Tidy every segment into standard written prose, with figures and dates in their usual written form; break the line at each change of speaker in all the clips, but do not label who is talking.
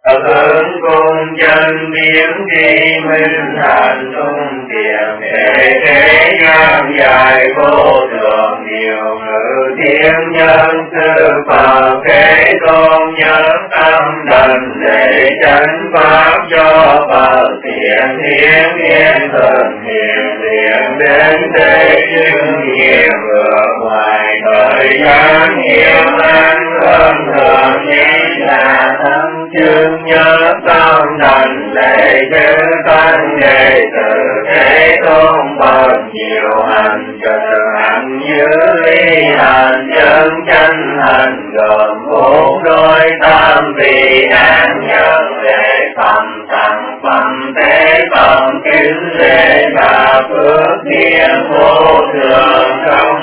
Hướng cung chân biến đi minh thành tung tiền thế gian dài vô thường nhiều ngữ thiên nhân sư Phật thế tôn nhớ tâm đảnh để chánh pháp cho Phật thiện thiên nhiên thần hiền thiện đến thế chứng nghiệm ở ngoài thời gian hiếu an hơn thường như là thâm chương nhớ tâm đảnh để chư tăng đệ tử thế tôn Phật nhiều hành trừ hành như ly hành chân chánh hành gồm bốn đôi tam vị an nhân lễ phẩm tặng phẩm thế phẩm kính lễ và phước thiện vô thường trong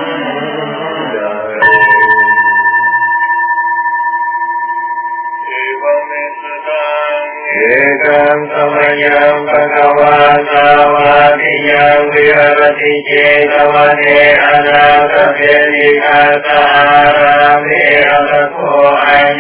Ekam samayam bhagavata vadiyam viharati cetavane anakapenikatārāme atako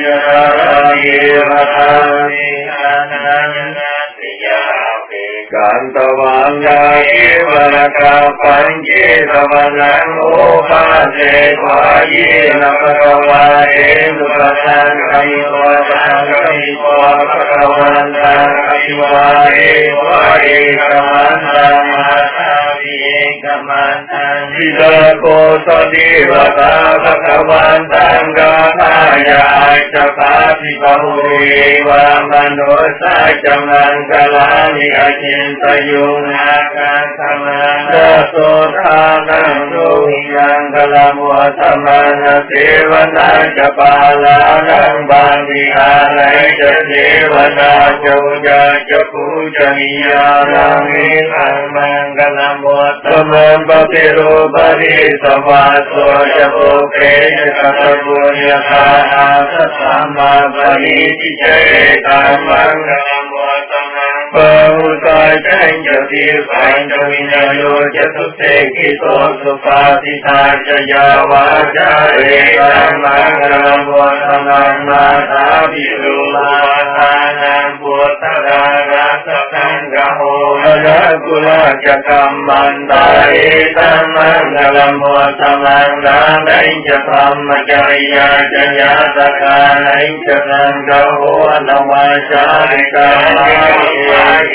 aññarāyevāmi anāyanatiyāpi Kantavāngāyevaraka pañcetavaṇaṁ opāse vājena bhagavāye nukataṁ kamitvatāṁ Bhagavantam Avivaye Vaye Kamantam Ataviye Kamantam Vidako Sadevata Bhagavantam Gathaya Chapati Bahudeva Manosa Chamangalani Achintayunaka Samana Sothanam Nuhyangalamvatamana Sevana Chapalanam Bandhihanai Devana Joja Pujaniyānami Mangalamottamam Bhatiru Bari Savaso Japoke Katapunyatana Sattama Bari Chichetam Mangalamottamam Bahutā Cañca Tirpañca Viñayo Catuste Kito Supatitā Jaya Vāca Etam Mangalamottamam Mātā Virulātānam Puttara Satangaho Anagula Jakamanda Etam Mangalamottamam Nānañca Brahmacārya Jaya Sakānañca Sangaho Anavācārika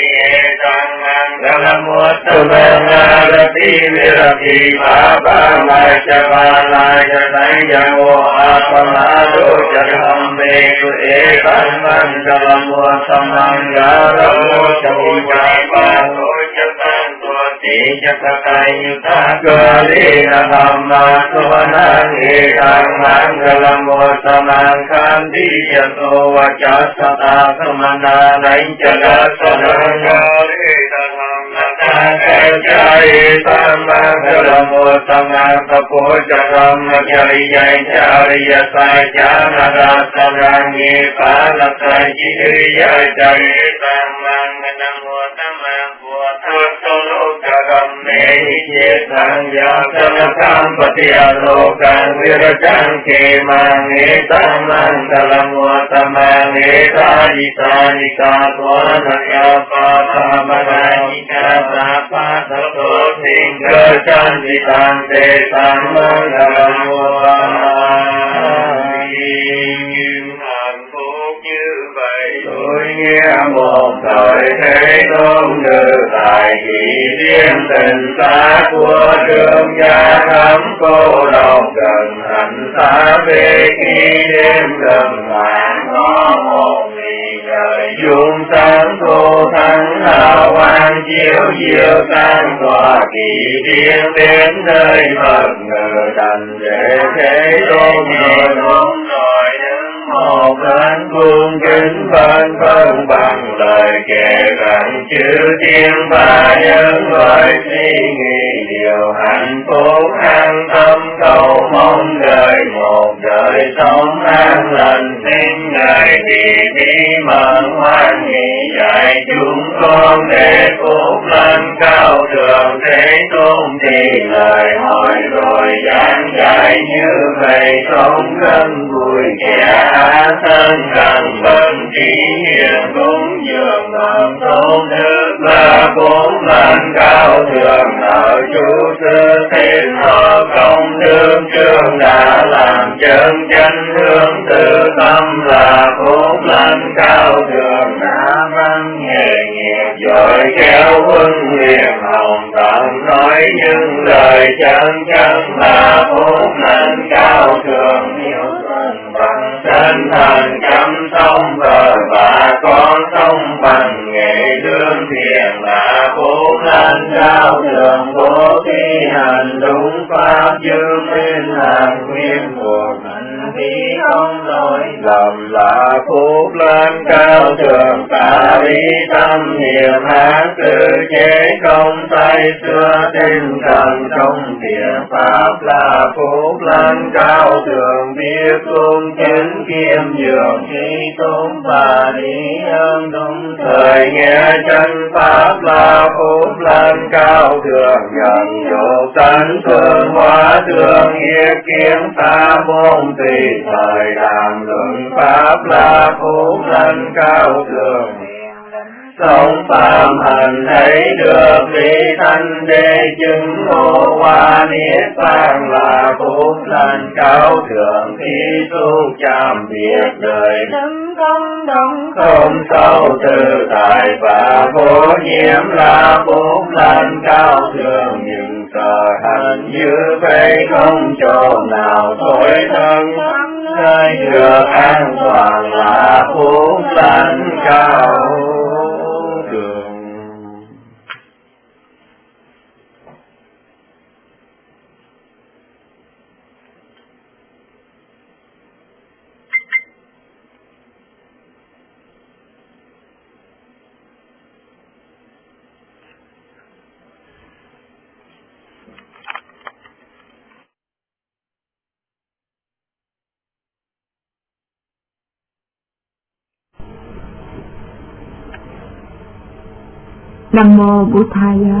Mangalamottamam Virati Bhava Maiccavalaya Sanyaho Apamado Jagambe Ekam Mangalamottamam Garamo Chavujapāto Jatantvati Jakatayuta Galena Dhamma Suvanam Ekam Mangalamottamam Kandi Yato Vacasata Samananañca Etam Mangalamottamam Tapocakamacariya Cariya Sajjanadasarangi Palasajiriya Etam Mangalamottamam Putthasalokam Mehiye Sanjāsanakam Patiyalokam Virajam Kemam Etam Mangalamottamam Etayisanika Tvanakapātamananika Sapasato Singha Chanditante Sammangalamottamam hạnh phúc như vậy tôi nghe một thời thế tôn từ tại chỉ riêng tình xa của trương gia thắm cô độc gần hạnh xa về khi đêm gần hoàng có một vì trời dung sáng thu thắng hào quang chiếu diệu tan tỏa kỳ thiên đến nơi Phật ngự thành để thế tôn nhẹ đúng rồi đứng một bên cung kính bên phân bằng lời kể rằng chư thiên ba nhân loại suy nghĩ điều hạnh phúc an tâm cầu mong đời một đời sống an lành sinh ngày thì đi mừng hoan hỷ dạy chúng con để phúc lành cao thượng Thế Tôn thì lời hỏi rồi giảng dạy như vậy không gần vui kẻ thân cần bần trí hiền cúng dường bằng tôn đức là phúc lành cao thượng ở chủ sư thế thọ công đức trường đã làm chân chánh hướng từ tâm là phúc lành cao thượng đã văn nghề nghiệp giỏi khéo huấn luyện hồng tận nói những lời chân chánh là phúc lành cao thượng hiếu thuận bằng chân thành chăm sóc vợ bà con sống bằng nghề lương thiện là phúc lành cao thượng bố thí hành đúng pháp dương lên hàng nguyên cuộc hành vi không lỗi lầm là phúc lành cao thượng ta lý tâm niệm hát tự chế công tay xưa tinh thần trong thiện pháp là phúc lành cao thượng biết cung chính kiêm dường khi tôn và lý ơn đúng thời nghe chân pháp là phúc lành cao thượng nhận dục tánh phương hóa thương yết kiến ta môn tùy thời đàm luận pháp là phúc lành cao thượng sống phạm hành thấy được lý thanh đế chứng ngộ hoa niết bàn là phúc lành cao thượng khi tu chạm việc đời đấng công đồng không sâu tự tại và vô nhiễm là phúc lành cao thượng nhưng sở hành như vậy không chỗ nào thối thân nơi được an toàn là phúc lành cao.
Nam mô Bụt Thaya.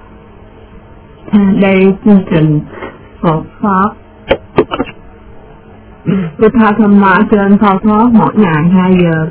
Đây chương trình Phật pháp Bụt Tha Tham Mã trên Phao Thoát mỗi ngày 2 giờ.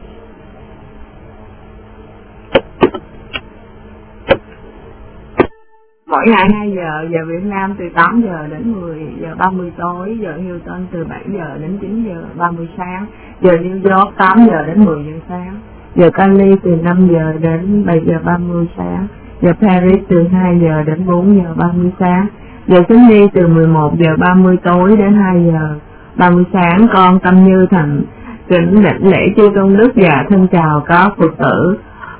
Mỗi ngày 2 giờ, giờ Việt Nam từ 8 giờ đến 10 giờ 30 tối, giờ Houston từ 7 giờ đến 9 giờ 30 sáng, giờ New York 8 giờ đến 10 giờ sáng, giờ Cali từ 5 giờ đến 7 giờ 30 sáng, giờ Paris từ 2 giờ đến 4 giờ 30 sáng, giờ Sydney từ 11 giờ 30 tối đến 2 giờ 30 sáng. Con Tâm Như Thành kính đảnh lễ chư công đức và thân chào các Phật tử.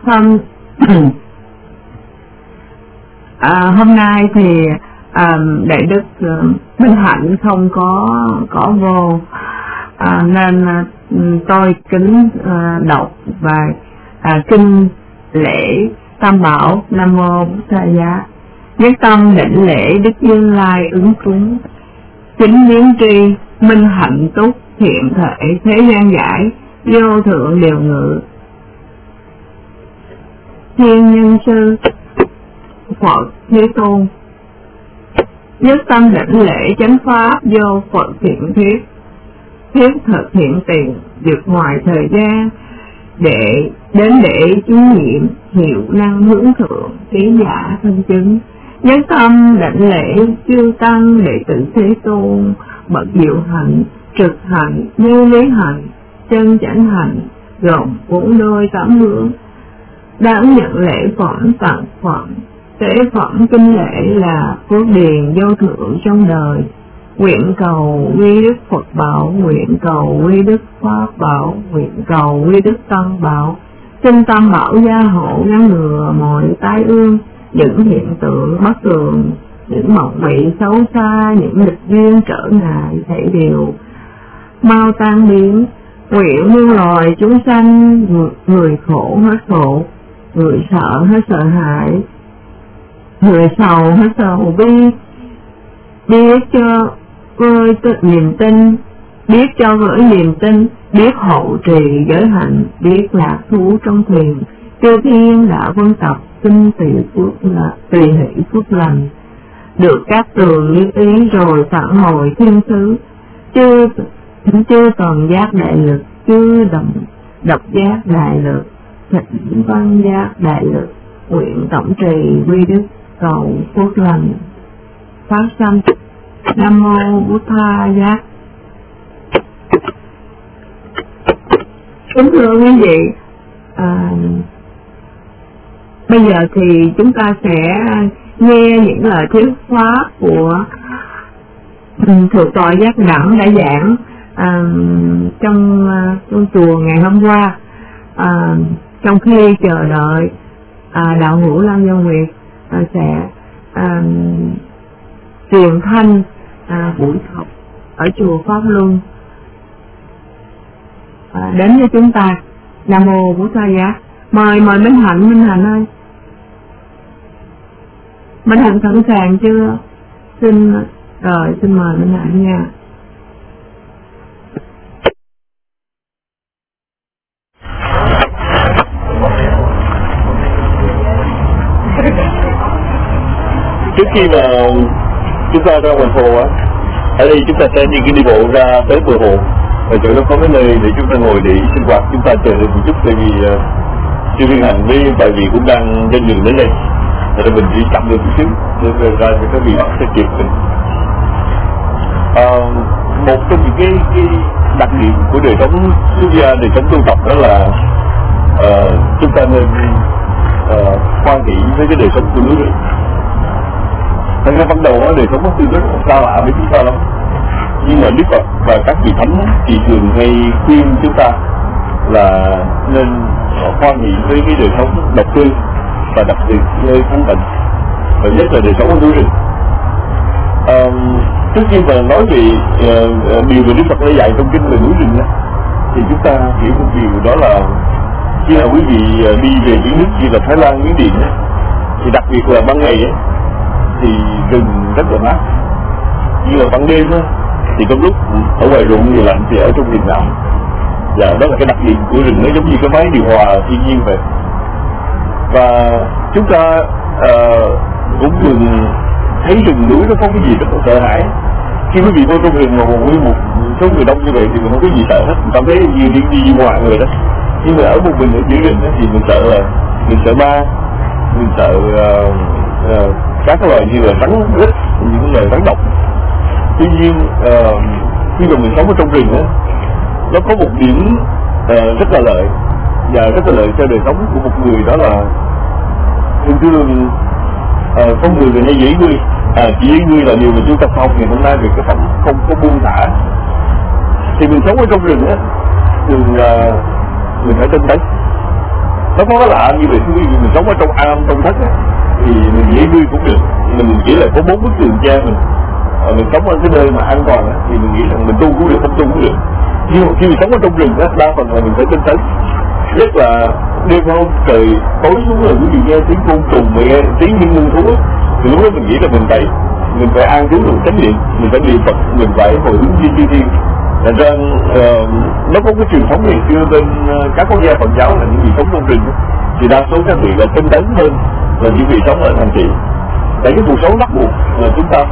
Hôm nay thì Đại Đức Minh Hạnh không có vô, nên tôi kính đọc và kinh lễ Tam Bảo. Nam mô Bụt Thaya. Nhất tâm đảnh lễ Đức Như Lai ứng cúng, chính biến tri minh hạnh túc thiện thể thế gian giải vô thượng điều ngự thiên nhân sư Phật Thế Tôn. Nhất tâm đảnh lễ chánh pháp vô Phật thiện thiết thực hiện tiền vượt ngoài thời gian để chứng nghiệm hiệu năng hướng thượng trí giả thân chứng. Nhất tâm đảnh lễ chư tăng đệ tử Thế Tôn, bậc diệu hạnh, trực hạnh, như lý hạnh, chân chánh hạnh, gồm 4 đôi 8 hướng. Đáng nhận lễ phẩm tặng phẩm, tế phẩm kinh lễ là phước điền vô thượng trong đời. Nguyện cầu quy đức Phật bảo, nguyện cầu quy đức Pháp bảo, nguyện cầu quy đức Tăng bảo. Xin Tam Bảo gia hộ ngăn ngừa mọi tai ương, những hiện tượng bất thường, những mộng mị xấu xa, những nghịch duyên trở ngại, thể đều mau tan biến. Nguyện muôn loài chúng sanh, người khổ hết khổ, người sợ hết sợ hãi, người sầu hết sầu bi, biết cho vơi niềm tin, biết cho gửi niềm tin, biết hộ trì giới hạnh, biết lạc thú trong thuyền, chư thiên đã vân tập xin tùy hỷ phước lành, được các tường lý ý rồi phản hồi thiên sứ, chưa toàn giác đại lực, chưa độc giác đại lực, thịnh văn giác đại lực, nguyện tổng trì quy đức cầu phước lành phát sanh. Nam mô Bụt Tha Giác. Kính thưa quý vị, bây giờ thì chúng ta sẽ nghe những lời thuyết pháp của Thượng tọa Giác Đẳng đã giảng trong chùa ngày hôm qua, trong khi chờ đợi đạo hữu Lăng Dân Nguyệt sẽ truyền thanh buổi học ở chùa Pháp Luân đến với chúng ta. Nam mô Bụt Tha Giác. Mời Minh Hạnh ơi. Minh Hạnh sẵn sàng chưa? Xin mời Minh Hạnh nha.
Trước khi mà chúng ta ra ngoài hồ á, ở đây chúng ta sẽ đi bộ ra tới bờ hồ, và chỗ đó có cái nơi để chúng ta ngồi để sinh hoạt. Chúng ta chờ được một chút, tại vì sư Viên Hạnh với bài vị cũng đang trên đường đến đây, rồi mình chỉ chậm được một chút để ra thì có vị sẽ kịp mình. Một trong những cái đặc điểm của đời sống xuất gia, đời sống tu tập đó là chúng ta nên hoan hỷ với cái đời sống của núi rừng. Thành ra ban đầu đời sống của rất xa lạ với chúng ta lắm, nhưng mà Đức Phật và các vị thánh thì thường hay khuyên chúng ta là nên hoan hỷ với cái đời sống độc cư, và đặc biệt nơi thanh tịnh, và nhất là đời sống ở núi rừng. Trước khi mà nói về điều mà Đức Phật đã dạy trong kinh về núi rừng đó, thì chúng ta hiểu một điều đó là khi nào quý vị đi về những nước như là Thái Lan, Miến Điện đó, thì đặc biệt là ban ngày đó, thì rừng rất là mát, nhưng mà ban đêm đó, thì trong lúc ở ngoài ruộng nhiều lạnh thì ở trong rừng nằm. Và đó là cái đặc điểm của rừng, nó giống như cái máy điều hòa thiên nhiên vậy. Và chúng ta cũng thường thấy rừng núi nó có cái gì rất là sợ hãi. Khi quý vị vô trong rừng mà một số người đông như vậy thì mình không có gì sợ hết, mình cảm thấy như đi ngoài người đó. Nhưng mà ở một mình ở giữa rừng đó, thì mình sợ là mình sợ ma, mình sợ các loài như là rắn rít, những loài rắn độc. Tuy nhiên khi mà mình sống ở trong rừng đó, nó có một điểm rất là lợi và rất là lợi cho đời sống của một người, đó là thường con người hay dễ nuôi. Chỉ dễ nuôi là điều mà chúng ta học ngày hôm nay về cái phẩm không có buông thả. Thì mình sống ở trong rừng á, thường là mình phải tinh tấn. Nó có cái lạ như vậy, mình sống ở trong am, trong thất á, thì mình dễ nuôi cũng được. Mình chỉ là có 4 bức tường che mình sống ở cái nơi mà an toàn á, thì mình nghĩ rằng mình tu cũng được, không tu cũng được. Nhưng mà khi mình sống ở trong rừng á, đa phần là mình phải tinh tấn. Nhất là đêm hôm trời tối xuống rồi quý vị nghe tiếng côn trùng, nghe tiếng những ngân thú, thì lúc đó mình nghĩ là mình phải an trú được chánh niệm, mình phải niệm Phật, mình phải hồi hướng chư thiên. Thành ra nó có cái truyền thống ngày xưa bên các quốc gia Phật giáo là những vị sống trong rừng, thì đa số các vị là tinh tấn hơn là những vị sống ở thành thị. Tại cái cuộc sống bắt buộc là chúng ta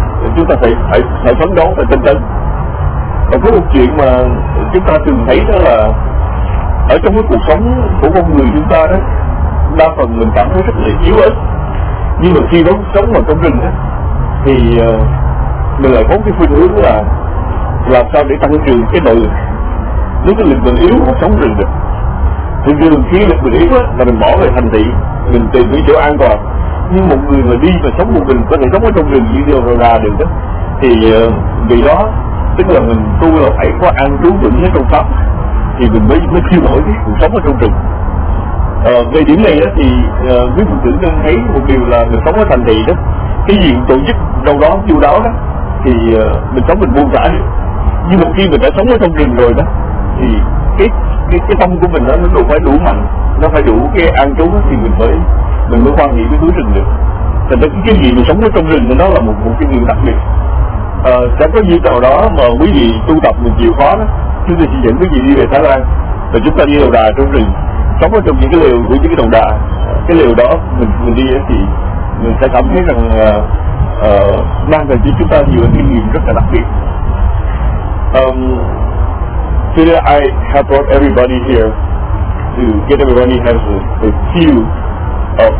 phải phấn đấu, phải tinh tấn. Còn có một chuyện mà chúng ta thường thấy đó là ở trong cái cuộc sống của con người chúng ta đó, đa phần mình cảm thấy rất là yếu ớt. Nhưng mà khi đó sống ở trong rừng đó, thì mình lại có cái khuynh hướng là làm sao để tăng cường cái nội lực. Nếu cái lực mình yếu không sống rừng được. Thường khi lực mình yếu á, là mình bỏ về thành thị, mình tìm cái chỗ an toàn. Nhưng một người mà đi mà sống một mình, có thể sống ở trong rừng như điều ra được đó, thì vì đó tức là mình tu là phải có an trú vững hết trong pháp, thì mình mới chịu nổi cái cuộc sống ở trong rừng. Về điểm này đó, thì quý phụ tử nên thấy một điều là mình sống ở thành thị đó, cái gì tổ chức đâu đó chu đáo đó, thì mình sống mình buông xả được. Nhưng mà khi mình đã sống ở trong rừng rồi đó, thì cái tâm của mình nó phải đủ mạnh, nó phải đủ cái an trú đó, thì mình mới hoan hỷ với núi rừng được. Thành ra cái gì mình sống ở trong rừng thì nó là một cái điều đặc biệt. Sẽ có dịp nào đó mà quý vị tu tập mình chịu khó đó, chúng tôi chỉ dẫn quý vị đi về Thái Lan, và chúng ta đi đầu đà trong rừng, sống ở trong những cái lều của những cái đầu đà. Cái lều đó mình đi thì mình sẽ cảm thấy rằng mang về cho chúng ta nhiều kinh nghiệm rất là đặc biệt. Today I have brought everybody here to get everybody has a feel of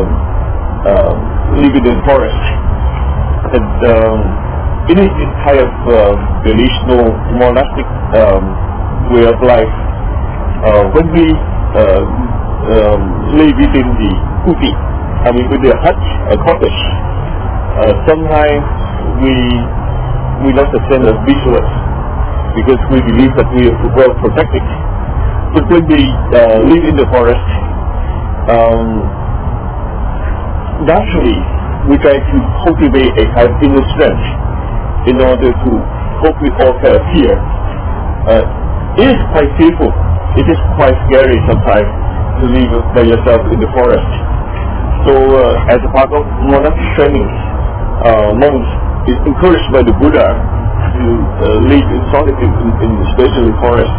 living in forest, and it is a kind of traditional monastic way of life. When we live within the kuti, I mean with the hut, a cottage, sometimes we lost a sense of vigilance because we believe that we are well protected. But when we live in the forest, naturally we try to cultivate a kind of inner strength in order to cope with all kind of fear. It is quite fearful. It is quite scary sometimes to live by yourself in the forest. So as a part of monastic training, monks is encouraged by the Buddha to live in solitude, especially forest.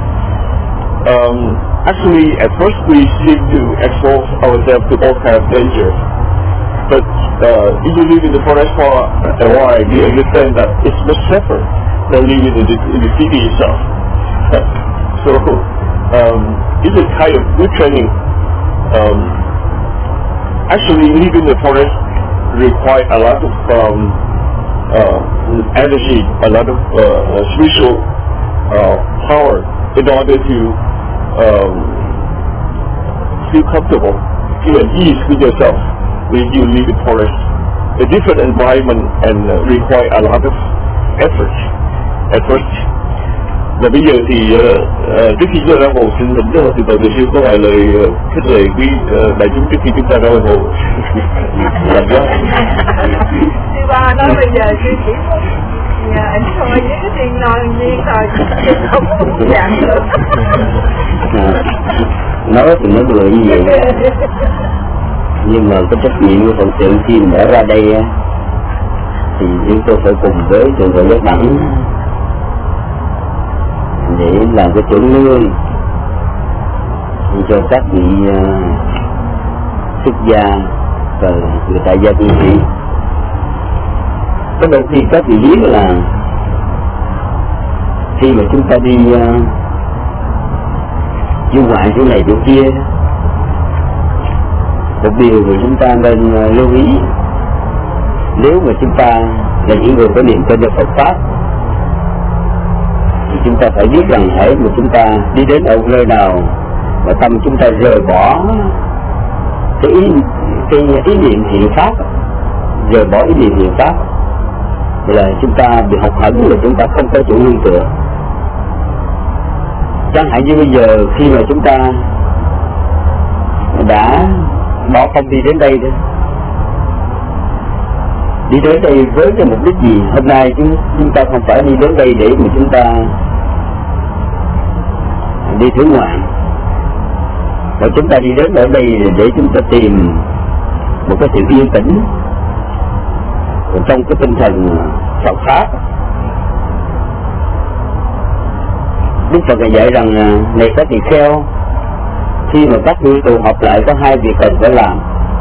Actually, at first we seem to expose ourselves to all kinds of danger. But if you live in the forest for a while, you understand that it's much safer than living in the city itself. So it's a kind of good training. Actually, living in the forest requires a lot of energy, a lot of spiritual power in order to feel comfortable, feel at ease with yourself when you live in forest. A different environment and require a lot of effort at first. Và bây giờ thì trước khi chúng ta ra hồ, xin thỉnh cho từ từ siêu có vài lời khích lệ quý đại chúng trước khi chúng ta ra hồ. Làm quá.
Sư ba nói bây giờ sư chỉ anh thôi với cái tiền nói nhiên rồi không có dạng được.
Nói thì nói đùa như vậy, nhưng mà cái trách nhiệm của Phật sự khi đã ra đây thì chúng tôi phải cùng với trường hội Giác Đẳng để làm cái chỗ nương cho các vị xuất gia và người tại gia tu sĩ. Cái đầu tiên các vị biết là khi mà chúng ta đi du ngoại chỗ này chỗ kia, một điều mà chúng ta nên lưu ý, nếu mà chúng ta là những người có niềm tin vào Phật pháp thì chúng ta phải biết rằng hễ mà chúng ta đi đến ở nơi nào mà tâm chúng ta rời bỏ cái ý niệm thiện pháp, rời bỏ ý niệm thiện pháp là chúng ta bị hụt hẫng, là chúng ta không có chỗ nương tựa. Chẳng hạn như bây giờ khi mà chúng ta đã bỏ công đi đến đây đó, đi đến đây với cái mục đích gì? Hôm nay chúng ta không phải đi đến đây để mà chúng ta đi thử ngoại, mà chúng ta đi đến ở đây để chúng ta tìm một cái sự yên tĩnh trong cái tinh thần Phật pháp. Đức Phật dạy rằng này các tỳ kheo, khi mà các ngươi tụ họp lại có hai việc cần phải làm.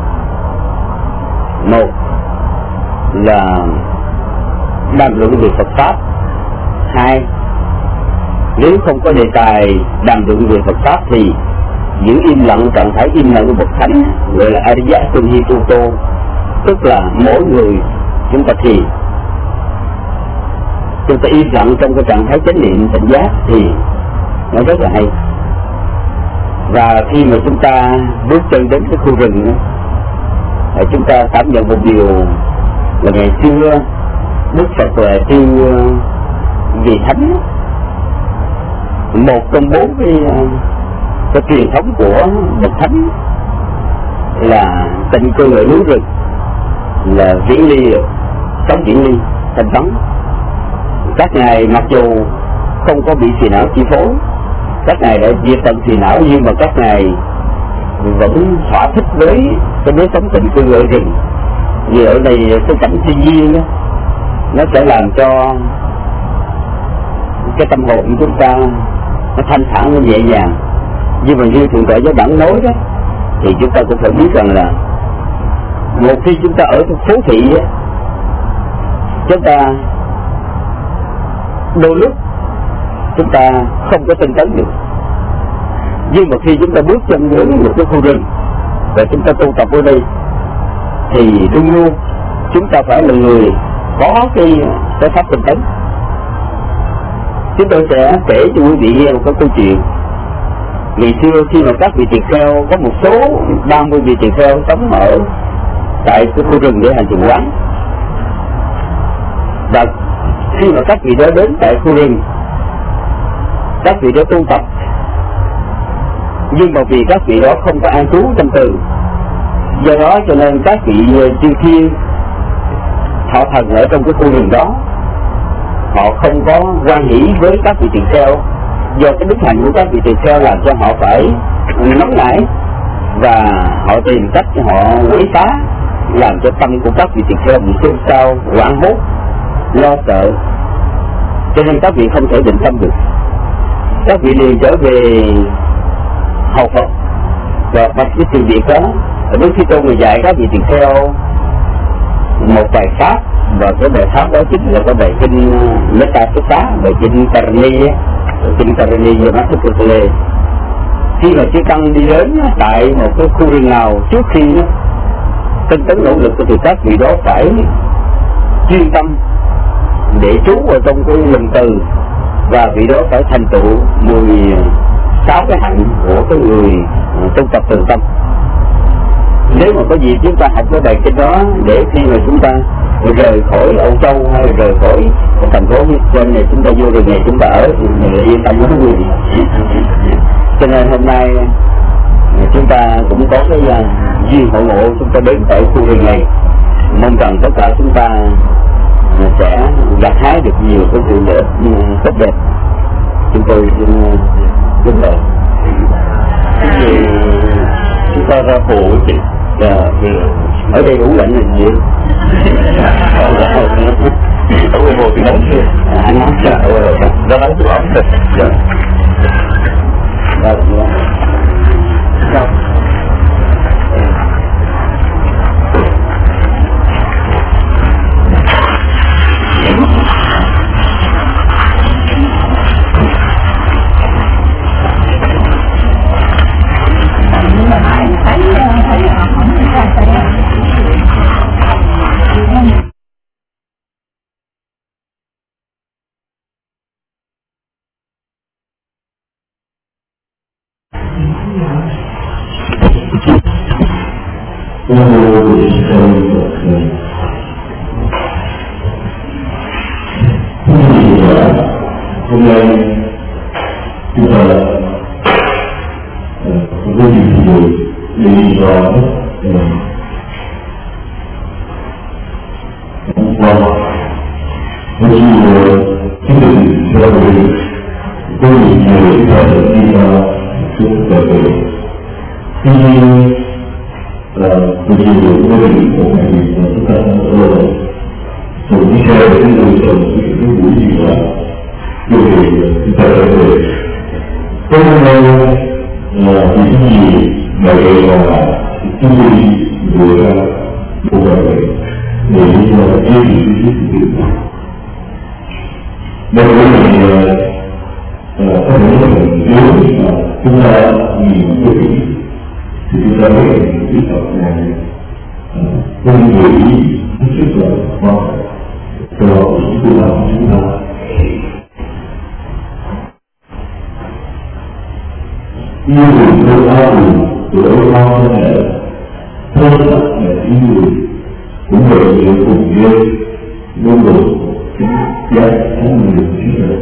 Một là đàm luận về Phật pháp. Hai, nếu không có đề tài đàm luận về Phật pháp thì giữ im lặng, trạng thái im lặng của bậc thánh gọi là Ariya Tuhi Tuto, tức là mỗi người chúng ta thì chúng ta im lặng trong cái trạng thái chánh niệm tỉnh giác thì nó rất là hay. Và khi mà chúng ta bước chân đến cái khu rừng đó, chúng ta cảm nhận một điều là ngày xưa Đức Phật là tiêu vị thánh, một trong bốn cái truyền thống của bậc thánh là tịnh cư ở núi rừng, là viễn ly, sống viễn ly, thanh tấn. Các ngài mặc dù không có bị phiền não chi phối, các ngài đã diệt tận phiền não, nhưng mà các ngài vẫn thỏa thích với cái nếp sống tịnh cư ở rừng. Vì ở đây cái cảnh thiên nhiên đó, nó sẽ làm cho cái tâm hồn của chúng ta nó thanh thản, nó nhẹ nhàng. Nhưng mà như thượng tọa giáo bản nói đó, thì chúng ta cũng phải biết rằng là một khi chúng ta ở trong phố thị đó, chúng ta đôi lúc chúng ta không có tinh tấn được. Nhưng mà khi chúng ta bước chân đến một cái khu rừng và chúng ta tu tập ở đây, thì luôn luôn chúng ta phải là người có cái pháp tinh tấn. Chúng tôi sẽ kể cho quý vị nghe một cái câu chuyện. Ngày xưa khi mà các vị tỳ kheo, có một số 30 vị tỳ kheo sống ở tại cái khu rừng để hành trì quán, và khi mà các vị đó đến tại khu rừng, các vị đó tu tập, nhưng mà vì các vị đó không có an trú tâm từ, do đó cho nên các vị chư thiên thọ thần ở trong cái khu rừng đó, họ không có quan hỷ với các vị tỳ kheo, do cái đức hạnh của các vị tỳ kheo làm cho họ phải nóng nảy, và họ tìm cách họ quấy phá, làm cho tâm của các vị tỳ kheo bị xôn xao, hoảng hốt, lo sợ, cho nên các vị không thể định tâm được. Các vị liền trở về học Phật và bạch cái sự việc đó. Đức Thế Tôn người dạy các vị tỳ kheo một bài pháp, và cái bài pháp đó chính là cái bài kinh Metta Sutta, bài kinh Karani, kinh Karani về mắt thức của Lê. Khi mà chư tăng đi đến tại một cái khu rừng nào, trước khi tinh tấn nỗ lực thì các vị đó phải chuyên tâm để trú ở trong cái luân từ, và vị đó phải thành tựu 16 cái hạnh của cái người tu tập từ tâm. Nếu mà có gì chúng ta học cái bài kinh đó, để khi mà chúng ta rời khỏi Âu Châu hay rời khỏi thành phố trên này, chúng ta vô rừng này chúng ta ở thì mình yên tâm với quý vị. Cho nên hôm nay chúng ta cũng có cái duyên hội ngộ, chúng ta đến tại khu rừng này, mong rằng tất cả chúng ta sẽ gặt hái được nhiều cái sự lợi tốt đẹp. Chúng tôi xin mời
thì chúng ta ra hồ chị.
Ở đây đủ lạnh là nhiều.
Ở ngoài hồ thì nóng chưa?
Nóng chưa?
Nó nóng từ ấm rồi. Hôm nay chúng ta có nhiều người đi vào hôm qua có nhiều quyết định theo đuổi, có nhiều người chúng ta đã đi vào suốt đời đời. Tuy nhiên có nhiều người có định một ngày mà chúng ta không có rồi, rồi đi theo cái người chồng cái buổi gì đó, rồi chúng ta đã về. Hôm nay là những gì mà vậy là chúng tôi vừa ra một ngày để yêu thị cái sự này. Đây là có thể là nếu mà chúng ta nhìn cái thì chúng ta thấy cái học này con người rất là quan trọng cho chúng ta. Yêu người tôi áo tôi áo cho mẹ, thơ thật mẹ yêu người, cũng vậy điều cùng ghê, luôn luôn chính giác của người chính là.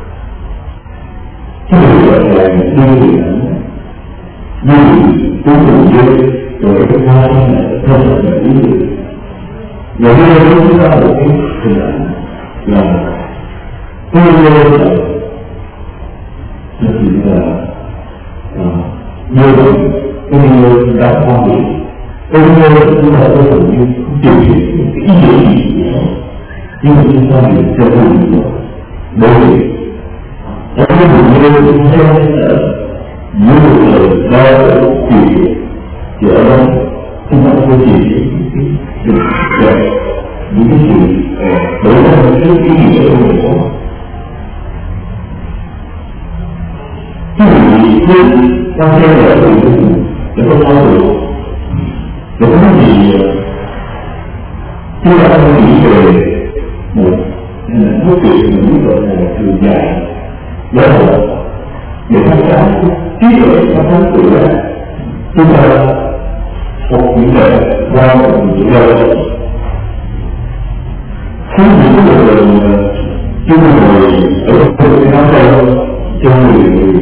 Chứ người gọi là những yêu người ảnh, yêu tôi cùng ghê, rồi cái áo cho mẹ, thơ thật mẹ yêu người. Và bây giờ chúng ta một cái hình ảnh là tôi ghê là nó chỉ là nhiều cái người đã quan điểm, tôi nhớ chúng ta có thể điều chỉnh cái ý nghĩa gì đó, nhưng mà chúng ta phải theo đuổi bởi vì Trong cái buổi đêm chúng ta dưới một lời đau khổ thì ở đó chúng ta có chỉ được những cái sự đối với rất ý nghĩa của người đó. Cái gì thương ta theo dõi người đó để có sao được. Để có gì chúng ta không nghĩ về một mối chuyện mình gọi là trường dài đó là để phát triển trí tuệ phát triển tự ra chúng ta học những lời qua một những lời không những là chúng người ở trong nói đâu cho người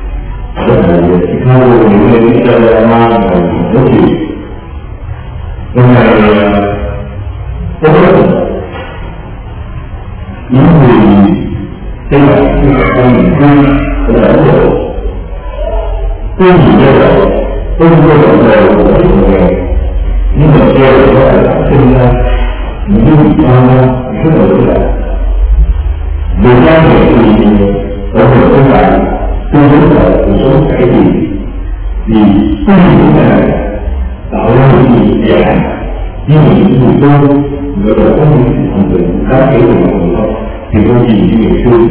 theo những cái drama và nói chuyện hôm nay có những người đây là những con miền Trung của Ấn Độ. Tuy nhiên như vậy, tôi không có động đầu của những người nhưng mà kia là có thể phát sinh ra những cái gì cho nó rất là phức tạp. Việt Nam thì ở một các bạn tôi muốn là cuộc sống cải thiện vì tuy nhiên là tạo ra những gì giả nhưng mà những người tôi người ta có những thành tựu đáng kể của mọi người thôi thì không chỉ những người xưa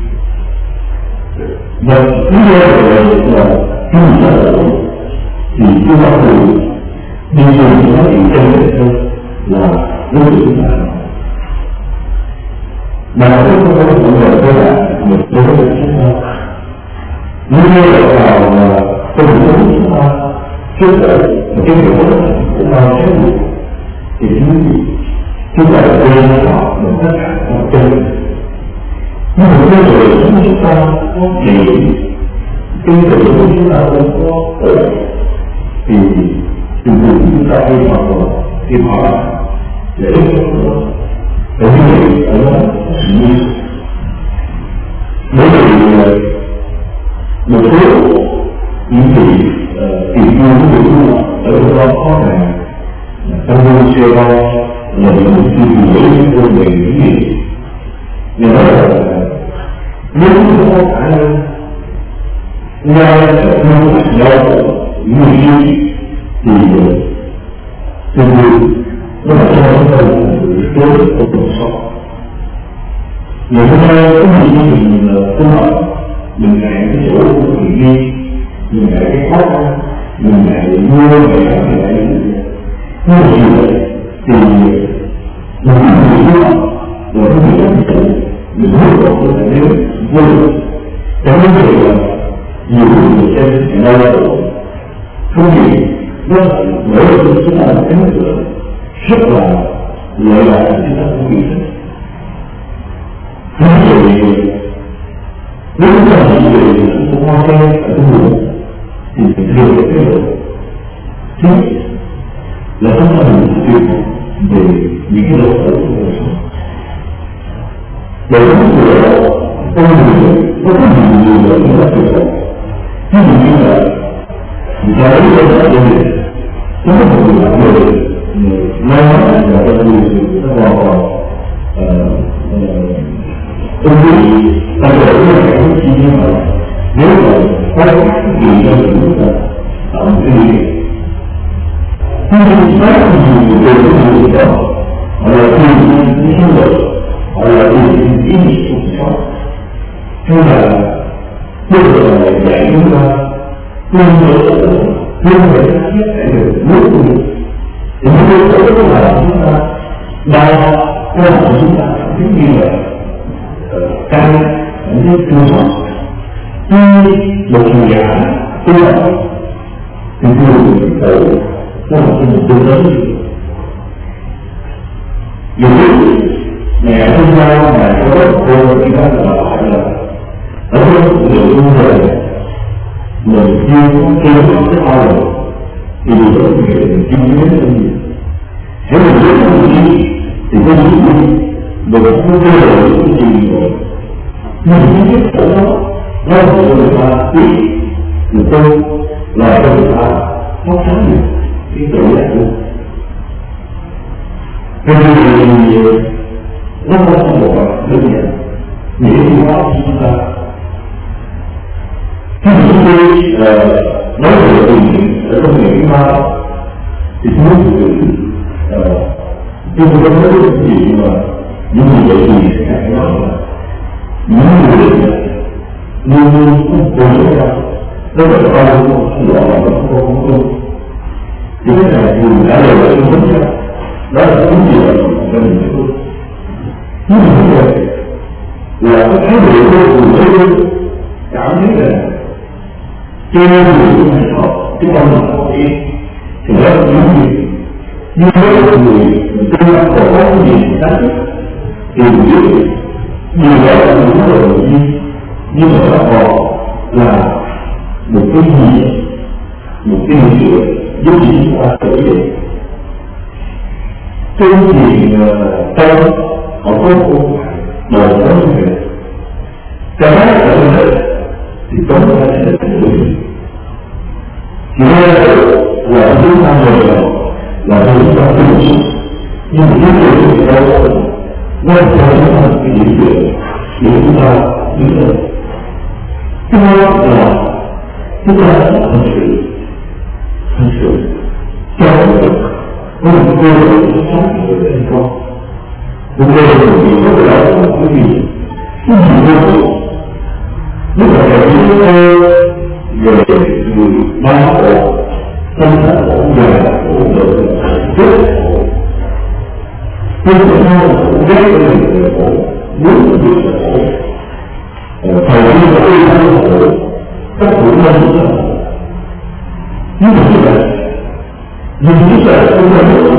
và lý do là khi mình đã ở thì chúng ta thường đi dùng những nói chuyện chân thực hơn là đối với chúng ta mà nó không có một người đó là một đối với chúng ta nếu như là vào công việc của chúng ta trước đó một cái điều đó chúng ta sẽ được thì chúng ta đã quên họ một tất cả mọi chân nhưng mà cái đời sống chúng ta có chuyện cái đời sống chúng ta không có ổn thì chúng ta đi vào tìm họ để ở như vậy ở đó như bởi vì một số những gì tìm kiếm của chúng ta ở đó khó khăn trong môi trường là những suy nghĩ của mình những gì nhưng mà nếu chúng ta khả năng nghe không phải nhau như gì thì tương đương nó là cho chúng ta đối với cuộc sống. Ngày hôm nay có gì như mình tu học mình ngại cái chỗ của mình đi mình ngại cái khó khăn mình ngại mua ngại mình ngại như vậy thì mình nghĩ là rồi nó bị rất là mình hút vào cái này nếu vô lực cho nên là nhiều người trên đau khổ không gì nó bởi vì chúng ta là cái người rất là lợi hại chúng ta không biết không gì nếu chúng ta chỉ về những hoa sen ở trong nguồn thì mình đưa được cái độ thứ là chúng ta mình tuyệt về những cái độ ở trong cuộc sống để những người đó con người có nhiều người chúng ta tuyệt vời ví dụ như là người ta lấy ra là cho mình có một người bạn người nói là cho người nó còn tôi nghĩ ta có thể là cái chi như vậy nếu mà có cái gì cho chúng ta tạo một cái gì nhưng rất nhiều về cái gì đó họ là tìm những cái lợi họ là tìm những ý nghĩa của cuộc sống hay là bây giờ là dạy chúng ta tương đối thiết để được nước của mình thì những cái đó là chúng ta đau cái lòng chúng ta giống như là căng những cái thương xót khi một người giả tu học thì thường tự nó là cái mục tiêu lớn dù mẹ thương nhau mẹ có rất cô khi đó là phải là ở trong một người yêu đời mình yêu cái ao rồi thì điều đó là mình yêu nhớ hơn nhiều nếu mình biết không gì thì có những gì mà không có cơ hội những gì rồi mình không biết ở đó nó là người ta biết người tôi là cho người ta phát sáng được cái tự giác luôn cho nên thì nó không có một đơn giản nghĩa thì đó chúng ta nói về tiền ở trong ngày thứ ba thì chúng tôi không nói được gì mà những người dạy gì sẽ phải nói là những người luôn luôn không cố ra đó là con không gọi là không thì cái này thì đã đều là không tính ra đó là cái gì là cho mình thôi nhưng mà như vậy là cái thái độ vô cùng thôi cảm thấy là cho nên người phải học cái con mình học đi thì đó là những gì nhưng với người tương lai có cái gì đáng thì biết điều đó là những cái đầu tiên nhưng mà nó còn là một cái gì một cái gì giúp chúng ta trở về cái gì trong họ có một đời sống như vậy cái đó là thế thì có một cái sẽ thành đúng thì là chúng ta rồi là chúng ta đúng nhưng mà cái điều gì đó nó sẽ là cái điểm dựa để chúng ta đứng lên cái đó là chúng ta thật sự trong có một cơ hội để sống với anh con một cơ hội để có thể làm một cái gì vô cùng lúc mà thầy chúng tôi về người ba khổ tâm thần khổ già khổ đời chết khổ nhưng mà sao khổ ghét với mình là khổ muốn là biết là khổ thầy chúng tôi là khổ các khổ nhân là khổ nhưng mà như vậy nhưng chúng ta không có được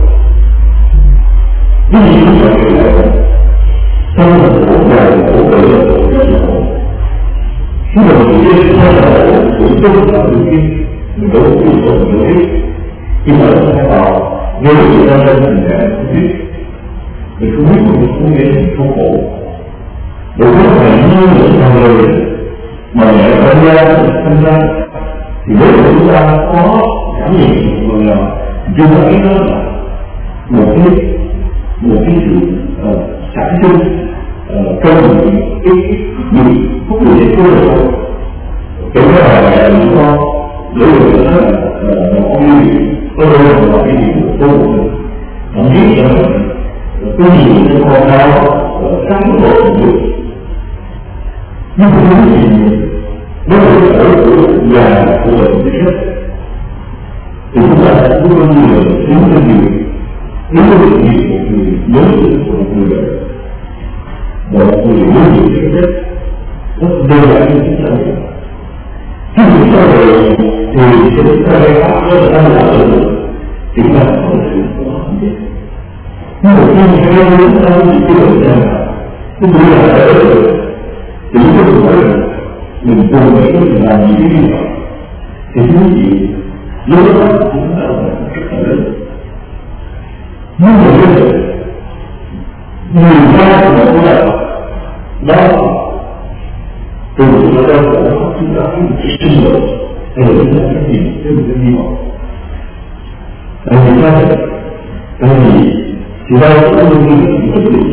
cái gì cũng phải kể lại tâm là khổ đời khổ đời là khổ rất là khổ khi mà mình biết sai là khổ cũng không phải được kia mình đâu có biết rồi mình biết khi mà nó sai vào nếu người ta lên mình đã không biết mình không biết mình không biết mình không khổ bởi vì phải như những thằng người mà mẹ tham gia thì nếu mà chúng ta có cảm nhận rằng là chúng ta thấy đó là một cái sự sản sinh trong cái gì phúc lợi để tôi được cái đó là những con để được đó là một con người có đôi là một cái gì của tôi của mình thậm chí là cái gì cái con cao sáng độ của mình nhưng mà cái gì nó là ở của già của mình hết thì chúng ta sẽ có nhiều những cái điều nếu có được nhiều một người nhớ được một người đời một người nhớ nhiều cái đất nó đều là như chúng ta vậy khi chúng ta về thì chúng ta gây áp nó là ăn là được thì chúng ta có sự không biết nhưng mà khi mình nghe chúng ta chỉ cái lời ra cái người là ở được thì chúng ta cũng nói là mình cùng với mình làm gì cái gì thì chúng gì lúc đó chúng ta là rất là lớn nhưng mà bây giờ người ta cũng là đó từ chúng ta có chúng ta có một cái sinh lợi hay là chúng ta cái gì cái một cái hy vọng tại vì sao tại vì thì đâu có những cái bất định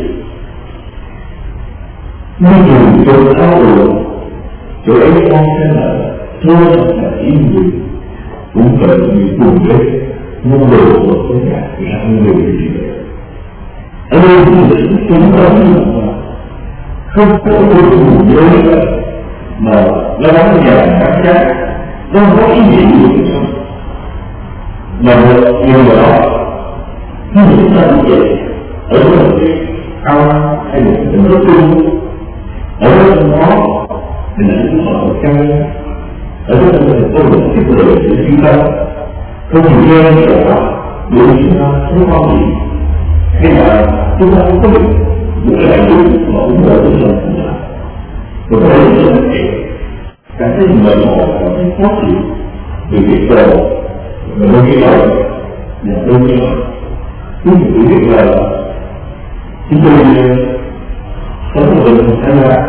nhưng dù chỗ thao được chỗ ấy con sẽ là thôi là ý người cũng cần người cùng với mua đồ của tất cả là người gì vậy ở đây chúng ta không có cái đủ nhớ mà nó đóng dài cảm giác nó không có ý nghĩa gì mà một điều đó khi chúng ta như vậy ở một cái ao hay một cái nước chung ở đó không có thì là chúng ta một căn ở đó có một cái lời để chúng ta có thời gian để chúng ta không có gì hay là chúng ta không có một cái đại chúng mà ủng hộ cho chúng ta một cái rất là kể cảm thấy mệt mỏi cảm thấy khó chịu vì việc đồ và đôi khi đó là đôi khi đó cái việc là chúng tôi có một lần tham gia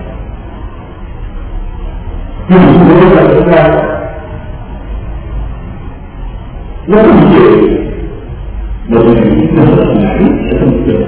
nhưng mà chúng tôi là chúng ta nó có gì vậy mà tôi nghĩ nó rất là ngại sẽ không được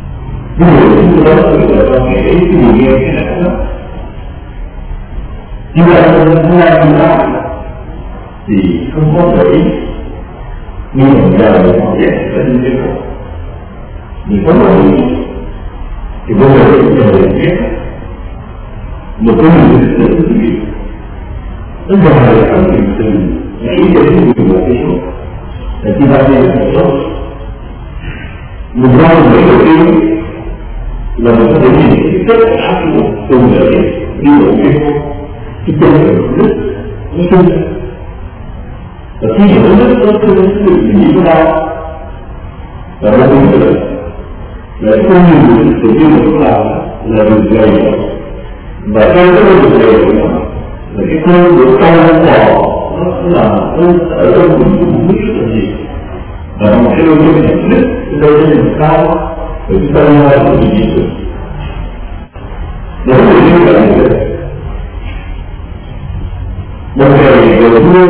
nhưng mà chúng tôi đó là con nghĩ cái gì nghe cái nào đó Như vậy hôm nay chúng ta thì không có thể như một giờ họ dạy phải đi tiếp tục. Vì có một gì thì bây giờ chúng ta phải biết một cái gì rất là gì nó dài là cảm tình từ nghĩ đến những người cái số là chúng ta đi là tốt. Mình lo mấy đầu tiên là mình có thể nhìn tất cả của từng người đi một cái chân của nước nó chung. Và khi mà nó nước nó chung nó được gì với nhau và nó cũng được là không nhiều tự nhiên mà cũng là đường dày và trong cái đường dày của nó là cái cơ của trong bò nó là ở trong mình cũng biết là gì và một cái đôi chân nhận nước cái đôi chân nhận cao rồi chúng ta nói là gì gì được nếu như vậy một ngày rồi mưa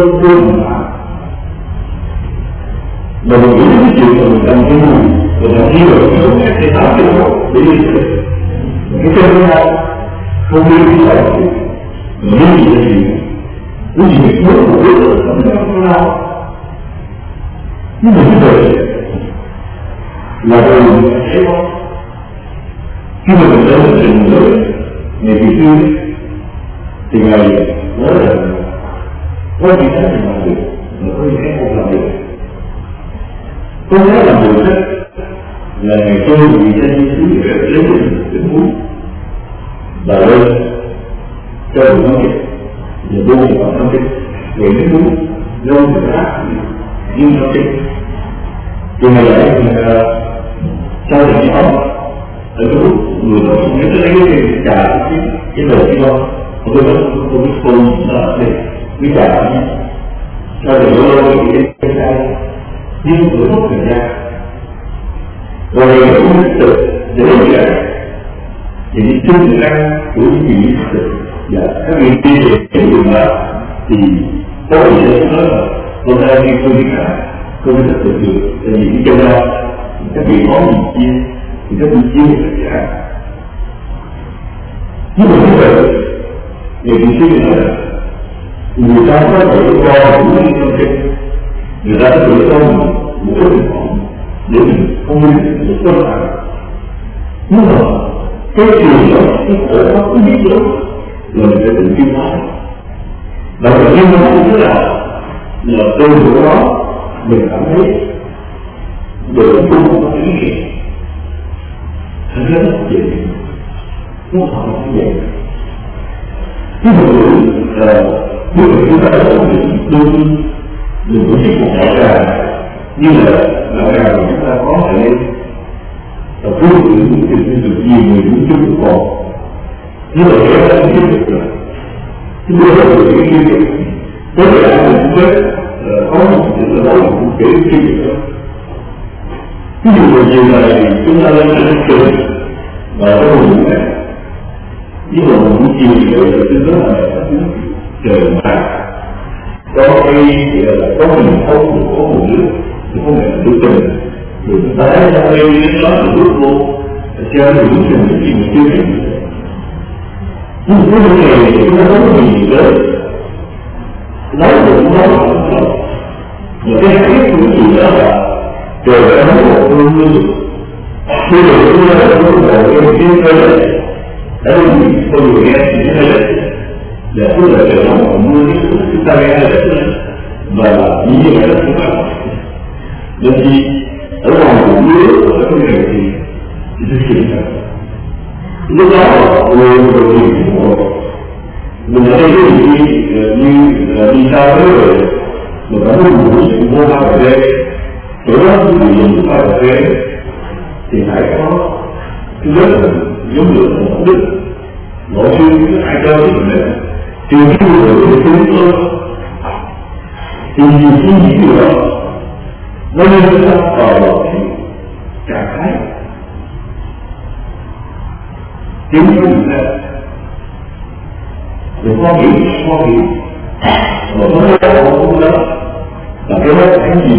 mà mình nghĩ cái chuyện mà mình đang cái mùi và đang đi vào cái không thể tạo cái đó để đi cái chân nó không biết cái gì mà đi gì là gì cái gì biết muốn một biết rồi không biết không nào nhưng mà như vậy là rồi mình thấy không khi mà mình đến một trình mới ngày kỳ xưa thì ngày nói là có những cái mình làm được mà có những cái không làm được. Có lẽ là một cách là ngày tôi vì dân thứ về lấy tình muốn và lên cho một công việc và đua vào công việc về cái muốn lâu và khác nhưng công việc thì ngày ấy mình sau thì cái ống ở cái lúc người đó không biết lấy cái trà cái đầu cái đó tôi nói tôi biết không là cái trà sau thì lâu cái nhưng tôi không thời gian và ngày cũng tự để làm vậy thì những chương năng của những gì thực và các vị tiên để cái điều đó thì có thể sẽ nói là hôm nay khi tôi đi cả tôi mới thật sự được tại vì cái chân đó các vị có gì chia thì các vị chia được tất cả nhưng mà như vậy thì vị tiên nói là người ta có thể cho những công trình người ta có thể cho một cái tình huống để mình không biết một cơ hội nhưng mà cái chuyện đó cái khổ nó cũng biết được là mình phải tự tiêu hóa và tự nhiên nó cũng là từ chỗ đó mình cảm thấy được không có ý nghĩa thật ra nó không dễ nó không dễ ví dụ như là chúng ta có một đôi đừng có thích một đạo trà như là đạo trà của chúng ta có thể tập trung những chuyện được nhiều người cũng chưa được còn như là cái đó không biết được chúng tôi là một cái kinh nghiệm có thể là mình cũng biết có một chuyện là đó là một cái kinh nghiệm đó ví dụ một chiều này chúng ta lên trên trường và có một buổi này nhưng mà một buổi chiều thì là chúng ta là trời mát có cái có mình không có một nước thì không phải là nước tình rồi chúng ta thấy ra đây đó là nước vô chơi thì nước tình cái gì mình chưa biết nhưng cái vấn đề này chúng ta có một gì lớn nói được nó mà cái biết của gì đó là trời đã nói một phương lưu bây giờ chúng ta đã có một cái thiên cơ này đã được con người nghe thì thế này là tức là trời nóng và mưa chúng ta nghe là và như vậy là chúng ta nên khi ở ngoài của mưa ở cái này thì thực hiện là lúc đó người đầu tiên của mình ở đây cái gì như đi xa tới rồi mà có một buổi sự vô hoa ở đây chỗ đó thì chúng ta ở đây thì phải có thứ nhất là giống như là một đức nội dung cái ai cho cái mình trừ khi người của chúng tôi thì những cái điều đó nó nên chúng ta vào cái trạng thái tiếng của mình là đừng có nghĩ mà có nói không đó là cái đó là cái gì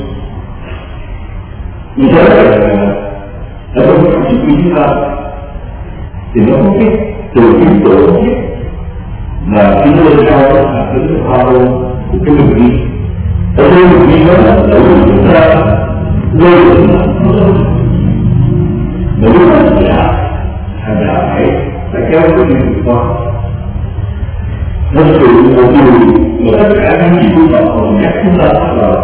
như thế là ở trong cái chỉ chúng ta thì nó không biết từ cái tổ không biết mà chúng tôi cho là tính hoa luôn của cái đường đi. Ở đây đường đi đó là để chúng ta rơi vào một lúc đó thành ra phải kéo cái đường qua. Nó sự một điều mà tất cả những gì chúng ta còn nhắc chúng ta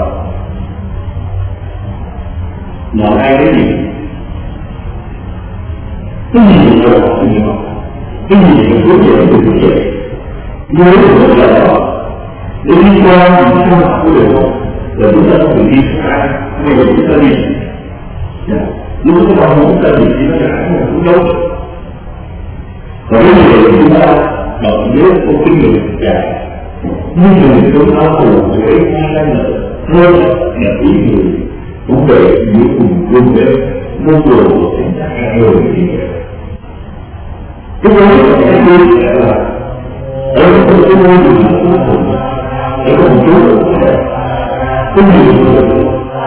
là ai cái gì? Cái gì là học sinh học? Cái gì là hướng dẫn từ hướng dẫn? Nếu hướng dẫn đó để đi qua những phương học của điều đó là chúng ta không đi sai, nhưng mà chúng ta đi. Lúc chúng ta không chúng ta đi thì nó sẽ không cũng đâu. Và cái gì chúng ta đợi nhớ có kinh nghiệm dài, nhưng mà chúng ta cùng với hai lần hơn là ý người cũng về những cùng quân để môi trường của chúng ta hai người như vậy. Cái đó là cái gì là ở cái môi trường của chúng ta, ở cái môi trường của chúng ta, cái gì là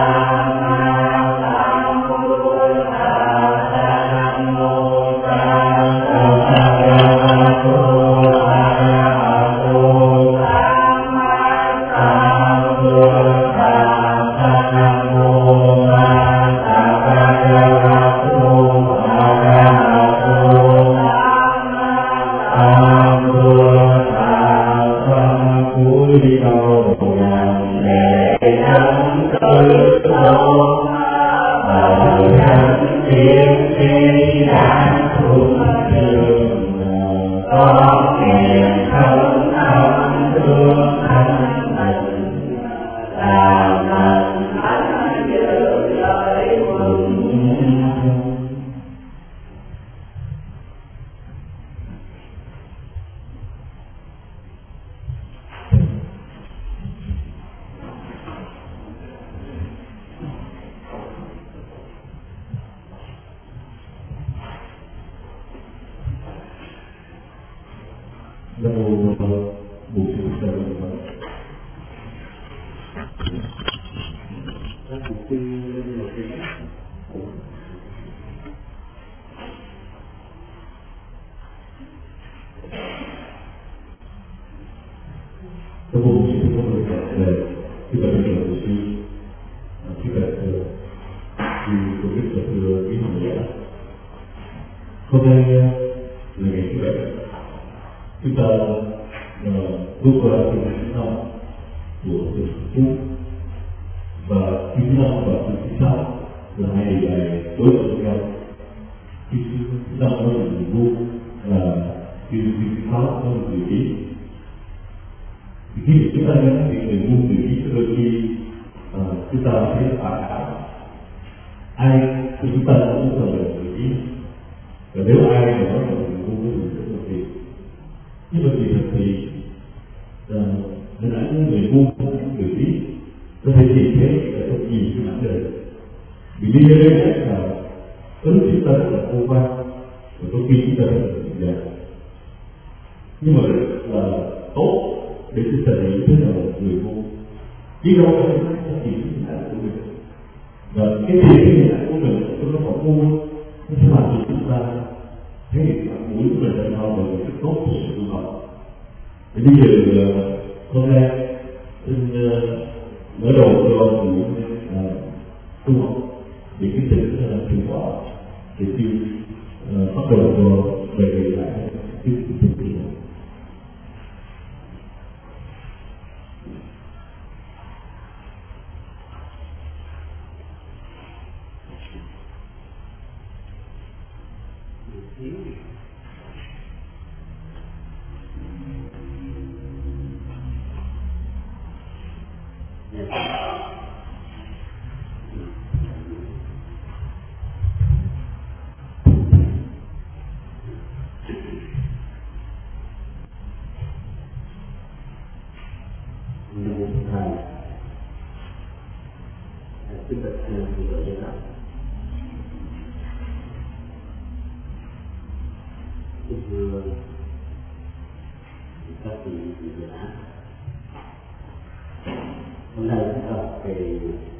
hôm nay chúng ta về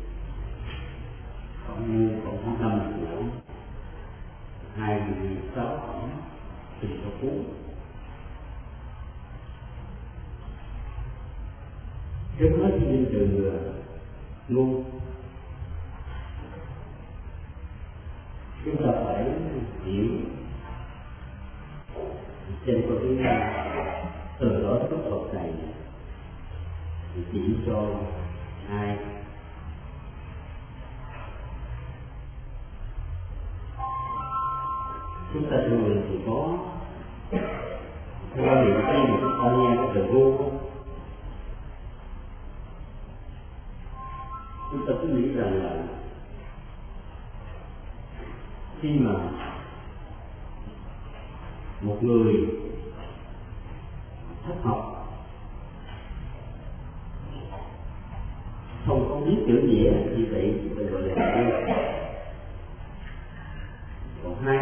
khoảng tháng 5 của 2016 tỉnh Phú. Trước hết thì nên từ ngu. Chúng ta phải hiểu xem có cái từ đó cấp bậc này thì chỉ cho ai. Chúng ta thường thì có quan niệm khi mà chúng ta nghe cái từ vô, chúng ta cứ nghĩ rằng là khi mà một người thất học, không có biết chữ nghĩa như vậy chúng ta gọi là vô. Còn hai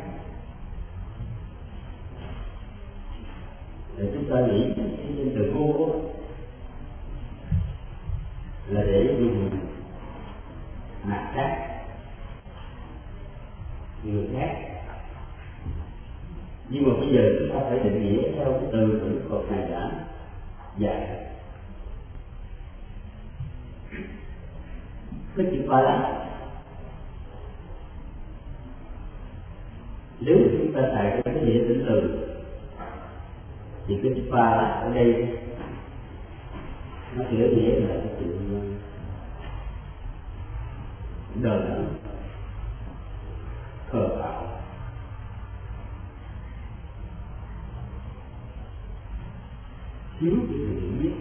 là chúng ta nghĩ cái từ vô là để dùng mặt khác người khác, nhưng mà bây giờ chúng ta phải định nghĩa theo cái từ của Đức Phật này đã dạy. Cái chữ ba la, nếu chúng ta xài cái nghĩa tính từ thì cái chữ ba la ở đây nó chỉ nghĩa là cái sự đời đẫn, khờ ảo, thiếu cái sự hiểu biết.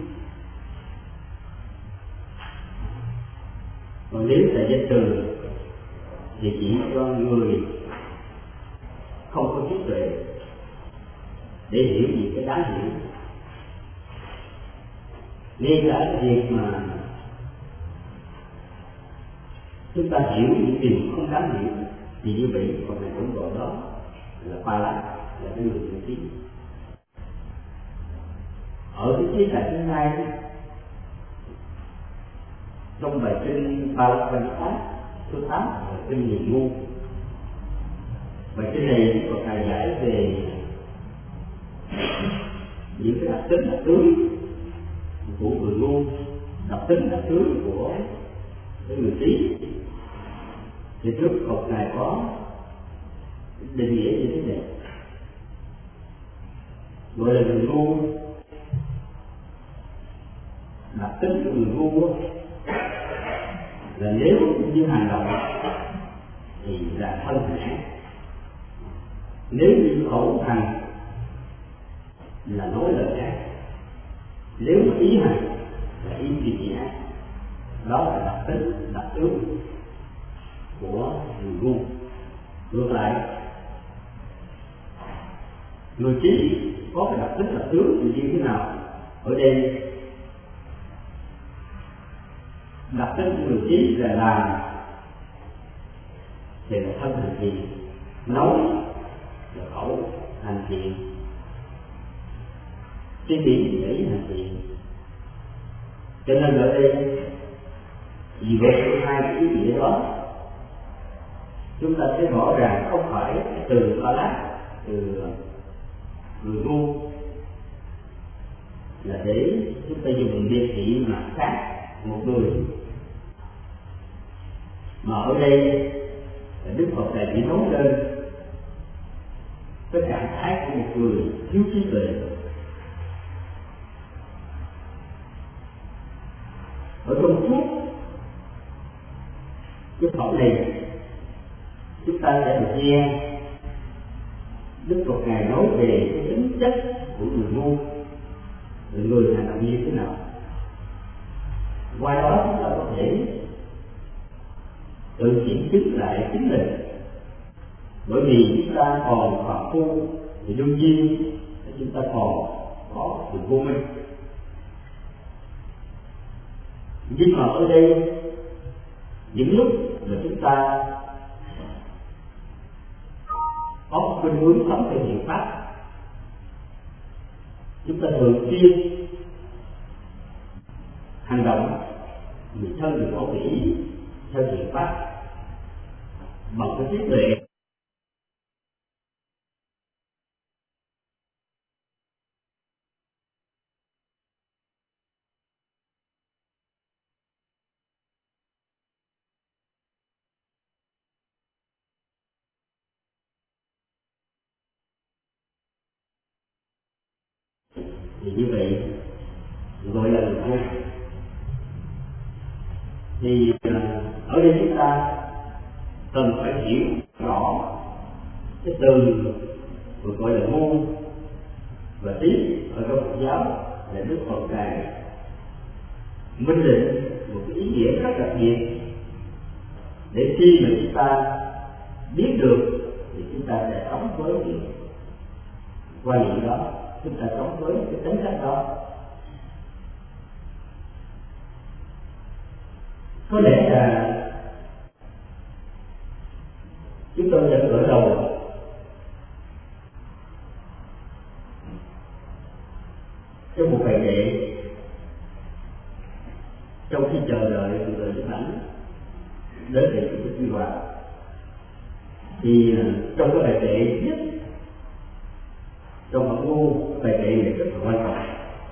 Còn nếu là danh từ thì chỉ cho người không có trí tuệ để hiểu gì cái đáng hiểu. Ngay cả cái việc mà chúng ta hiểu những điều không đáng hiểu thì như vậy còn này cũng gọi đó là ba la, là cái người tự trí. Ở cái khía cạnh thứ hai, trong bài kinh Ba La Văn Tác số 8 là kinh người ngu. Bài kinh này có bài giải về những cái đặc tính đặc tướng của người ngu, đặc tính đặc tướng của cái người trí. Thì trước Phật này có định nghĩa như thế này, gọi là người ngu. Đặc tính của người ngu là nếu như hành động thì là thân thể, nếu như khẩu hành là nói lời ác, nếu mà ý hành là ý gì ác. Đó là đặc tính đặc tướng của người ngu. Ngược lại, người trí có cái đặc tính đặc tướng thì như thế nào? Ở đây đặc tính của người trí là làm thì là thân hành thiện, nói là khẩu hành thiện, suy nghĩ để hành thiện. Cho nên ở đây vì vậy hai cái ý nghĩa đó chúng ta sẽ rõ ràng không phải từ ba la, từ người ngu là để chúng ta dùng biệt thị mà khác một người, mà ở đây là Đức Phật này chỉ nói lên cái trạng thái của một người thiếu trí tuệ. Ở trong suốt cái phẩm này chúng ta sẽ được nghe Đức Phật ngài nói về cái tính chất của người ngu, người hành động như thế nào. Qua đó chúng ta có thể tự kiểm chứng lại chính mình, bởi vì chúng ta còn phạm phu thì đương nhiên chúng ta còn có sự vô minh. Nhưng mà ở đây những lúc mà chúng ta có khuynh hướng sống theo thiện pháp, chúng ta thường xuyên hành động người thân người khẩu nghĩ theo thiện pháp bằng cái trí tuệ thì như vậy gọi là người ngu. Thì ở đây chúng ta cần phải hiểu rõ cái từ được gọi là ngu và trí ở trong Phật giáo là Đức Phật Ngài minh định một cái ý nghĩa rất đặc biệt, để khi mà chúng ta biết được thì chúng ta sẽ sống với cái quan niệm đó, chúng ta sống với cái tính cách đó. Có lẽ là chúng tôi sẽ khởi đầu trong một bài kệ trong khi chờ đợi người Nhật Bản đến để chúng tôi quy hoạch. Thì trong cái bài kệ nhất trong bản ngu, bài kệ này rất là quan trọng.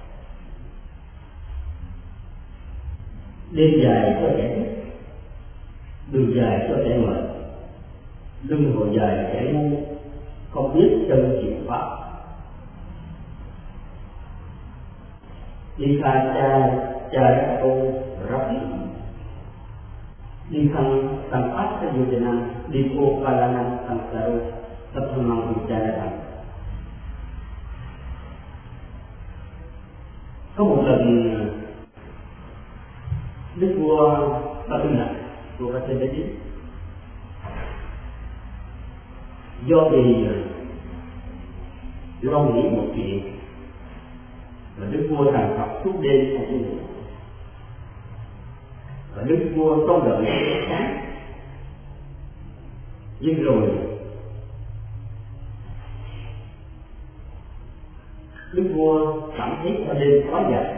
Đêm dài cho kẻ thức, đường dài cho kẻ mệt, lưng hồi dài kẻ ngu, không biết chân chịu pháp. Đi khai cha cô rắp đi khăn tăng phát cái vô tình năng, đi cô ba la năng tăng sa rô, tập thân năng của cha đã thành. Có một lần Đức vua Ba Tư Nặc, vua Ba Tư Đế do vì lo nghĩ một chuyện và Đức vua tràn trọc suốt đêm không ngủ, và Đức vua không đợi đến sáng. Nhưng rồi Đức vua cảm thấy ở đêm quá dài,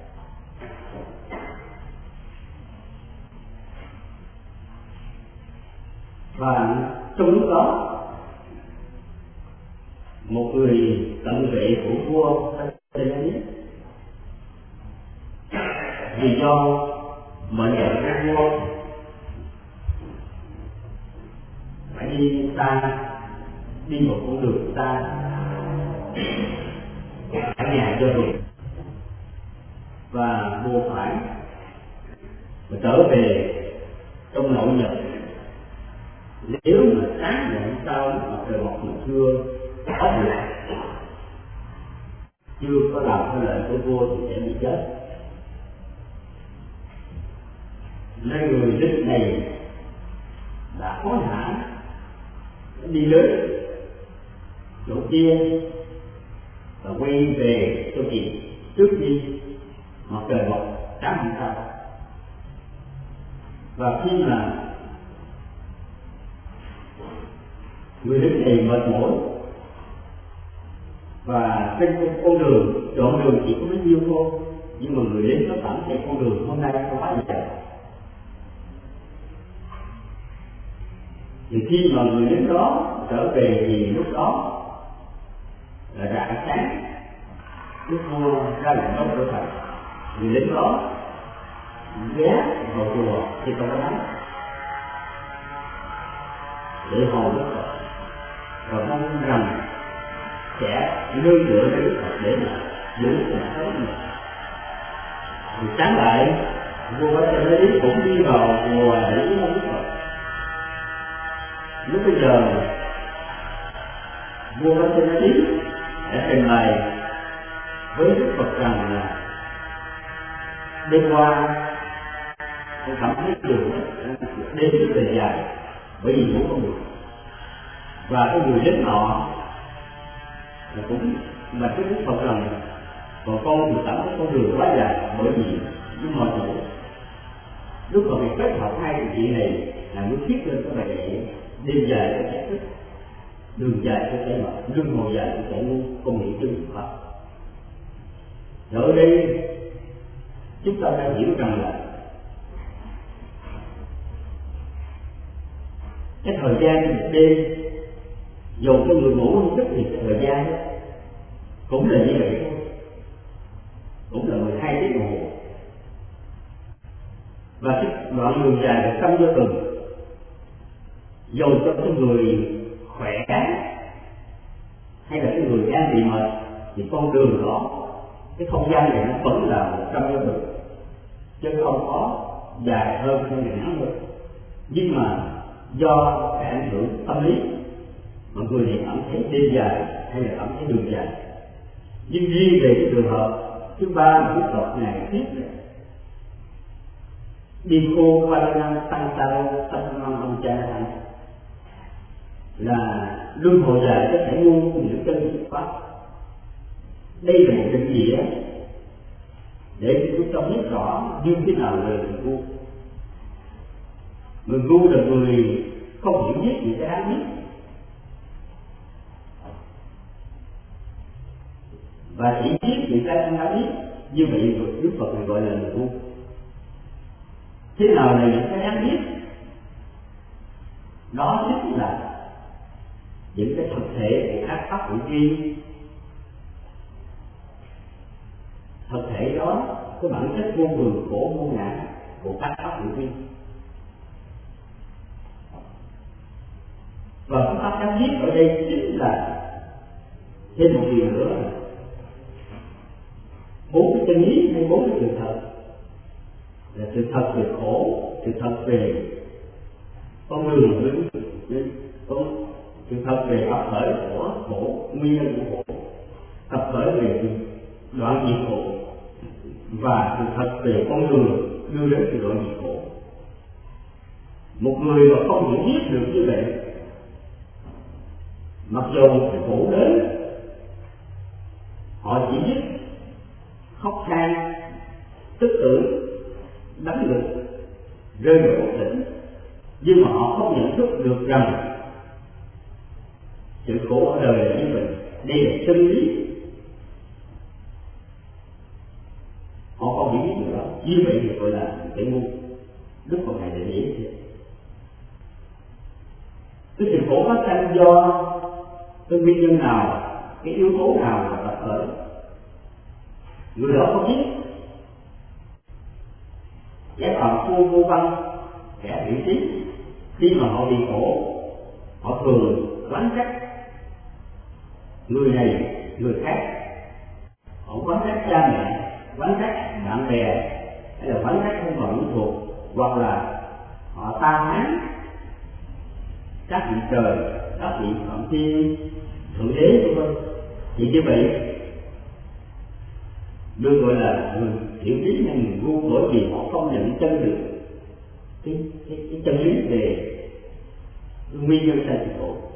và trong lúc đó một người cận vệ của vua vì do mệnh lệnh của vua phải đi xa, đi một con đường xa ở nhà cho việc, và vua phải trở về trong nội nhật. Nếu mà sáng ngày hôm sau mặt trời mọc mà chưa có làm theo lệnh của vua thì sẽ bị chết. Nên người lính này đã hối hả đi đến chỗ kia và quay về cho kịp trước khi mặt trời mọc sáng hôm sau. Và khi mà người lính này mệt mỏi và trên con đường, đoạn đường chỉ có mấy nhiêu thôi, nhưng mà người lính nó cảm thấy con đường hôm nay không quá dài. Thì khi mà người lính đó trở về thì lúc đó là rạng sáng, Đức vua ra lệnh đóng cửa thành. Người lính đó ghé vào chùa thì không có nắng để hầu Đức Phật, và mong rằng sẽ nương tựa cho Đức Phật để mà giữ cuộc sống mình. Thì sáng lại vua Ba Tư Đế cũng đi vào chùa để ý Đức Phật. Lúc bây giờ vua Ba Tư Đế đã trình bày với Đức Phật rằng là đêm qua tôi cảm thấy đường đêm rất là dài bởi vì ngủ không được, và cái người lính họ là cũng mà cái Đức Phật rằng còn con thì cảm thấy con đường quá dài bởi vì những mỏi ngủ. Đức Phật thì kết hợp hai cái chuyện này là muốn thiết lên cái bài kệ đêm dài cho kẻ thức, đường dài cho kẻ mệt, lưng hồi dài cho kẻ ngu, không nghĩ chân Phật. Ở đây chúng ta đã hiểu rằng là cái thời gian một đêm, dù có người ngủ không thức thì cái thời gian đó cũng là như vậy thôi, cũng là 12 tiếng đồng hồ. Và cái đoạn đường dài là 100 giờ tuần, dù cho cái người khỏe hay là cái người đang bị mệt thì con đường đó cái không gian này nó vẫn là 100 năm được, chứ không có dài hơn hay là ngắn hơn. Nhưng mà do cái ảnh hưởng tâm lý, mọi người thì cảm thấy đêm dài hay là cảm thấy đường dài. Nhưng riêng về cái trường hợp thứ ba mà Đức Phật Ngài thuyết đi khô qua năng tăng sao tâm năng ông cha này là luân hồi dài có thể ngu những chân thực pháp. Đây là một định nghĩa để chúng ta biết rõ như thế nào là người ngu. Người ngu là người không hiểu biết gì cái đáng biết, và chỉ biết những cái không đáng biết. Như vậy Đức Phật này gọi là người ngu. Thế nào là những cái đáng biết? Đó chính là những cái thực thể của các pháp hữu vi. Thực thể đó có bản chất vô thường, khổ, vô ngã của các pháp hữu vi. Và cái pháp đáng biết ở đây chính là thêm một điều nữa là 4 cái chân lý hay 4 cái sự thật. Là sự thật về khổ, sự thật về con đường đến sự thật về tập khởi của khổ, nguyên nhân của khổ, tập khởi về đoạn diệt khổ, và sự thật về con đường đưa đến sự đoạn diệt khổ. Một người mà không hiểu biết được như vậy, mặc dù cái khổ đến họ chỉ biết khóc than, tức tử, đánh lực, rơi vào bất tỉnh, nhưng mà họ không nhận thức được rằng sự khổ ở đời là như vậy. Đây là chân lý. Họ không hiểu biết được đó. Như vậy thì gọi là kẻ ngu. Đức Phật này để ý thế. Cái sự khổ phát sinh do cái nguyên nhân nào, cái yếu tố nào là tập khởi, người đó không biết. Kẻ phạm phu vô văn, kẻ hiểu trí, khi mà họ bị khổ, họ thường oán trách người này, người khác. Họ oán trách cha mẹ, oán trách bạn bè, hay là oán trách không còn thuộc, hoặc là họ ta thán các vị trời, các vị phạm thiên, thượng đế v.v. Thì như vậy được gọi là người hiểu trí hay người ngu, bởi vì họ không nhận chân được cái chân lý về nguyên nhân sanh tử khổ.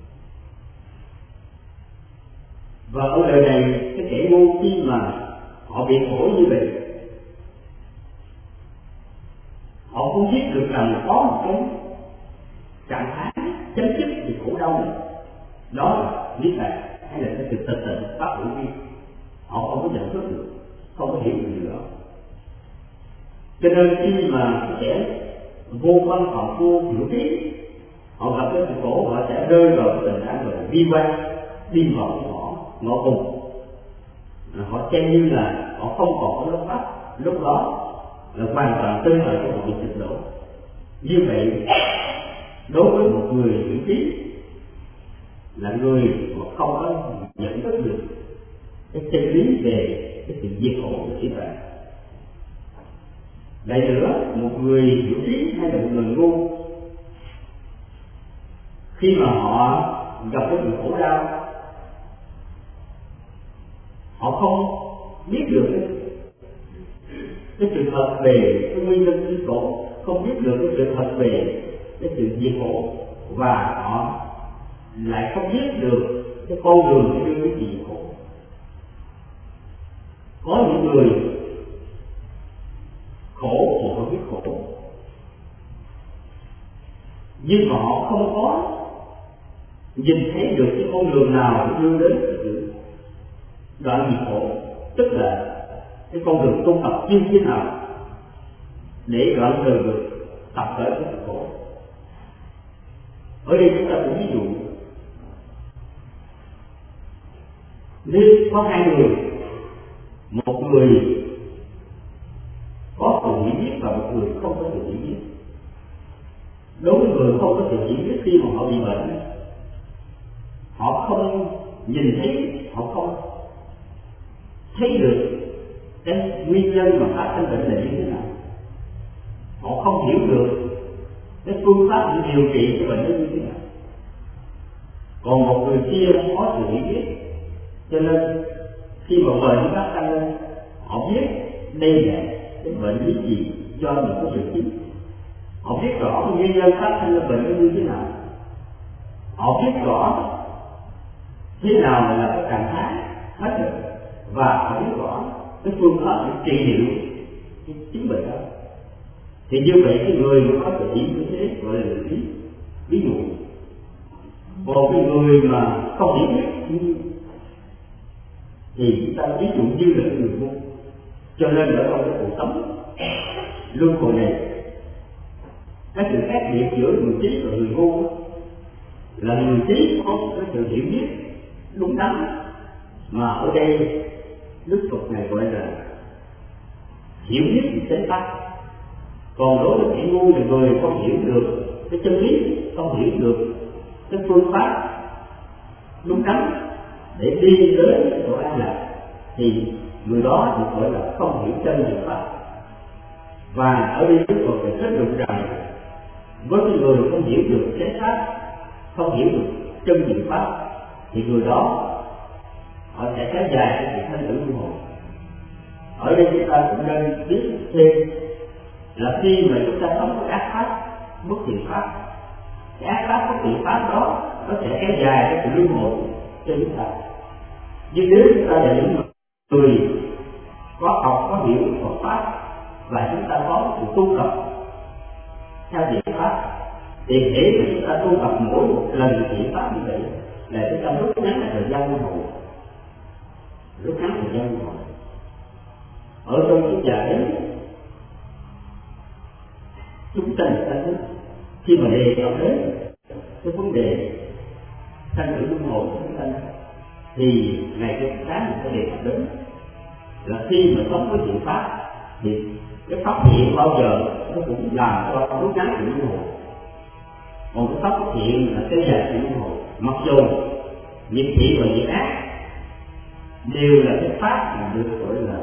Và ở đời này cái kẻ ngu khi mà họ bị khổ như vậy, họ không biết được rằng có một cái trạng thái chấm dứt về khổ đau này, đó là niết bàn hay là cái sự tịch tịnh pháp hữu vi. Họ không có nhận thức được, không có hiểu được điều đó. Cho nên khi mà cái kẻ vô văn phạm phu hiểu trí, họ gặp cái sự khổ, họ sẽ rơi vào cái tình trạng gọi là bi quan, đi vào cái ngõ cùng. Họ xem như là họ không còn có lớp pháp, lúc đó là hoàn toàn tinh thần của họ bị sụp đổ. Như vậy đối với một người hiểu trí là người mà không có nhận thức được cái chân lý về cái sự diệt khổ của trí tuệ. Lại nữa, một người hiểu trí hay là một người ngu, khi mà họ gặp cái sự khổ đau, họ không biết được cái sự thật về cái nguyên nhân của khổ, không biết được cái sự thật về cái sự diệt khổ, và họ lại không biết được cái con đường để đưa đến diệt khổ. Có những người khổ thì họ biết khổ, nhưng mà họ không có nhìn thấy được cái con đường nào để đưa đến sự đoạn diệt khổ, tức là cái con đường tu tập như thế nào để đoạn từ được tập khởi cái sự khổ. Ở đây chúng ta cũng ví dụ, nếu có hai người, một người có sự hiểu biết và một người không có sự hiểu biết. Đối với người không có sự hiểu biết, khi mà họ bị bệnh, họ không nhìn thấy, họ không thấy được cái nguyên nhân mà phát sinh bệnh là như thế nào. Họ không hiểu được cái phương pháp để điều trị cái bệnh đó như thế nào. Còn một người kia có sự hiểu biết, cho nên khi mà bệnh phát sinh lên, họ biết đây là cái bệnh lý gì, do những cái triệu chứng. Họ biết rõ nguyên nhân phát sinh ra bệnh đó như thế nào. Họ biết rõ thế nào là cái trạng thái hết được, và họ biết rõ cái phương pháp để trị liệu cái chứng bệnh đó. Thì như vậy cái người mà có thể hiểu như thế gọi là lý. Ví dụ, còn cái người mà không hiểu biết thì chúng ta ví dụ như là người ngu. Cho nên ở trong cái cuộc sống luân hồi này, cái sự khác biệt giữa người trí và người ngu là người trí có cái sự hiểu biết đúng đắn, mà ở đây Đức Phật này gọi là hiểu biết thì chánh pháp. Còn đối với kẻ ngu là người không hiểu được cái chân lý, không hiểu được cái phương pháp đúng đắn để đi đến cái chỗ an lạc, thì người đó được gọi là không hiểu chân diệu pháp. Và ở đây Đức Phật phải kết luận rằng với cái người không hiểu được chánh pháp, không hiểu được chân diệu pháp, thì người đó họ sẽ kéo dài cái sự thanh tử luân hồi. Ở đây chúng ta cũng nên biết thêm là khi mà chúng ta sống với ác pháp, bất thiện pháp, cái ác pháp bất thiện pháp đó nó sẽ kéo dài cái sự luân hồi cho chúng ta. Nhưng nếu chúng ta là những người có học, có hiểu Phật pháp và chúng ta có sự tu tập theo thiện pháp, thì để mà chúng ta tu tập mỗi một lần thiện pháp như vậy là chúng ta rút ngắn lại thời gian luân hồi, rút ngắn thời gian luân hồi. Ở trong cái giờ đấy, chúng ta khi mà đề cập đến cái vấn đề sanh tử luân hồi của chúng ta, thì ngày cái sáng mình sẽ đề cập đến là khi mà sống với thiện pháp thì cái pháp thiện bao giờ nó cũng làm cho rút ngắn sự luân hồi. Còn cái pháp thiện là cái dài sự luân hồi. Mặc dù việc thiện và việc ác đều là cái pháp mà được gọi là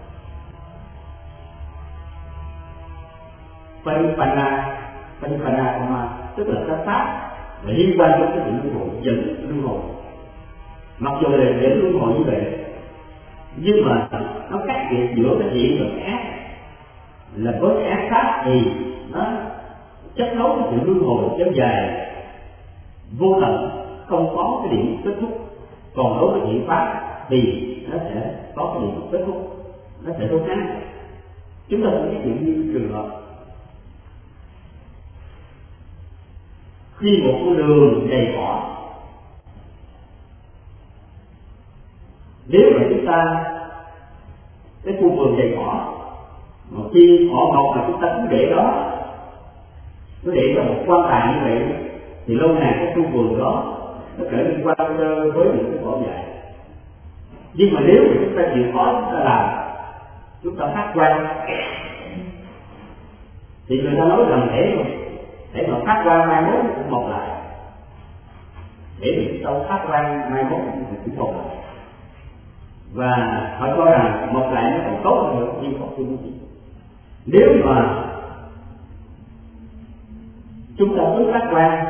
Panipana Kama, tức là cái pháp liên quan đến cái sự luân hồi, dẫn luân hồi. Mặc dù là dẫn luân hồi như vậy, nhưng mà nó khác biệt giữa cái thiện và cái ác là với cái ác pháp thì nó chấp nối cái sự luân hồi kéo dài vô tận, không có cái điểm kết thúc. Còn đối với thiện pháp thì nó sẽ có cái điểm kết thúc, nó sẽ rút ngắn. Chúng ta cũng ví dụ như trường hợp khi một con đường đầy cỏ, nếu mà chúng ta cái khu vườn đầy cỏ mà khi cỏ mọc mà chúng ta cứ để đó, cứ để vào một quan tài như vậy, thì lâu ngày cái khu vườn đó nó trở nên quan trơ với những cái cỏ dại. Nhưng mà nếu mà chúng ta chịu khó chúng ta làm, chúng ta phát quang, thì người ta nói rằng để mà phát quang mai mốt cũng mọc lại, để chúng ta phát quang mai mốt cũng mọc lại. Và họ cho rằng mọc lại nó còn tốt hơn nữa, nhưng không chung gì. Nếu mà chúng ta cứ phát quang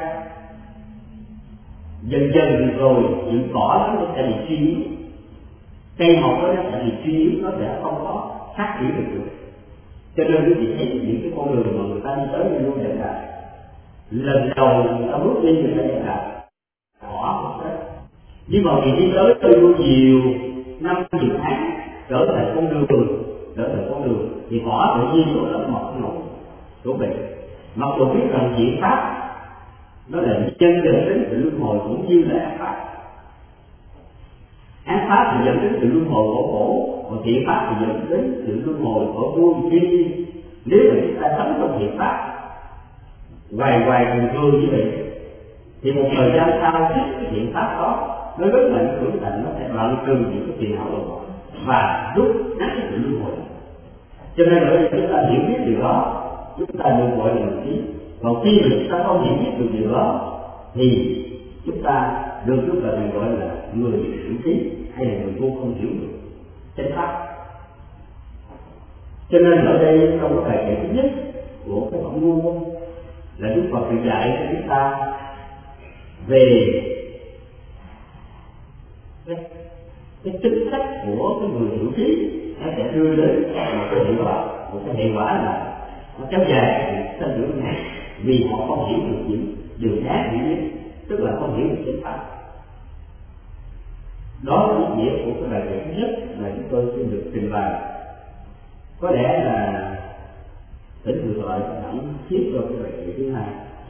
dần dần rồi những cỏ đó nó sẽ bị suy yếu, cây mọc đó nó sẽ bị suy yếu, nó sẽ không có phát triển được. Cho nên quý vị thấy những cái con đường mà người ta đi tới như luôn dẫn lại, lần đầu người ta bước đi người ta dẫn lại cỏ một đấy, nhưng mà vì đi tới bao nhiêu năm nhiều tháng trở thành con đường thì cỏ tự nhiên nó đã mọc nổi chỗ bệnh. Mặc dù biết rằng thiện pháp nó là chân dẫn đến sự luân hồi cũng như là ác pháp. Ác pháp thì dẫn đến sự luân hồi của khổ, còn thiện pháp thì dẫn đến sự luân hồi của vui. Tuy nhiên nếu mà chúng ta sống trong thiện pháp hoài thường thường như vậy, thì một thời gian sau cái thiện pháp đó nó rất mạnh trưởng thành, nó sẽ đoạn trừ những cái phiền não đó và rút ngắn cái sự luân hồi. Cho nên ở đây chúng ta hiểu biết điều đó, chúng ta được gọi là người trí. Còn khi mà chúng ta không hiểu biết được điều đó thì chúng ta được Đức Phật này gọi là người hiểu trí hay là người vô không hiểu được. chánh pháp. Cho nên ở đây trong cái bài kể thứ nhất của cái phẩm Ngu Môn là Đức Phật tự dạy cho chúng ta về cái tính cách của cái người hữu trí, nó sẽ đưa đến một cái hệ quả là nó kéo dài sự sinh dưỡng này, vì họ không hiểu được những điều khác duy nhất, tức là không hiểu được chánh pháp. Đó là ý nghĩa của cái bài kể thứ nhất mà chúng tôi xin được trình bày. Có lẽ là tỉnh Thừa Thoại hẳn tiếp cho cái bài kể thứ hai.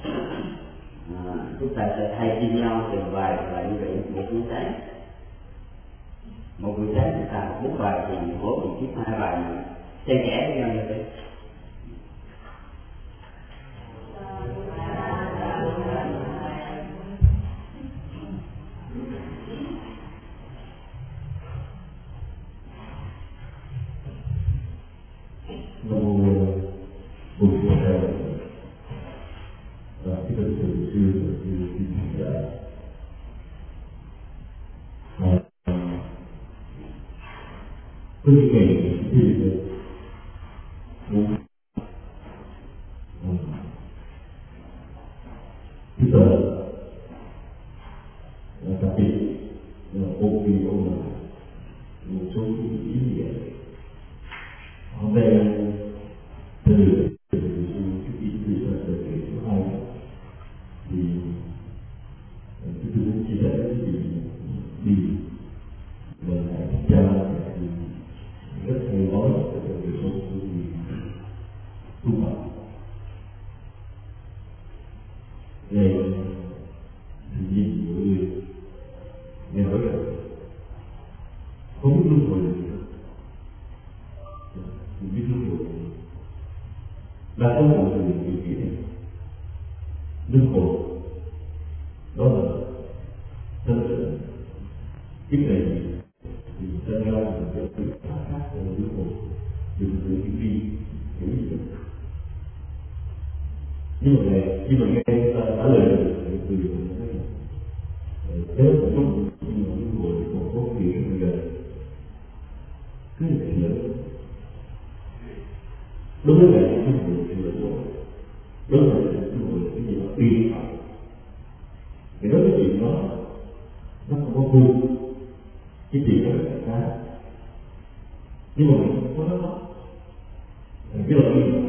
Chúng ta sẽ thay phiên nhau trình bày và như vậy một buổi sáng. Một buổi sáng chúng ta học 4 bài thì mỗi buổi tiếp 2 bài xen kẽ với nhau như thế.
Cái ngày thì bây giờ là đặc biệt là ôn vì ôn là một số ý nghĩa hôm nay từ cái ý nghĩa là cái thứ hai thì tôi muốn chia sẻ với quý vị đi và lại cha thì rất hay nói về đời sống của người tu học. Ngày thì nhìn mọi người nghe nói là không biết luân hồi nữa, không biết luân hồi là có một người nghĩ này luân hồi đó là thân sự kiếp này thì thân nhau là cái sự khác của luân hồi đừng tự đi hiểu gì được. Nhưng mà nghe ta trả lời được từ nếu mà trong những người còn có nghĩa là cái chuyện lớn đối với lại cái người thì là đối với lại cái người cái gì đó vi phạm thì đối với chuyện đó nó không có vui, cái chuyện đó là cái nhưng mà mình không có nó cái là vi phạm.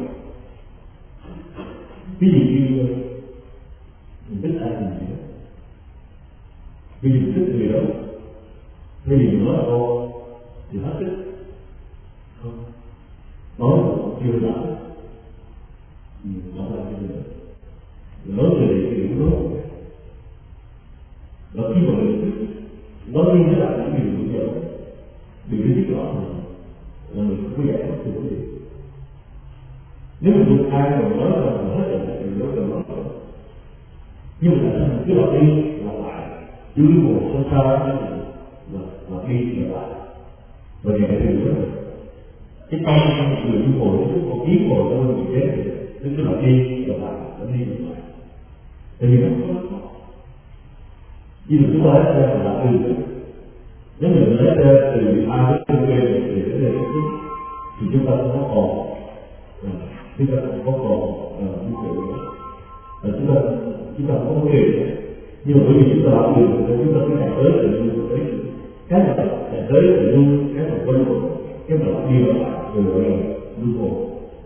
Ví dụ như mình thích ai mình gì đó, ví dụ thích người đó, ví dụ nói là con thì hết thích, không nói là chưa đã, nói là chưa đã, nói về cái điều đó, và khi mà mình thích nói như thế là những điều đúng rồi, điều biết rõ là mình không có giải thích được cái gì. Nếu mình được ai mà nói là mình hết rồi thì nó cần nói rồi, nhưng mà tại sao cứ lặp đi lặp lại cứ một sơ sơ lặp đi lặp lại và ngày này thì nữa cái tâm trong người tu hồi nó có ý hồi trong người chết thì nó cứ lặp đi lặp lại tại vì nó không có nhưng mà chúng ta lấy ra là từ nếu mình lấy ra từ A đến B thì đến đây thì chúng ta không có còn chúng ta không có còn như vậy nữa, chúng ta không có điều nhưng mà bởi vì chúng ta làm điều thì chúng ta phải tới tự nhiên tới cái là tới tự nhiên cái là quanh quẩn cái là đi vào lại rồi gọi là luân hồi.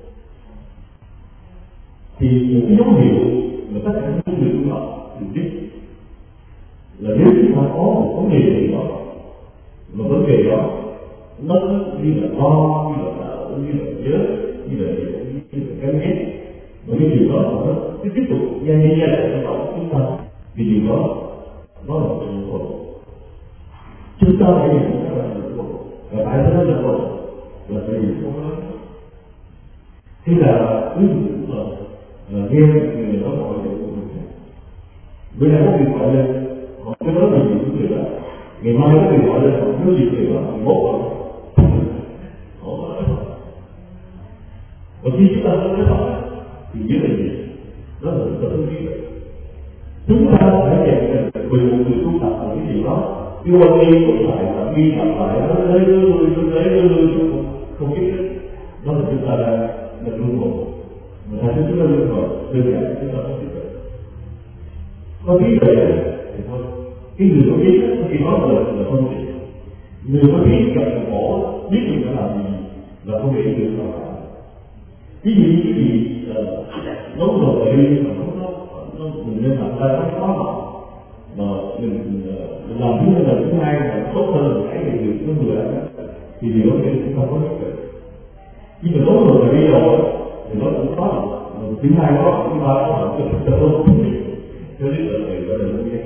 Thì những cái dấu hiệu mà tất cả những người tu học đều biết là nếu chúng ta có một vấn đề gì đó mà vấn đề đó nó như là lo, như là sợ, như là nhớ, như là cái ghét, và cái điều đó nó cứ tiếp tục gia lại trong đầu chúng ta, vì điều đó nó là một sự khổ. Chúng ta phải nhìn nó là sự khổ, và tại sao nó là khổ? Là tại vì không có. Thế là ví dụ là nghe người đó gọi để của mình. Bữa nay có người gọi lên, họ cứ nói là gì cũng được đó. Ngày mai có người gọi lên, họ nói gì được đó, họ bố họ. Họ nói họ. Và khi chúng ta không nói họ, thì dưới là gì? Đó là chúng ta không biết. Chúng ta phải dạy về một người tu tập ở cái điều đó cái quan nghi cũng phải là ghi nhận lại nó lấy không biết đó là chúng ta đang luân hồi, mà thay chúng ta luân hồi đơn giản chúng ta không biết được. Có biết về thì thôi, cái người có biết khi nói lời là không biết, người có biết gặp khổ biết mình phải làm gì là không để được nào cả. Ví dụ như cái gì nấu đồ đi mà nó mình nên làm tay nó khó mà mình làm thứ nhất là thứ hai là tốt hơn cái người nó người đã thì điều đó chúng ta có biết được. Nhưng mà nấu đồ đi rồi thì nó cũng khó, thứ hai đó thứ ba đó là cái tốt cho nên là người gọi là nông dân.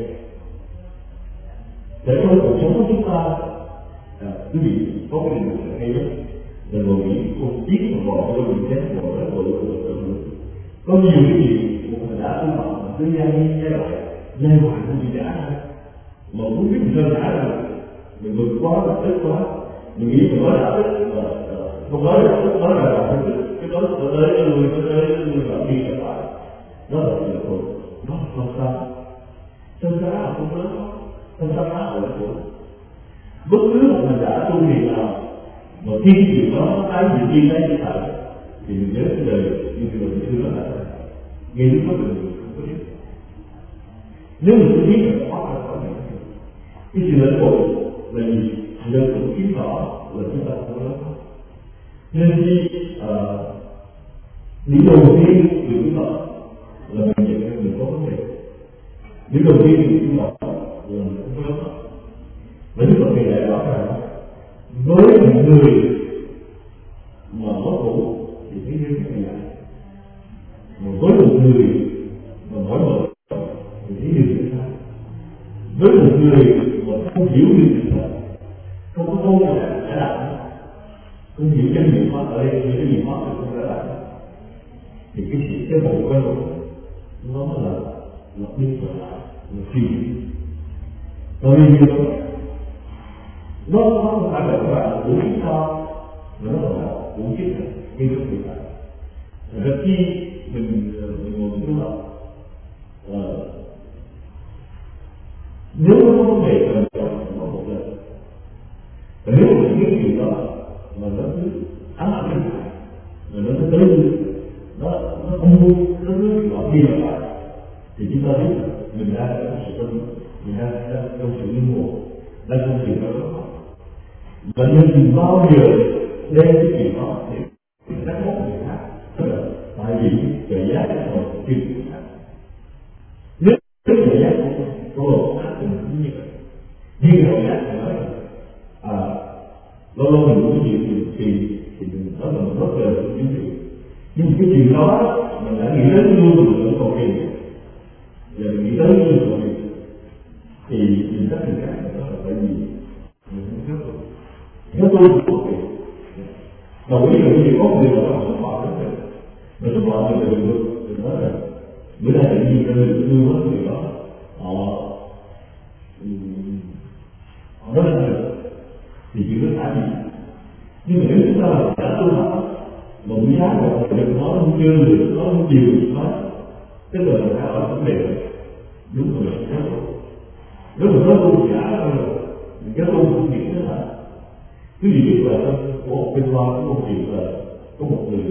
Để cho cuộc sống của chúng ta quý vị có cái điều hay nhất là ngồi nghĩ không biết mà bỏ cho mình chết bỏ ra của có nhiều cái gì một người đã tu học mà cứ giai đoạn của chị đã mà muốn biết mình đã rồi mình vượt quá là tức quá mình nghĩ mình nói đạo đức mà không nói đạo đức nói là đạo đức cái đó tới người làm đi trở lại đó là sự thôi, đó là không sao sân giá là không lớn không sao phá hội của bất cứ một người đã tu niệm nào mà khi chuyện đó tái hiện đi lấy như vậy thì mình nhớ cái lời như cái lời xưa đó là nghe lúc đó mình không có biết. Nếu mình không biết là khó là khó nhận cái sự lãnh hội là gì thì mình cũng biết rõ là chúng ta không có lớn. Nên khi điểm đầu tiên của chúng ta là mình nhận ra mình có vấn đề. Điểm đầu tiên của chúng ta là mình không có lớn. Và Đức Phật này lại bảo rằng với một người mà có khổ thì thế giới sẽ dài, mà với một người mà mỏi mệt thì thế giới sẽ sai. Với một người mà không hiểu được sự thật, không có câu nào đã làm, không hiểu chân niệm pháp ở đây, những cái niệm pháp thì không đã làm, thì cái bộ quen rồi nó là đi trở lại, là phi. Rồi như vậy nó không phải là các bạn uống ít to mà nó là uống ít này như trong việc này. Rồi khi mình ngồi tu học nếu nó có vấn đề cần nó một lần, và nếu mà những cái chuyện đó mà nó cứ ám ảnh như vậy mà nó tới nó không vui nó cứ lặp đi lặp lại thì chúng ta biết là mình đang ở sự tâm, mình đang trong sự linh hồn, đang trong sự đó. Và nhân thì bao giờ đem cái chuyện đó để đánh mốt người khác, tức là tại vì trợ giá của người khác. Nếu trợ giá của người khác thì cũng như vậy. Nhưng trợ giá thì nói là lâu lâu mình cũng chịu thì mình nói là mình rất là chính trị. Nhưng cái chuyện đó mình đã nghĩ đến luôn mình vẫn còn tiền, và mình nghĩ tới luôn còn tiền thì mình rất tình cảm đó là tại vì mình không biết rồi. Nó tôi cũng có đồng ý là cái gì có người là nó xúc phạm đến mình, mà xúc phạm thì đừng nói là bữa nay tự nhiên tôi đưa hết người đó họ nói là được thì chỉ có thả gì. Nhưng mà nếu chúng ta là đã tu học mà buổi sáng một người nói không chưa được, nói không chiều được nói, tức là người ta ở vấn đề đúng rồi, nếu mà nói tu giả rồi thì cái tu không hiểu thế nào. Quý vị biết là của một bên hoa có một chuyện là có một người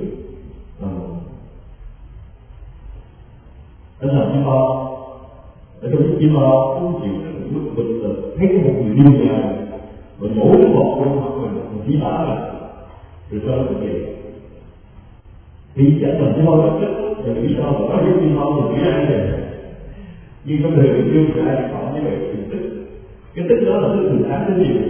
anh làm chim bao ở trong cái chim bao có một chuyện lúc mình thấy có một người điên nhà mình nhổ cái bọt trong mặt mình chỉ tả là rồi sau đó mình về thì chẳng làm chim bao rất chất rồi nghĩ sao mà có những chim bao mình nghĩ ai vậy nhưng có người mình chưa phải ai phạm như vậy thì tức cái tức đó là tức người khác cái gì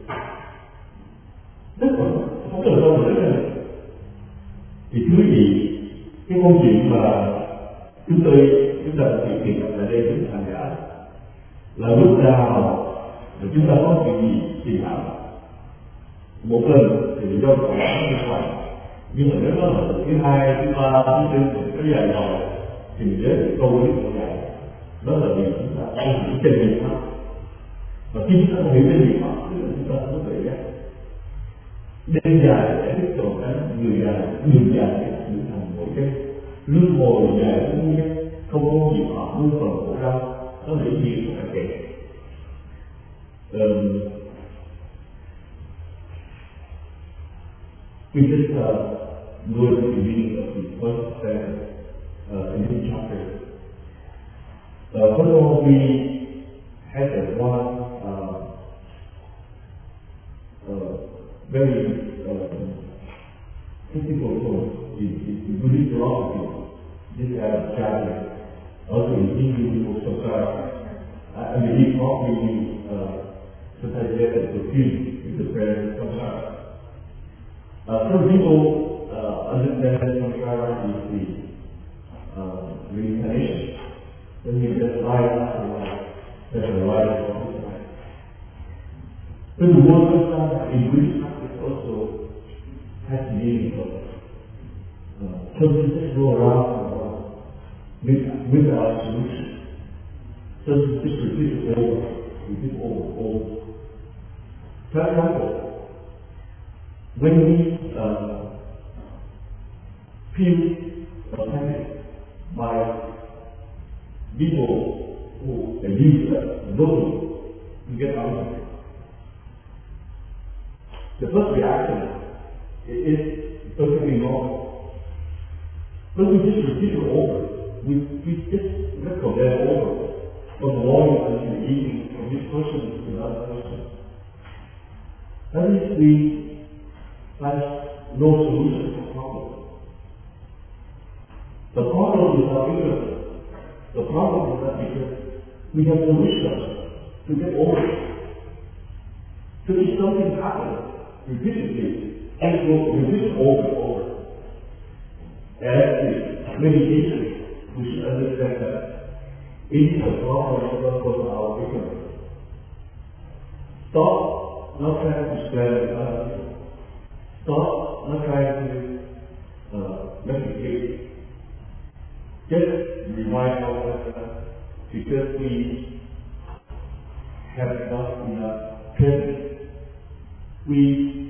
tức là không cần đâu mà đấy thì quý vị cái câu chuyện mà chúng ta thực hiện là đây chúng ta đã là lúc nào mà chúng ta có chuyện gì thì làm một lần thì do còn như vậy, nhưng mà nếu nó là thứ hai, thứ ba, thứ tư, thứ dài rồi thì mình nhớ câu nói của ngài đó là vì chúng ta không hiểu chân lý pháp, và khi chúng ta không hiểu chân lý pháp thì chúng ta không thể giác đêm dài để tiếp tục cái người dài để trở thành một cái luân hồi dài cũng như không có gì họ muôn phần khổ đau nó để gì cũng phải kể. We just know the beginning of the first stanza in this chapter. First of all, we had one very critical point in Buddhist philosophy. This chapter, also in Hindu samsara. I believe probably sometimes get confused with the prayer samsara. Some people understand samsara is the reincarnation. When you just life after life, there's a life after life. But the word samsara in Buddhist practice also has the meaning of something that go around and around without solution. Something just repeat over. For example, when we feel attacked by people who use voting to get out of it, the first reaction is perfectly normal. But we just repeat it over. We just record that over from morning until evening, from this person to another person. That is, we have no solution to the problem. The problem is not ignorance. The problem is that because we have no wisdom to get over it. So if something happens repeatedly, and will repeat over and over. As meditation, we should understand that it is a problem of our ignorance. Stop not trying to spread other people. Stop not trying to replicate. Just remind ourselves because we have not enough credit. We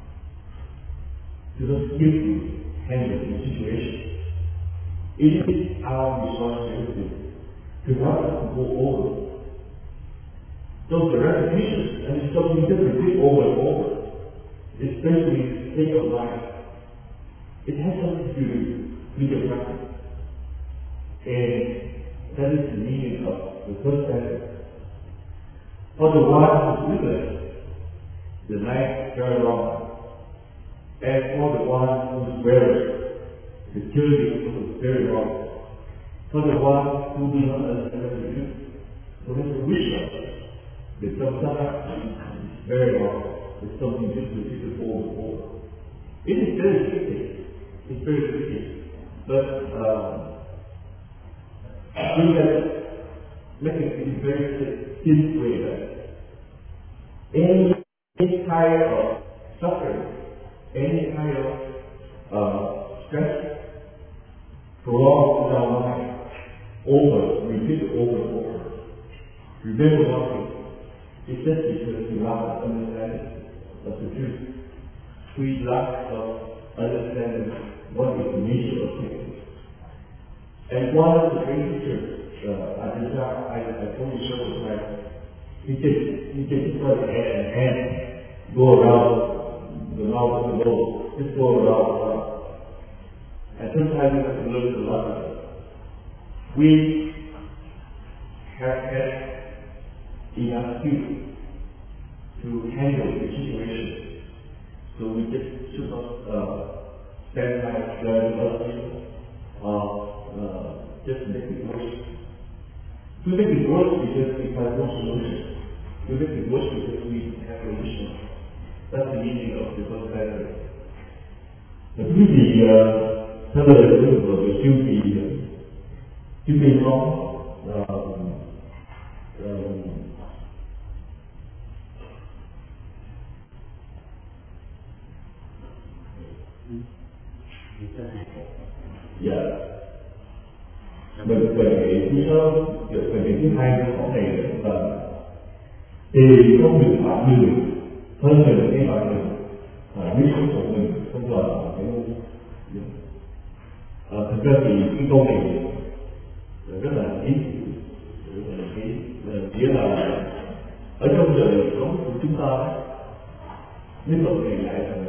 do not skillfully handle the situation. It is our responsibility to help us to go over. So the repetition, and it's something that repeat over and over, especially in the state of life, it has something to do with your practice. And that is the meaning of the first stanza. For the one who is with us, the night is very long. And for the one who is weary, the journey is very long. For the one who does not understand the truth, who has a wisdom, the samsara is very long. It's something just repeated over and over. It is very tricky. It's very tricky. But we can make it in a very simple way that any kind of suffering, any kind of stress, prolonged in our mind, repeated over and over. Remember one thing, it's just because we lack of understanding of the truth. We lack of understanding what is the nature of things. And one of the great teachers, I told you several times, he just put a hand, go around the mouth of the bowl, just go around. And sometimes we have to learn a lot of it. We have had enough skill to handle the situation. So we just should not stand like the other people, just make it worse. To make it worse because we have no solution. To make it worse because we have no wisdom. That's the meaning of the first stanza. The beauty, some of the people will still be wrong. Về cái thứ hai của khổ này là thì không được phạm như hơn được cái loại mình biết sống của mình không là cái thực ra thì cái câu này rất là ý nghĩa là Ở trong đời sống của chúng ta, nếu Phật ngày dạy rằng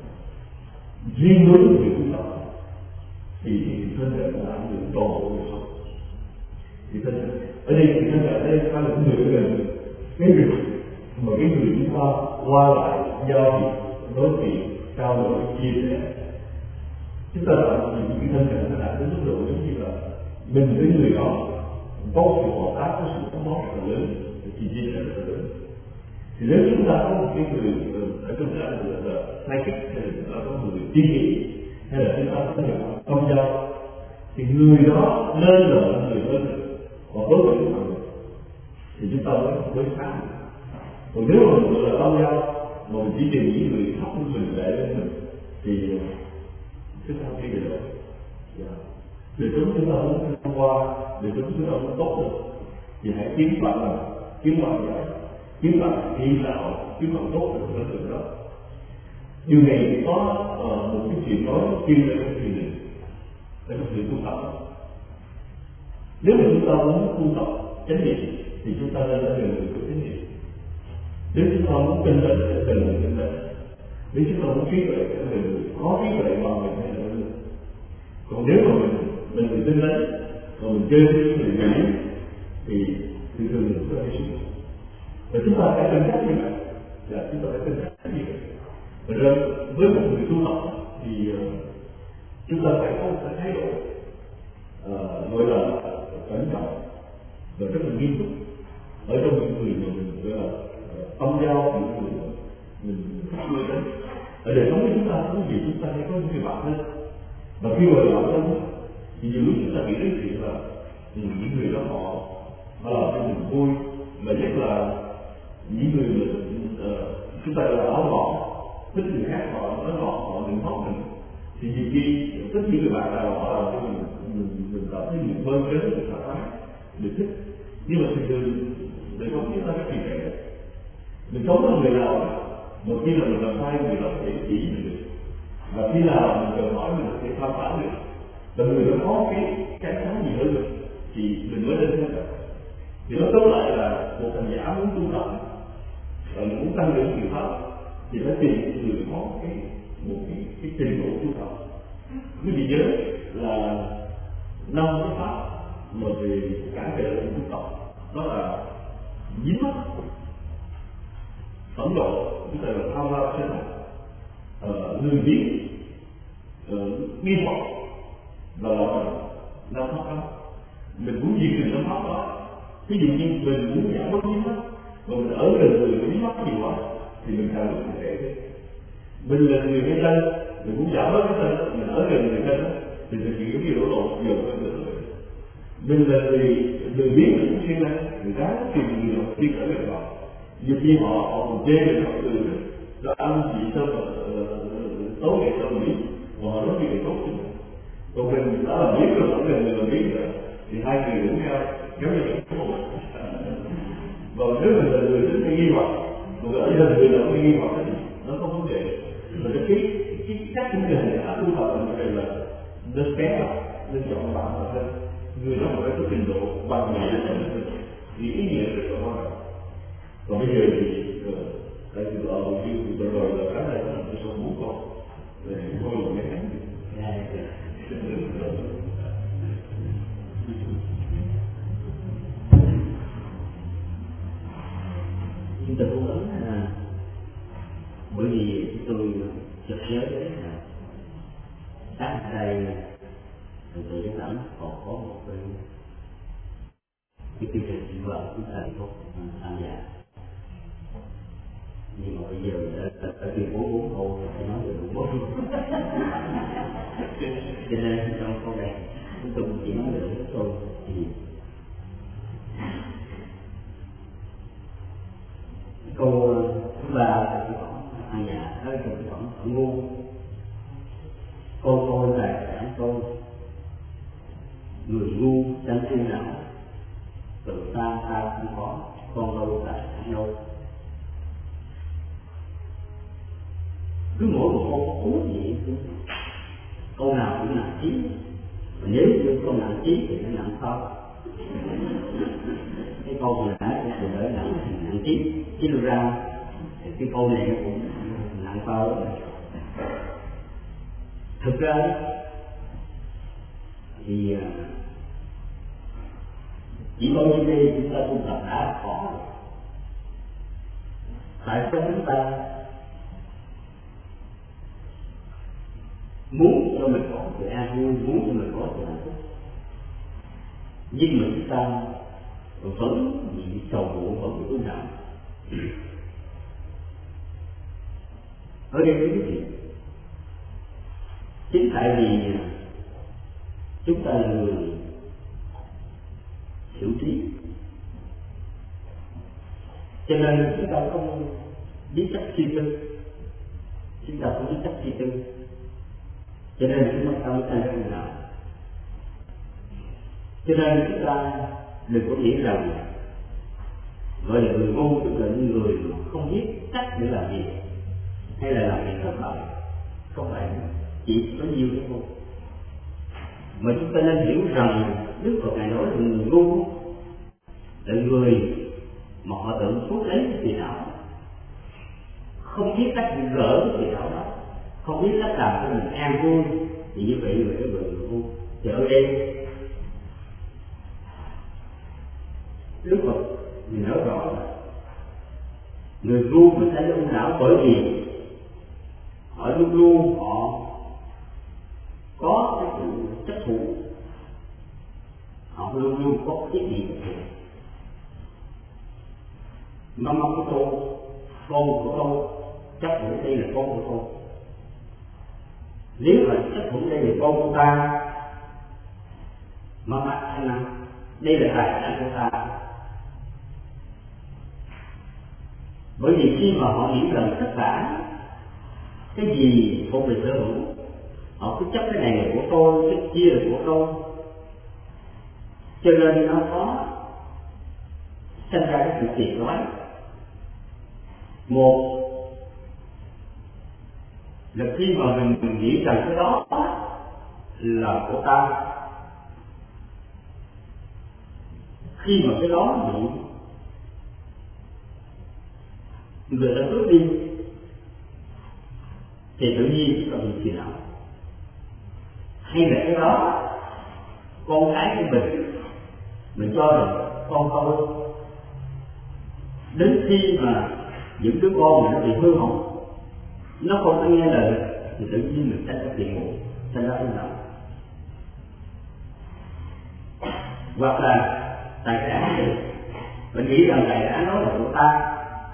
riêng đối với người tu tập thì thân thể là ảnh hưởng toàn bộ cuộc sống. Thì thân thể ở đây thì thân thể ở đây phải là người gần cái việc mà cái người chúng ta qua lại giao việc nói chuyện trao đổi chia sẻ, chúng ta làm những cái thân thể nó đạt đến mức độ giống như là mình với người đó có sự hợp tác, có sự đóng góp rất là lớn, thì chia sẻ rất là lớn. Thì nếu chúng ta có một cái người ở trong xã hội là sai kích, hay là chúng ta có một người tiên nghị, hay là chúng ta có người công giao, thì người đó nên là người lớn và tốt với chúng ta, thì chúng ta mới sáng. Còn nếu mà mình là công giao mà mình chỉ tìm những người thấp hơn mình để lên mình thì chúng ta không đi được. Để chúng ta muốn thông qua, để chúng ta muốn tốt được, thì hãy kiếm bạn giỏi, kiếm bạn hy đạo, kiếm bạn tốt được hơn từ đó. Điều này có một cái chuyện nói chuyên về cái thiền định, để có sự tu tập. Nếu mà chúng ta muốn tu tập chánh niệm thì chúng ta nên là người của chánh niệm. Nếu chúng ta muốn tinh tấn thì cần người tinh tấn. Nếu chúng ta muốn trí tuệ thì cần người có trí tuệ bằng mình hay là mình. Còn nếu mà mình tinh tấn, còn mình chơi với những người nghĩ thì thường mình có thể xuống. Và chúng ta phải cân nhắc như vậy. Chúng ta phải cân nhắc như vậy. Và rồi với một người tu tập thì chúng ta phải có một cái thái độ gọi là cẩn trọng và rất là nghiêm túc ở trong những người mà mình gọi là tâm giao, những người mình thích nuôi đến. Ở đời sống của chúng ta có gì chúng ta hay có những người bạn thân, và khi mà bạn thân thì nhiều lúc chúng ta nghĩ đến chuyện là những người đó họ làm cho mình vui, mà nhất là những người mà chúng ta là áo đỏ thích người khác, họ nói họ đừng hót mình, thì nhiều khi thích những người bạn nào họ làm cho mình cảm thấy mình vơn đến, mình thoải mái, mình thích. Nhưng mà thường đời sống chúng ta rất kỳ rẻ, mình sống với người nào một khi là mình làm sai, người đó có thể chỉ mình được, và khi nào mình cần hỏi mình có thể tham khảo được, và người đó có cái sống gì hơn mình thì mình mới lên theo được. Thì nó tóm lại là một hành giả muốn tu tập và muốn tăng trưởng sự pháp thì phải tìm người có một cái trình độ tu tập. Quý vị nhớ là 5 cái pháp mà về cản trở tu tập, đó là dính mắt, phẫn nộ, chúng ta là tham lam sân hận, lười biếng, nghi hoặc và lo. 5 pháp đó mình muốn diệt trừ 5 pháp đó. Ví dụ như mình muốn giảm bớt dính mắt, mà mình ở gần người dính mắt nhiều quá thì mình càng lúc càng rẻ. Mình là người hay tân, mình muốn giảm bớt cái tân, mình ở gần người tân thì mình chỉ có cái đổ lộ nhiều hơn nữa. Mình là người biết mình cũng siêng năng, người ráng tìm người nào siêng ở gần họ. Nhiều khi họ còn chê mình, họ cười nó ăn gì sao mà tối ngày sao mà biết, mà họ nói chuyện tốt chứ. Còn mình đã làm biết rồi, ở gần người làm biết rồi thì hai người đứng nhau kéo nhau cái một. Và nếu mình là người thích nghi hoặc, mà ở gần người nào nghi hoặc thì nó không vấn đề. Mà cái cách của người đã tu tập là nên kém lại, nên chọn bạn mà hơn. Người đó phải có trình độ bằng người đó thì ý nghĩa rất là quan trọng. Còn bây giờ thì tại vì ở một cái rồi là cái này là một số muốn con để coi là mấy tháng
chúng tôi cũng ấn bởi vì tôi chợt nhớ đến là sáng đây từ cái lãnh còn có một cái chương trình sinh hoạt chúng ta có tham gia, nhưng mà bây giờ ở tuyên bố 4 câu phải nói được 4 cho nên trong câu này chúng tôi chỉ nói được 4 câu thì câu thứ 3 là cái khoảng ăn nhà, cái khoảng ngu. Câu này là câu người ngu tranh tu não, tự ta không có, con đâu tại đâu. Cứ mỗi một câu cố gì câu nào cũng nặng chí, nếu như câu nặng chí thì nó nặng sao. Cái câu hồi nãy của tôi nói là nặng 9 kg, cái câu này nó cũng nặng bao lắm. Thực ra thì chỉ bao nhiêu đây chúng ta tu tập đã khó rồi. Tại sao chúng ta muốn cho mình có sự an vui, muốn cho mình có sự hạnh phúc, nhưng mà chúng ta vẫn bị sầu muộn, vẫn bị ưu não. Ở đây cái gì? Chính tại vì chúng ta là người hiểu trí, cho nên chúng ta không biết cách suy tư, chúng ta không biết cách suy tư, cho nên chúng ta mới thành ra ưu não. Cho nên chúng ta đừng có nghĩ rằng gọi là người ngu tức là những người không biết cách để làm gì hay là làm việc thất bại. Không phải chỉ có nhiều thế thôi, mà chúng ta nên hiểu rằng Đức Phật Ngài nói là người ngu là người mà họ tự chuốc lấy cái phiền não, không biết cách gỡ cái phiền não đó, không biết cách làm cho mình an vui, thì như vậy người đó gọi là người ngu. Thì ở đây Đức Phật mình nói rõ là người ngu mà thấy ưu não bởi vì họ luôn luôn họ có cái sự chấp thủ, họ luôn luôn có cái gì mong của tôi, con của tôi, chấp thủ đây là con của tôi. Nếu mà chấp thủ đây là con của ta, mama anh đây là tài sản của ta. Bởi vì khi mà họ nghĩ rằng tất cả cái gì thuộc về sở hữu, họ cứ chấp cái này là của tôi, cái kia là của tôi, cho nên nó có sinh ra cái sự phiền toái. Một là khi mà mình nghĩ rằng cái đó là của ta, khi mà cái đó bị người ta cướp đi thì tự nhiên chúng ta bị phiền não. Hay là cái đó con cái của mình cho rằng con tôi, đến khi mà những đứa con này nó bị hư hỏng, nó không có nghe lời thì tự nhiên mình sẽ có phiền muộn, sẽ ra ưu não. Hoặc là tài sản, mình nghĩ rằng tài sản đó là của ta,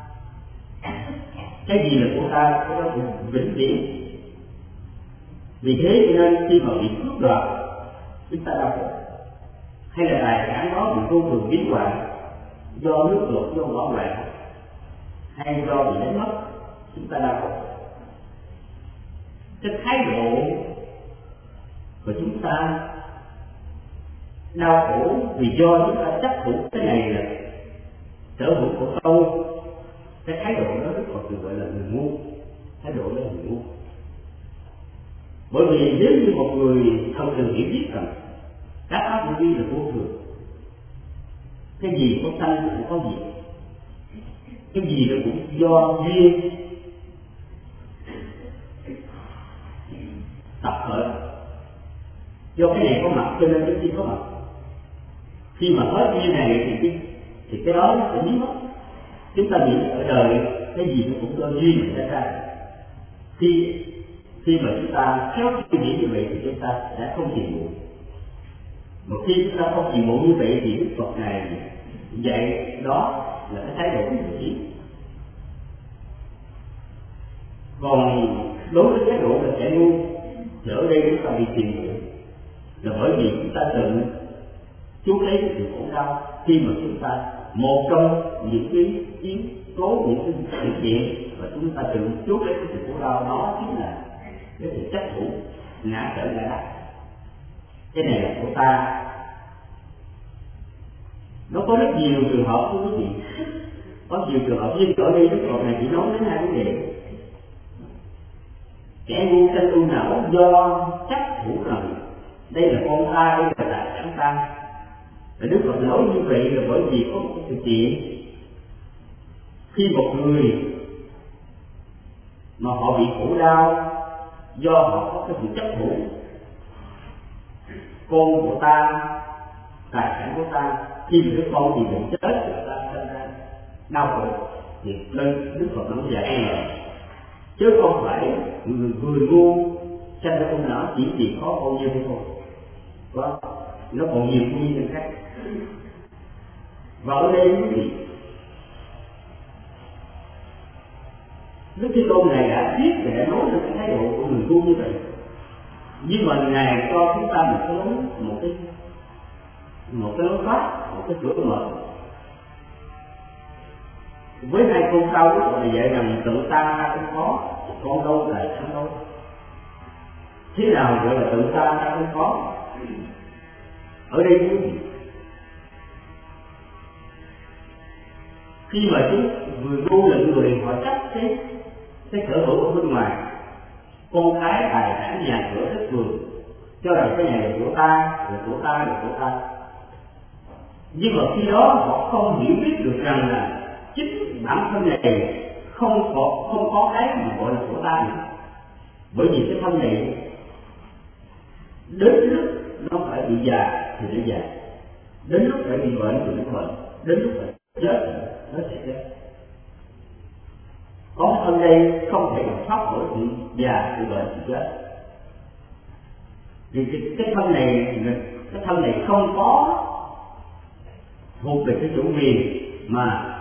cái gì là của ta, cái đó cũng vĩnh viễn. Vì thế cho nên khi mà bị cướp đoạt, chúng ta đau khổ. Hay là tài sản đó bị vô thường biến hoại do nước lụt, do hỏa hoạn, hay do bị đánh mất, chúng ta đau khổ. Cái thái độ của chúng ta đau khổ vì do chúng ta chấp thủ cái này là sở hữu của tôi. Cái thái độ đó Đức Phật được gọi là người ngu, thái độ đó là người ngu. Bởi vì nếu như một người thật sự hiểu biết rằng các pháp vô vi là vô thường, cái gì có sanh cũng có diệt, cái gì nó cũng do duyên tập khởi, do cái này có mặt cho nên cái kia có mặt. Khi mà hết duyên này thì cái đó nó sẽ biến mất. Chúng ta nghĩ ở đời cái gì nó cũng do duyên xảy ra. Khi mà chúng ta khéo suy nghĩ như vậy thì chúng ta sẽ không chịu muộn. Một khi chúng ta không chịu muộn như vậy thì Đức Phật này dạy đó là cái thái độ của người trí. Còn đối với thái độ là kẻ ngu thì ở đây chúng ta bị phiền muộn là bởi vì chúng ta tự chuốc lấy cái sự khổ đau. Khi mà chúng ta một trong những cái yếu tố, những cái sự kiện và chúng ta tự chuốc lấy cái sự khổ đau đó chính là cái sự chấp thủ, ngã trở ngã đắc. Cái này là của ta. Nó có rất nhiều trường hợp của quý vị, có nhiều trường hợp, nhưng ở đây Đức Phật này chỉ nói đến hai vấn đề. Kẻ ngu sanh ưu não do chấp thủ rằng đây là con ta, đây là tài sản ta. Đức Phật nói như vậy là bởi vì có một sự kiện. Khi một người mà họ bị khổ đau do họ có cái sự chấp thủ con của ta, tài sản của ta, khi một đứa con thì bị chết người ta sinh ra đau khổ, thì nên Đức Phật nói dạy là chứ không phải người ngu sanh ra con não chỉ vì có con như thế thôi. Đó, nó còn nhiều nguyên nhân khác. Và ở đây quý vị, Đức Thế Tôn này đã biết và đã nói được cái thái độ của người tu như vậy, nhưng mà ngài cho chúng ta một cái lối thoát, một cái cửa mở. Với hai câu sau Đức Phật này dạy rằng tự ta không có, con đâu tài sản đâu. Thế nào gọi là tự ta không có? Ở đây quý vị, khi mà người ngu là người họ chấp cái sở hữu ở bên ngoài, con cái, tài sản, nhà cửa, đất vườn, cho rằng cái này là của ta, là của ta, là của ta. Nhưng mà khi đó họ không hiểu biết được rằng là chính bản thân này không có cái mà gọi là của ta nữa. Bởi vì cái thân này đến lúc nó phải bị già thì nó già, đến lúc phải bị bệnh thì nó bệnh, đến lúc phải chết thì nó sẽ chết. Có thân đây không thể nào thoát khỏi sự già, sự bệnh, sự chết. Vì cái thân này không có thuộc về cái chủ quyền mà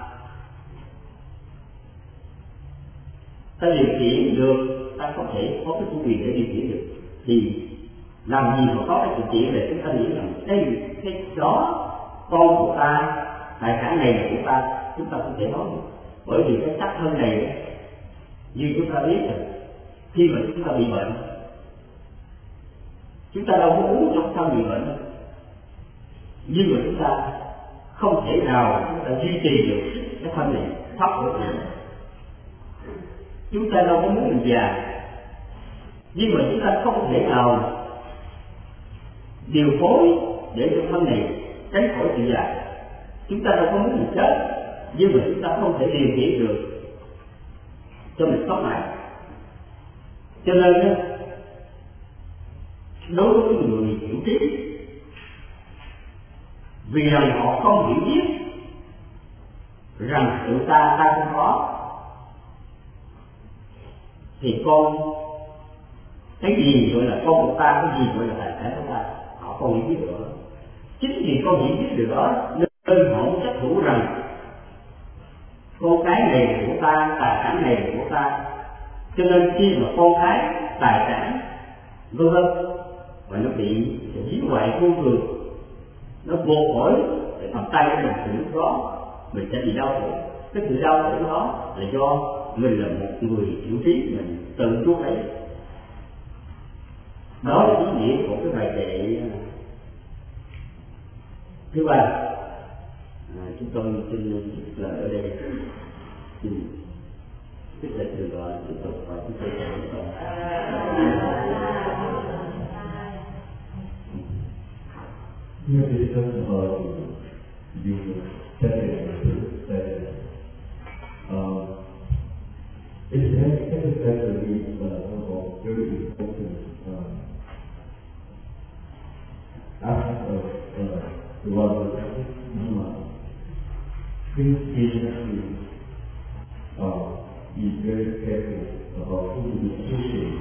ta điều khiển được, ta không thể có cái chủ quyền để điều khiển được. Thì làm gì mà có cái sự kiện để chúng ta nghĩ rằng cái đó con của ta, tài sản này là của ta, chúng ta không thể nói được. Bởi vì cái xác thân này, như chúng ta biết rồi, khi mà chúng ta bị bệnh, chúng ta đâu có uống trong thân bị bệnh, nhưng mà chúng ta không thể nào chúng ta duy trì được cái thân này thoát khỏi bệnh. Chúng ta đâu có muốn mình già, nhưng mà chúng ta không thể nào điều phối để cho thân này tránh khỏi sự già. Chúng ta đâu có muốn mình chết, nhưng mà chúng ta không thể điều khiển được cho mình sống lại. Cho nên đối với người hiểu trí, vì rằng họ không hiểu biết rằng tự ta không có, thì cái gì gọi là con của ta, cái gì gọi là tài sản của ta, họ không hiểu biết được đó. Chính vì không hiểu biết được đó nên họ chấp thủ rằng con cái này là của ta, tài sản này là của ta. Cho nên khi mà con cái, tài sản vân vân mà nó bị hủy hoại vô thường, nó vô khỏi để bàn tay của mình, thì lúc đó mình sẽ bị đau khổ. Cái sự đau khổ đó là do mình là một người hiểu trí, mình tự chuốc lấy. Đó là ý nghĩa của cái bài kệ thứ ba. Chúng tôi xin lời ở đây, xin tiếp tục từ đó tiếp tục và chúng tôi sẽ tiếp tục.
Như thế nên you said that it's necessary or very important aspect of the world of Dhamma. Please be very careful about who you associate.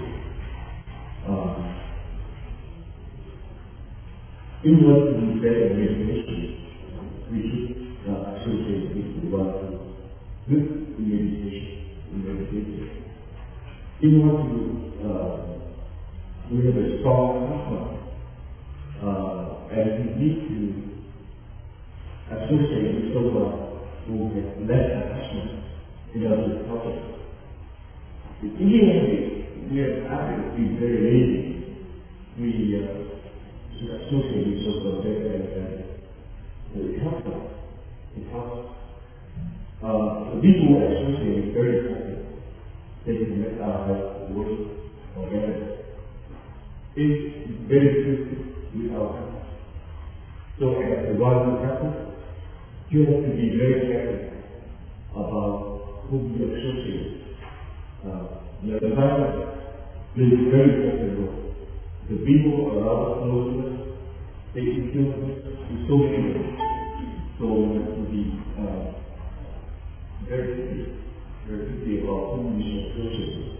In what we say in meditation, we should associate with the world with meditation. In what we have a strong attachment, and we need to associate with someone who has less attachment in order to help us. In the end, we have to be very lazy. We associate with someone and it helps us. It helps. People who associate is very important. They can make our life worse or better. It's very good with our health. So as the one practice, you have to be very careful about whom you associate. The environment plays a very important role. The people around close to us, they influence the social. So you have to be very picky about whom you associate.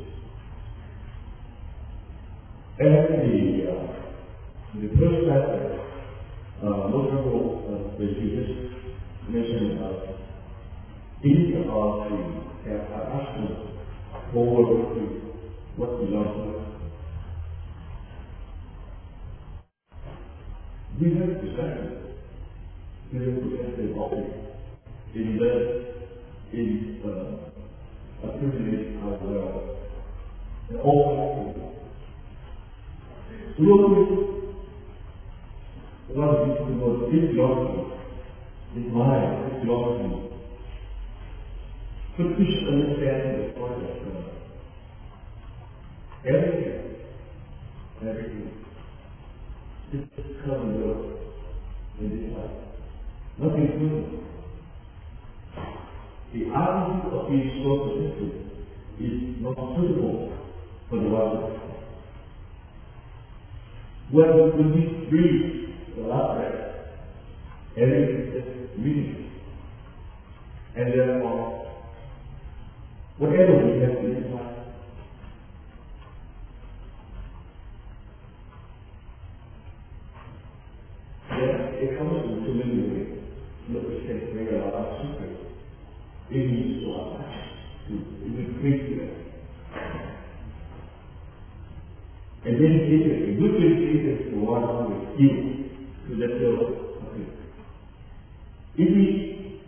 And the first factor, most people that you just mentioned think about the attachment forward to what belongs to us. We have to decide. We have to set the topic in a privilege as well. All factors. One of these was this philosophy, this mind, this philosophy. So we should understand the point of God. Everything. This comes and goes in this life. Nothing good. The attitude of these social systems is not suitable for the world. When we breathe the last breath, everything is meaningless. And therefore, whatever we have in this life, it comes in so many ways. Look, it takes very a lot of secret. It needs to attach to it creates it. And then a good way to one with you to let go of it. If we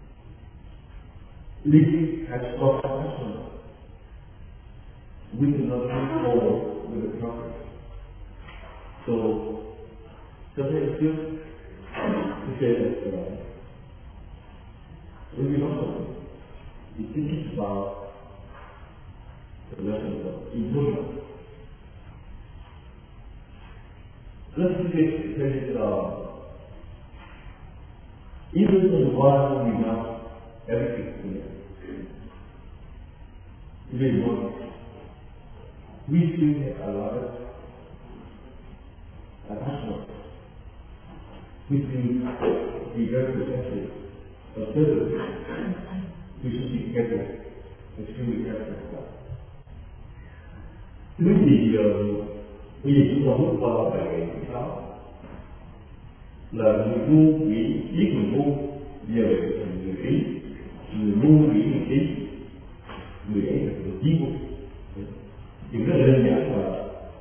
live as self-attachment, we cannot move forward with the progress. So, sometimes it's good to say that when we know something, we think about the lesson of improvement. Let's take it even in the world we know everything together. Even more, we still have a lot of attachment. We still be very protective of service. We should be careful, extremely careful. Bây giờ chúng ta bước qua bài thứ 6 là người ngu nghĩ biết người ngu, giờ thành người trí, người ngu nghĩ người trí, người ấy là người trí ngu. Thì rất là đơn giản là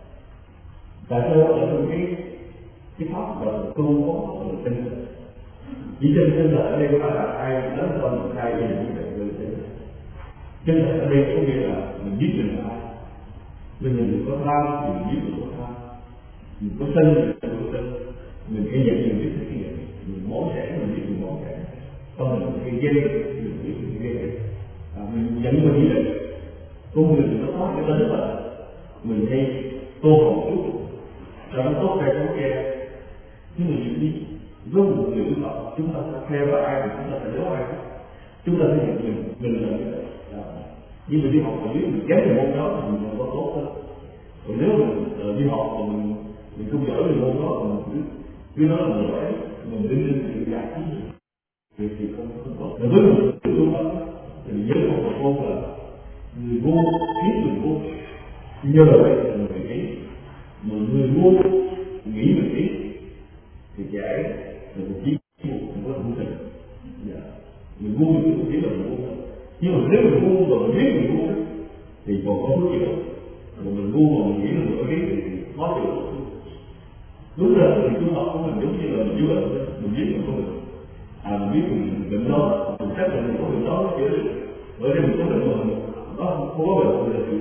tại sao ở trong cái pháp gọi là tu có là tinh thần. Chỉ chân tinh thần ở đây có là ai lớn hơn ai gì như vậy người tinh thần. Chân thần ở đây có nghĩa là mình biết mình là ai. Mình đừng có tham, mình biết mình có tham, mình có sân, mình có sân, mình cái nhận mình biết cái nhận, mình mổ xẻ, mình biết mình mổ xẻ, còn mình cái ghê, mình biết mình ghê, mình nhận mình như vậy, con người nó có cái tính là mình hay tô hồn chút, cho nó tốt cái tốt kia, nhưng mình đi với một người tu tập, chúng ta sẽ theo vào ai thì chúng ta phải đố ai, chúng ta phải nhận mình là như vậy. Nhưng mà đi học mà nếu mình kém về môn đó thì mình có tốt hơn. Còn nếu mình đi học mà mình không giỏi về môn đó mà mình cứ nói là mình giỏi, mình đứng lên tự giải thì không tốt. Và với một người tu tập thì mình nhớ một câu là người vô biết người vô, nhờ vậy là người ý, mà người vô nghĩ mình ý thì giải là một chí một có hữu tình. Người vô thì cũng chỉ là người vô. Nhưng mà nếu mình ngu rồi mình biết mình ngu thì còn có phước chịu. Mà mình ngu mà mình nghĩ là mình biết thì khó chịu. Đúng là mình tu học của mình giống như là mình du lịch, mình biết mình không được. Mình biết mình bệnh đó, mình chắc là mình có bệnh đó chứ. Ở đây mình có bệnh mà mình không có bệnh thì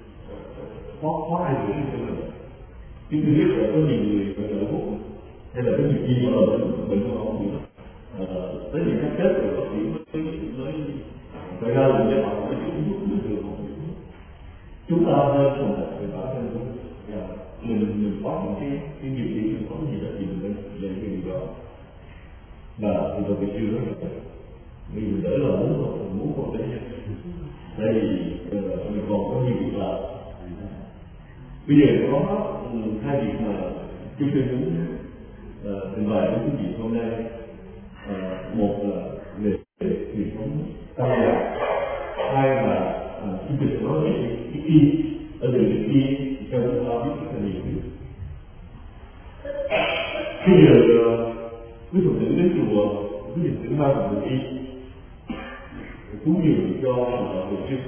khó ai chịu cho mình. Chứ tôi biết là có nhiều người bệnh là hút hay là có nhiều gì mà bệnh không bị tới những các kết rồi bác sĩ mới vậy ra là nhân học cái chúng được chúng ta nên phòng tập về bản thân của mình có những cái điều gì mình có gì đó thì mình nên về cái điều đó thì tôi bị chưa đó vì mình đỡ là muốn không tính tại vì mình còn có nhiều việc làm. Bây giờ có hai việc mà chúng tôi muốn trình bày với quý vị hôm nay. Một là về truyền thống tam giác, hai là chúng tôi sẽ nói về cái kia ở đường cái kia cho chúng ta biết rất là nhiều thứ. Bây giờ quý Phật tử đến chùa, quý Phật tử mang một người đi cúng dường cho thầy sư.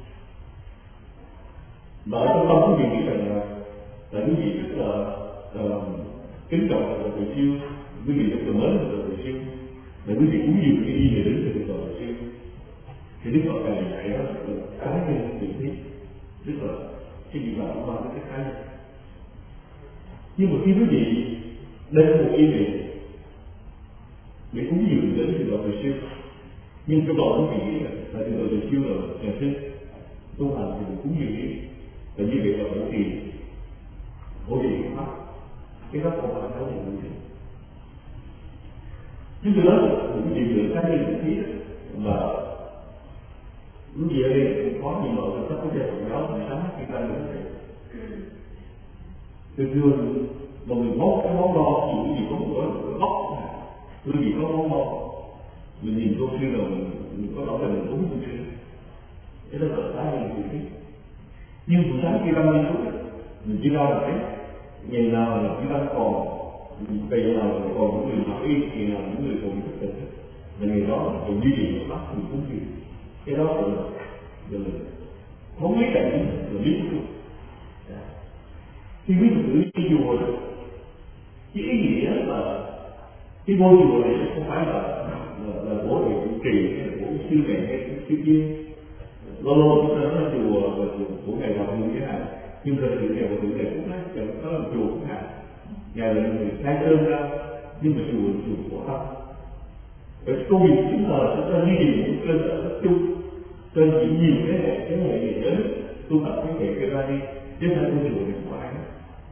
Và ở trong tâm quý vị nghĩ rằng là quý vị rất là kính trọng thầy sư, quý vị rất là mến thầy sư, là quý vị cúng dường cái đi về đến thầy sư. Thì Đức Phật này dạy đó là cá nhân tự thiết, tức là cái việc làm của bạn cái cá nhân. Nhưng mà khi quý vị đem một ý niệm để cúng dường đến thầy sư, nhưng trong đầu quý vị nghĩ là thầy sư là nhà sư tu hành thì mình cúng dường đi, và như vậy là hỗ trì pháp, cái pháp không phải nói về người gì. Chúng tôi nói một cái chuyện lượng cá nhân tự thiết mà quý vị ở đây cũng có nhiều loại các quốc gia Phật giáo buổi sáng khi ta nói vậy. Thường mà mình có cái món đó thì quý vị có một cái bóc, quý vị có món đó, mình nhìn cô sư rồi mình có nói là mình uống cô sư, cái đó là cái gì cũng biết. Nhưng buổi sáng khi ta đi xuống, mình chỉ ra là cái ngày nào là chúng ta còn, ngày nào là còn những người mặc y, ngày nào những người còn thức tỉnh, là ngày đó còn duy trì một mắt mình cũng gì. Cái đó là không lý cảnh là lý của thì quý Phật tử đi chùa đó, cái ý nghĩa là cái ngôi chùa này không phải là bố thầy trụ trì hay là bố sư mẹ hay sư kia. Lâu lâu chúng ta nói là chùa và chùa của ngài Hòa Thượng thế này, nhưng thật sự ngài Hòa Thượng này cũng nói chẳng có làm chùa của ngài là người khai sơn ra, nhưng mà chùa của tâm. Vậy công việc chúng ta là chúng ta duy trì một cơ sở chung trên những nhiều cái hệ gì đến tu tập cái hệ cái ra đi, chứ không phải chùa này của ai.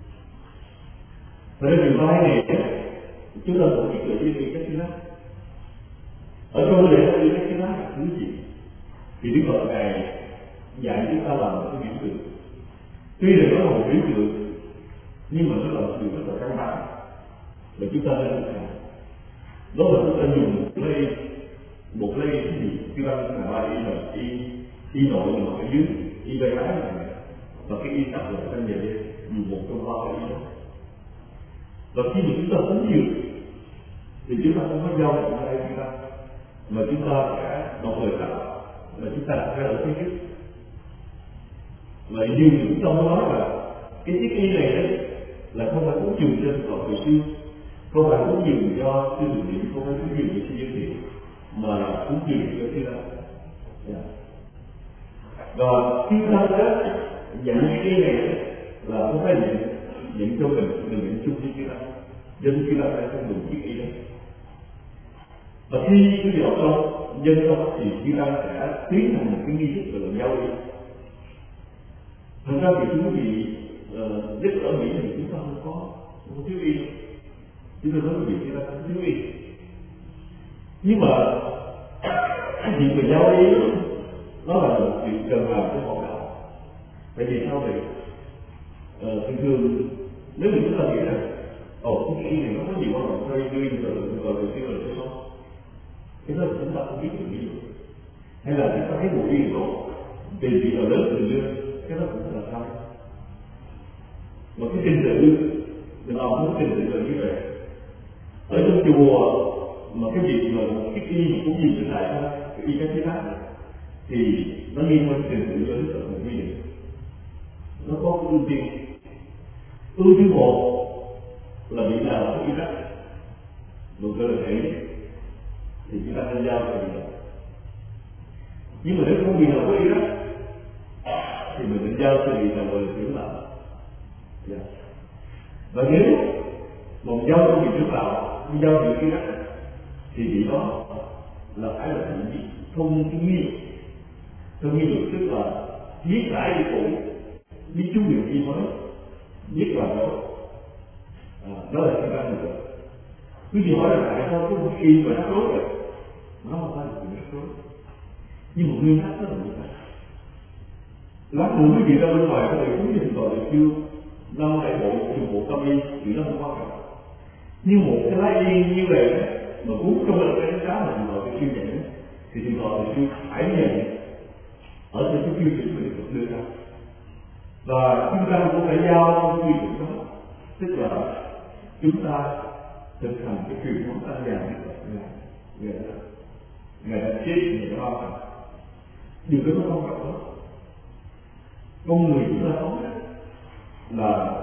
Và đến điều hai này chúng ta tổ chức lại với các thứ đó. Ở trong lễ hội các thứ đó là thứ gì? Thì Đức Phật này dạy chúng ta làm một cái biểu tượng. Tuy là nó là một biểu tượng, nhưng mà nó là một điều rất là căn bản và chúng ta nên thực hành. Đó là chúng ta dùng một lây cái gì cái văn là y nội là ở dưới, y vai trái này, và cái y tập là trong nhà đây, dùng một trong ba cái y đó. Và khi mà chúng ta cúng dường thì chúng ta không có giao cho ai chúng ta, mà chúng ta sẽ đọc lời tạo, và chúng ta sẽ ở phía trước. Và như chúng ta nói là cái chiếc y này đấy là không phải cúng dường cho thực tập hồi xưa, không phải cúng dường cho sư thượng niệm, không phải cúng dường cho sư dân thiện, mà là cúng dường cho sư đó. Và khi ta đã nhận cái này là không phải nhận cho mình nhận chung với cái đó, dân khi ta phải không dùng chiếc y đó. Và khi cái điều đó dân xong thì chúng ta sẽ tiến hành một cái nghi thức gọi là giao lý. Thật ra thì chúng vị nhất ở Mỹ thì chúng ta không thiếu y, chúng ta nói về việc chúng ta không thiếu y. Nhưng mà cái việc về giao lý nó là một việc cần làm cho họ đạo. Tại vì sao vậy? Thường nếu mà chúng ta nghĩ rằng cái y này nó có nhiều hoạt động theo y rồi rồi xưa rồi sao? Cái đó là chúng ta không biết được ví dụ. Hay là chúng ta thấy một y đó vì việc là lớn từ lương, cái đó cũng là sai. Mà cái trình tự mình làm một trình tự là như vậy. Ở trong chùa mà cái việc mà cái y mà cũng gì trở lại thôi, cái y cái khác thì nó liên quan trình tự cho đức Phật một quy định. Nó có ưu tiên. Ưu tiên một là vị nào có y đắc, một cơ là thể thì chúng ta nên giao cho vị đó. Nhưng mà nếu không vị nào có y đắc thì mình nên giao cho vị nào gọi là trưởng đạo. Và nếu một giao cho vị trưởng đạo, giao cho vị đắc thì vị đó là phải là vị thông cái nghi luật. Thông nghi luật tức là biết lại đi cũ, biết chú điều gì mới, biết làm đó. Đó là cái căn luật. Quý vị hỏi là tại sao cái khi mà rắc rối rồi, nó không phải là chuyện rắc rối, nhưng một nguyên tắc rất là như vậy. Lát nữa quý vị ra bên ngoài có thể cũng nhìn vào được chưa, năm đại bộ trường bộ tâm y, chuyện đó không quan trọng. Nhưng một cái lá yên như vậy mà uống trong lần cái giá mà trường hợp siêu nhận thì trường hợp siêu phải nhận ở trên cái tiêu chuẩn mà được đưa ra. Và chúng ta cũng phải giao cái quy định đó, tức là chúng ta thực hành cái truyền thống tăng già ngày đã chết ngày đã bao hành. Điều đó nó quan trọng lắm. Con người chúng ta sống là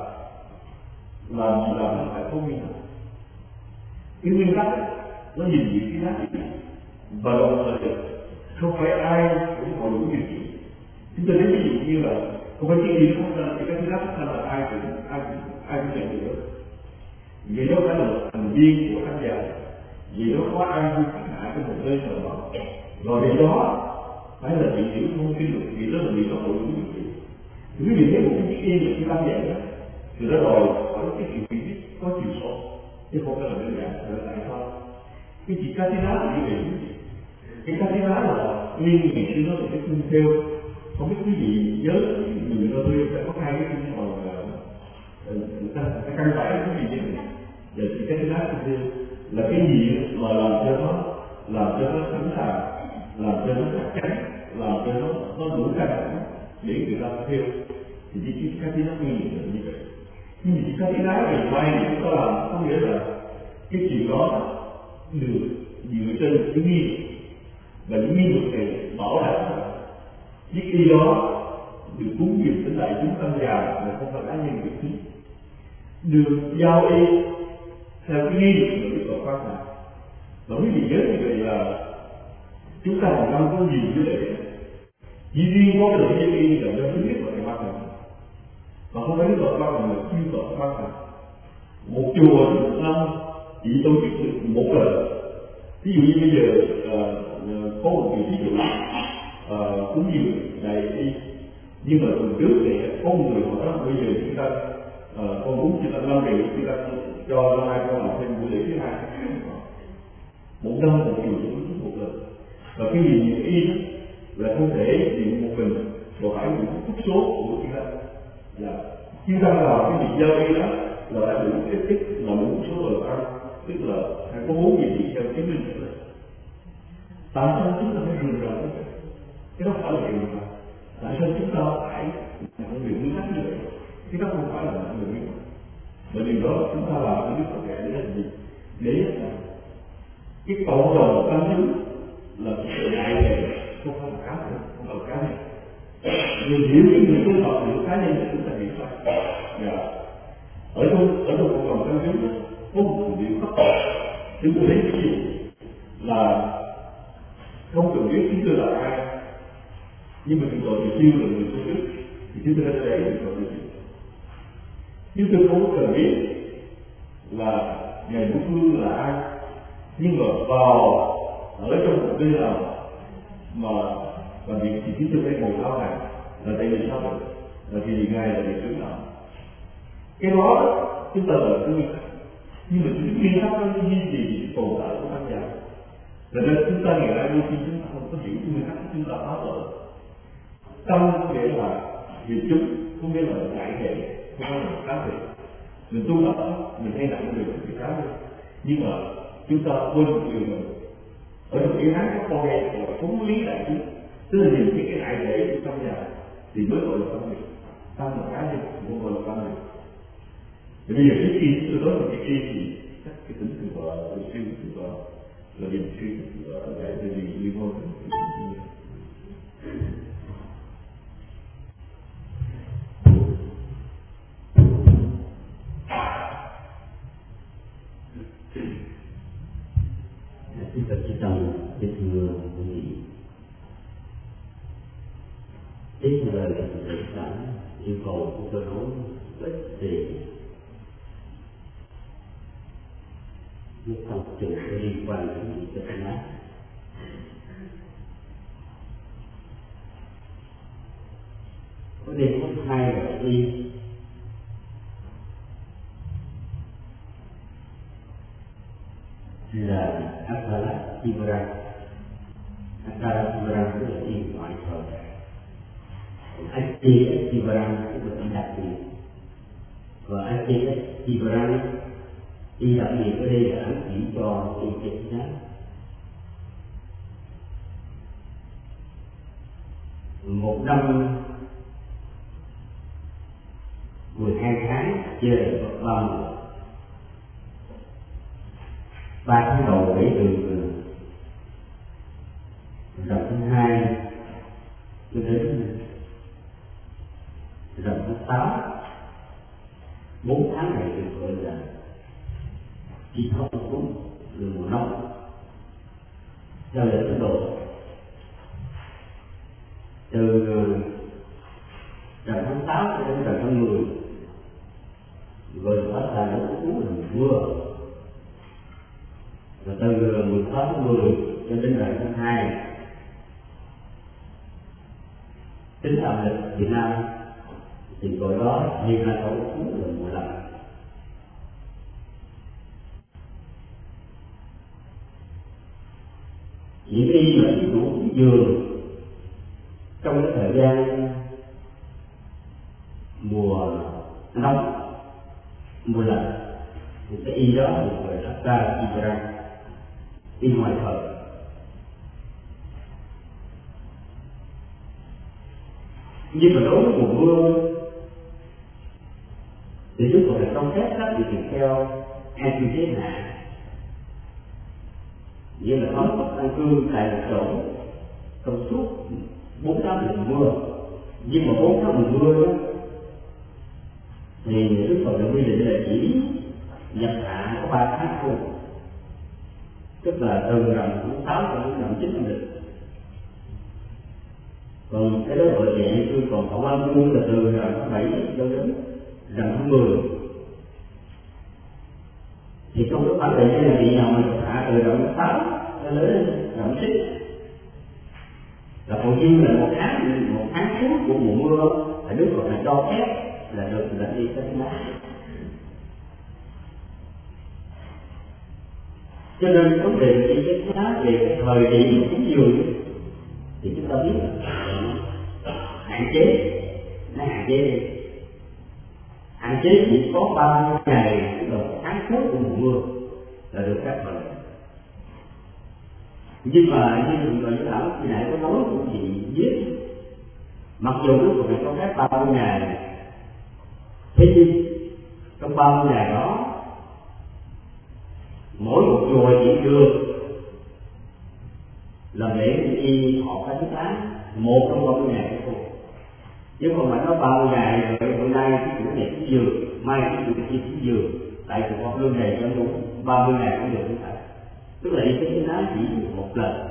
phải có nguyên tắc. Cái nguyên tắc nó nhìn những cái giá trị và đồng thời không phải ai cũng có đủ điều kiện. Chúng ta lấy ví dụ như là không phải cái gì nó không ra, thì cái thứ đó là ai cũng nhận được. Vì đó phải là một thành viên của khán giả, vì đó có ai cũng khán giả trong một nơi nào đó, rồi vì đó phải là bị hiểu thông tin được, vì đó là bị nó hội đủ điều kiện. Thì quý vị thấy một cái chiếc yên là cái tam dạng đó, thì nó đòi hỏi cái sự hiểu biết có chiều sâu, chứ không phải là đơn giản. Là tại sao? Cái chị Katina là như vậy. Cái Katina là nguyên ngày xưa nó là cái khung theo. Không biết quý vị nhớ người ta tôi sẽ có hai cái khung màu cái căn bản quý vị như này. Và chị Katina khung theo là cái gì mà làm cho nó sẵn sàng, làm cho nó chắc chắn, làm cho nó đủ căn bản để người ta theo. Thì chị Katina nguyên là như vậy. Nhưng chị Katina về ngoài chúng ta làm có nghĩa là cái chuyện đó được dựa trên cái nghi lực, và những nghi lực này bảo đảm chiếc y đó được cúng dường đến đại chúng tăng già mà không phải cá nhân việc chính, được giao y theo cái nghi lực của Đức Phật phát hành. Và quý vị nhớ như vậy là chúng ta một năm có nhiều như vậy, chỉ riêng có được cái y là do thứ nhất là Thầy phát hành, mà không phải Đức Phật phát hành mà chư Phật phát hành. Một chùa một năm chỉ tổ chức được một lần. Ví dụ như bây giờ có một vị thí dụ cúng dường đại y, nhưng mà tuần trước thì có một người hỏi đó, bây giờ chúng ta con cúng cho ta 5 triệu, chúng ta cho năm nay con làm thêm buổi lễ thứ hai. Một năm một chùa chỉ tổ chức một lần. Và cái gì nhiều y là không thể chịu một mình, mà phải một phút số của chúng ta. Là chúng ta làm cái việc giao y đó là đã đủ cái tích là đủ số lời ăn, tức là phải có 4 vị trí theo chứng minh được. Tại sao chúng ta phải rừng rộng? Cái đó phải là điều mà tại sao chúng ta phải làm việc nguyên tắc như vậy? Cái đó không phải là làm việc nguyên tắc. Bởi vì đó chúng ta làm cái Đức Phật dạy để làm gì? Để cái cộng đồng tăng chứng là sự đại hệ, không phải là cá nhân, không phải là cá nhân. Người hiểu những người tu tập hiểu cá nhân là chúng ta hiểu phải. Ở trong cộng đồng tăng chứng có một điều khắc phục. Chúng tôi lấy ví dụ là không cần biết chúng tôi là ai, nhưng mà chúng tôi thì siêu là người tổ chức thì chúng tôi đã thấy được rồi. Chúng tôi không cần biết là Ngài Vũ Phương là ai, nhưng mà vào ở trong một nơi nào mà việc thì chúng tôi phải ngồi thao này là tại vì sao vậy? Là vì Ngài là vị trưởng nào. Cái đó chúng ta là cái nguyên tắc, nhưng mà những nguyên tắc đó duy trì tồn tại của tăng già. Cho nên chúng ta ngày nay đôi khi chúng ta không có hiểu nguyên tắc của chúng ta phá vỡ. Tâm có nghĩa là việc chúng, không nghĩa là đại hệ, không phải là cá thể. Mình tu tập mình hay nặng về cái cá nhân, nhưng mà chúng ta quên một điều này. Ở trong cái hán có con nghe là phóng lý đại chúng, tức là nhìn cái đại thể của tăng già thì mới gọi là tâm nghiệp. Tâm là cá nhân, không gọi là tâm nghiệp. Thì bây giờ cái khi tôi nói về cái khi thì chắc cái tính từ vợ, từ siêu từ vợ là điểm suy từ vợ là cái gì liên quan đến
Xin phép chư tăng kính thưa quý vị. Tiếp lời thầy đã yêu cầu của tôi nói về gì nó tập trung liên quan đến những cái vấn đề. Vấn đề thứ hai là y. là Apala-Tivara. Apala-Tivara tức là đi ngoại thời. Asti-Tivara tức là đi đặc biệt. Và Asti-Tivara đi đặc biệt ở đây là ám chỉ cho đi chết giá. Một năm 12 tháng chơi có 3 mùa. 3 tháng đầu kể từ rằm tháng 2 cho đến rằm tháng 6. 4 tháng này được gọi là chi thông cúng là mùa nóng theo lễ Ấn Độ. Từ rằm tháng 6 đến rằm tháng 10 rồi có là nó cúng là mưa. Và từ 16 tháng 10 cho đến rằm tháng 2 tính âm lịch Việt Nam thì gọi đó như là tổ cúng là mùa lạnh. Chỉ khi mà thí dụ giường trong cái thời gian mùa nóng, mùa lạnh thì cái y đó được gọi là Apala-Tivara, y ngoài thời. Nhưng mà đối với mùa mưa thì chúng tôi là trong phép các điều kiện theo an thế hạ, nghĩa là nói tốt an cư tại một chỗ trong suốt 4 tháng mùa mưa. Nhưng mà 4 tháng mùa mưa đó thì chúng tôi đã quy định là chỉ nhập hạ có 3 tháng thôi, tức là từ rằm tháng 6 cho đến rằm 9 âm lịch. Còn cái đó gọi là an cư, còn khẩu an cư là từ rằm tháng 7 cho đến rằm tháng 10. Thì trong cái khoảng thời gian này vị nào mà nhập hạ từ rằm tháng 6 cho đến rằm 9 là hầu như là một tháng suốt của mùa mưa là Đức Phật là cho phép là được dẫn đi tới đó. Cho nên vấn đề đi tới đó về cái thời điểm cúng dường thì chúng ta biết là hạn chế, nó hạn chế chỉ có 30 ngày, tức là một tháng suốt của mùa mưa là được phép rồi. Nhưng mà như người lão khi nãy có nói của chị biết, mặc dù Đức Phật cho phép 30 ngày, thế nhưng trong 30 ngày đó mỗi một chùa chỉ được làm lễ y họ cái thứ 8 một trong 30 ngày thôi, chứ không phải nó 30 ngày rồi hôm nay cái chủ này cái giường, mai cái chủ kia cái giường, tại chùa Pháp Luân này cho đúng 30 ngày cũng được như vậy. Tức là y cái ná chỉ một lần.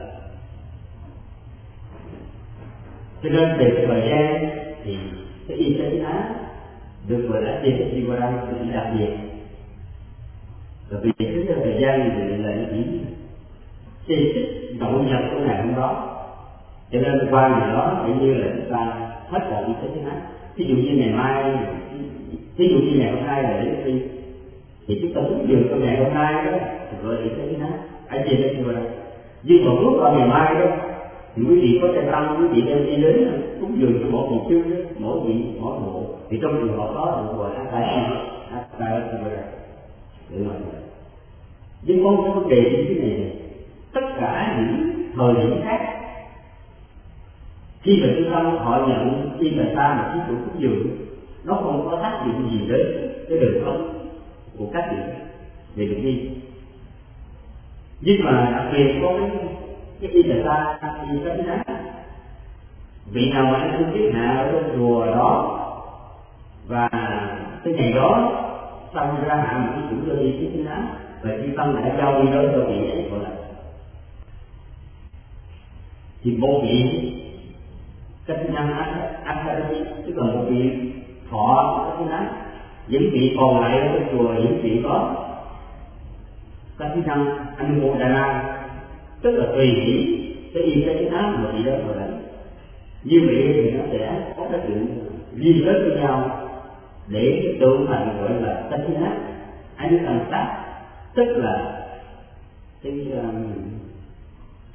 Cho nên về cái thời gian thì cái y cái ná được gọi là Tivara là đặc biệt. Và vì cái thời gian thì là chỉ chi tiết nội nhập của ngày hôm đó, cho nên qua ngày đó tự như là chúng ta hết còn y cái ná. Ví dụ như ngày mai, ví dụ như ngày hôm nay là lễ thi thì chúng ta cúng dường trong ngày hôm nay đó thì gọi là cái ná ở trên cái Tivara. Nhưng mà bước vào ngày mai đó thì quý vị có thể tăng, quý vị đem đi đến cúng dường cho mỗi vị chương đó, mỗi vị mỗi bộ thì trong trường hợp đó được gọi là Apala-Tivara. Nhưng có một vấn đề như thế này, tất cả những thời điểm khác khi mà chúng ta họ nhận khi mà ta mà thí chủ cúng dường nó không có tác dụng gì đến cái đời sống của các vị về được đi. Nhưng mà đặc biệt có cái khi là ta đi cái ná, vị nào mà anh không biết hạ ở trong chùa đó và cái ngày đó xong ra hạ một cái chủ cho đi cái ná và khi tâm đã giao đi đó cho vị ấy gọi là thì một vị cách năng Apala-Tivara, tức là một vị thọ cái ná, những vị còn lại ở trong chùa những vị có các kỹ năng Anumodana, tức là tùy ý cái y cái ná mà vị đó gọi là như vậy thì nó sẽ có cái sự liên kết với nhau để tượng thành gọi là Tasina Anusanta, tức là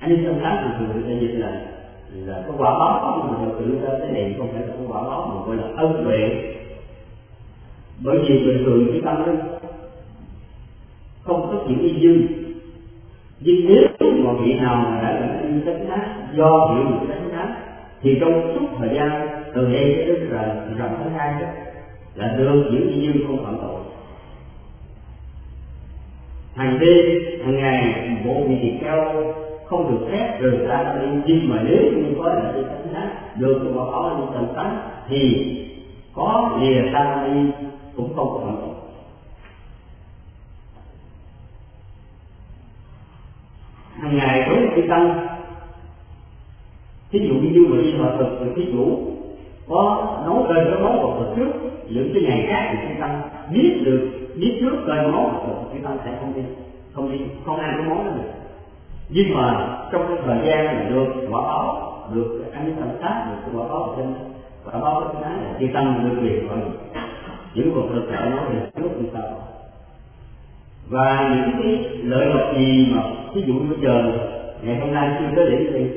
Như trong sáng thì thường được dịch là cái quả báo, nhưng mà được tự ra cái này không phải là cái quả báo mà gọi là ân huệ. Bởi vì bình thường cái tâm linh không có chuyện y dư, nhưng nếu một vị nào mà đã là đi chánh giác do hiểu được chánh giác thì trong suốt thời gian từ đây cho đến rằm tháng 2 đó là được những y dư không phạm tội. Hàng đêm hàng ngày bộ vị thì cao không được phép rời xa tâm linh, nhưng mà nếu như có là đi chánh giác được cái quả báo đi tầm tánh thì có lìa xa tâm linh cũng không có phạm tội. Hàng ngày với cái tâm, thí dụ như mà đi hòa thực thì thí dụ có nấu cơm có món vật thực trước, những cái ngày khác thì cái tâm biết trước cơm món vật thực, cái tâm sẽ không ăn cái món đó được. Nhưng mà trong cái thời gian này được quả báo, được ăn tâm sát, được quả báo trên quả báo cái lá là cái tâm được quyền rồi những vật thực ở nó được trước như sau. Và những cái lợi lộc gì mà ví dụ bây giờ ngày hôm nay chưa tới điểm đi,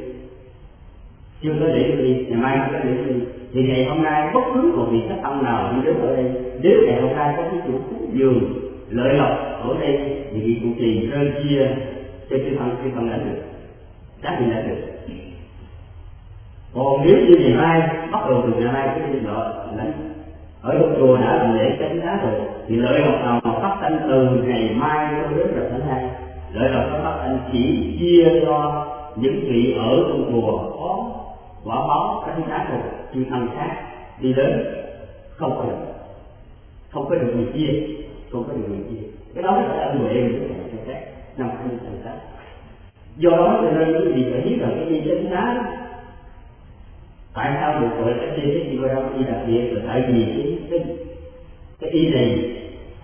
ngày mai chưa tới điểm đi, thì ngày hôm nay bất cứ một vị khách tâm nào đi đến ở đây, nếu ngày hôm nay có cái chủ cúng dường lợi lộc ở đây thì vị trụ trì rơi chia cho chư thân lãnh được, chắc thì lãnh được. Còn nếu như ngày mai bắt đầu từ ngày mai cái gì đó lãnh ở trong chùa đã làm lễ chánh giá rồi thì lợi lộc nào mà phát sanh từ ngày mai cho đến rằm tháng 2, lợi lộc nó phát sanh chỉ chia cho những vị ở trong chùa có quả báo chánh giá rồi, chư thân khác đi đến không có được người chia, cái đó là ân huệ của người khác nằm trong thành sát. Do đó cho nên quý vị phải biết rằng cái đi chánh giá tại sao được gọi là cái gì đặc biệt là tại vì cái y này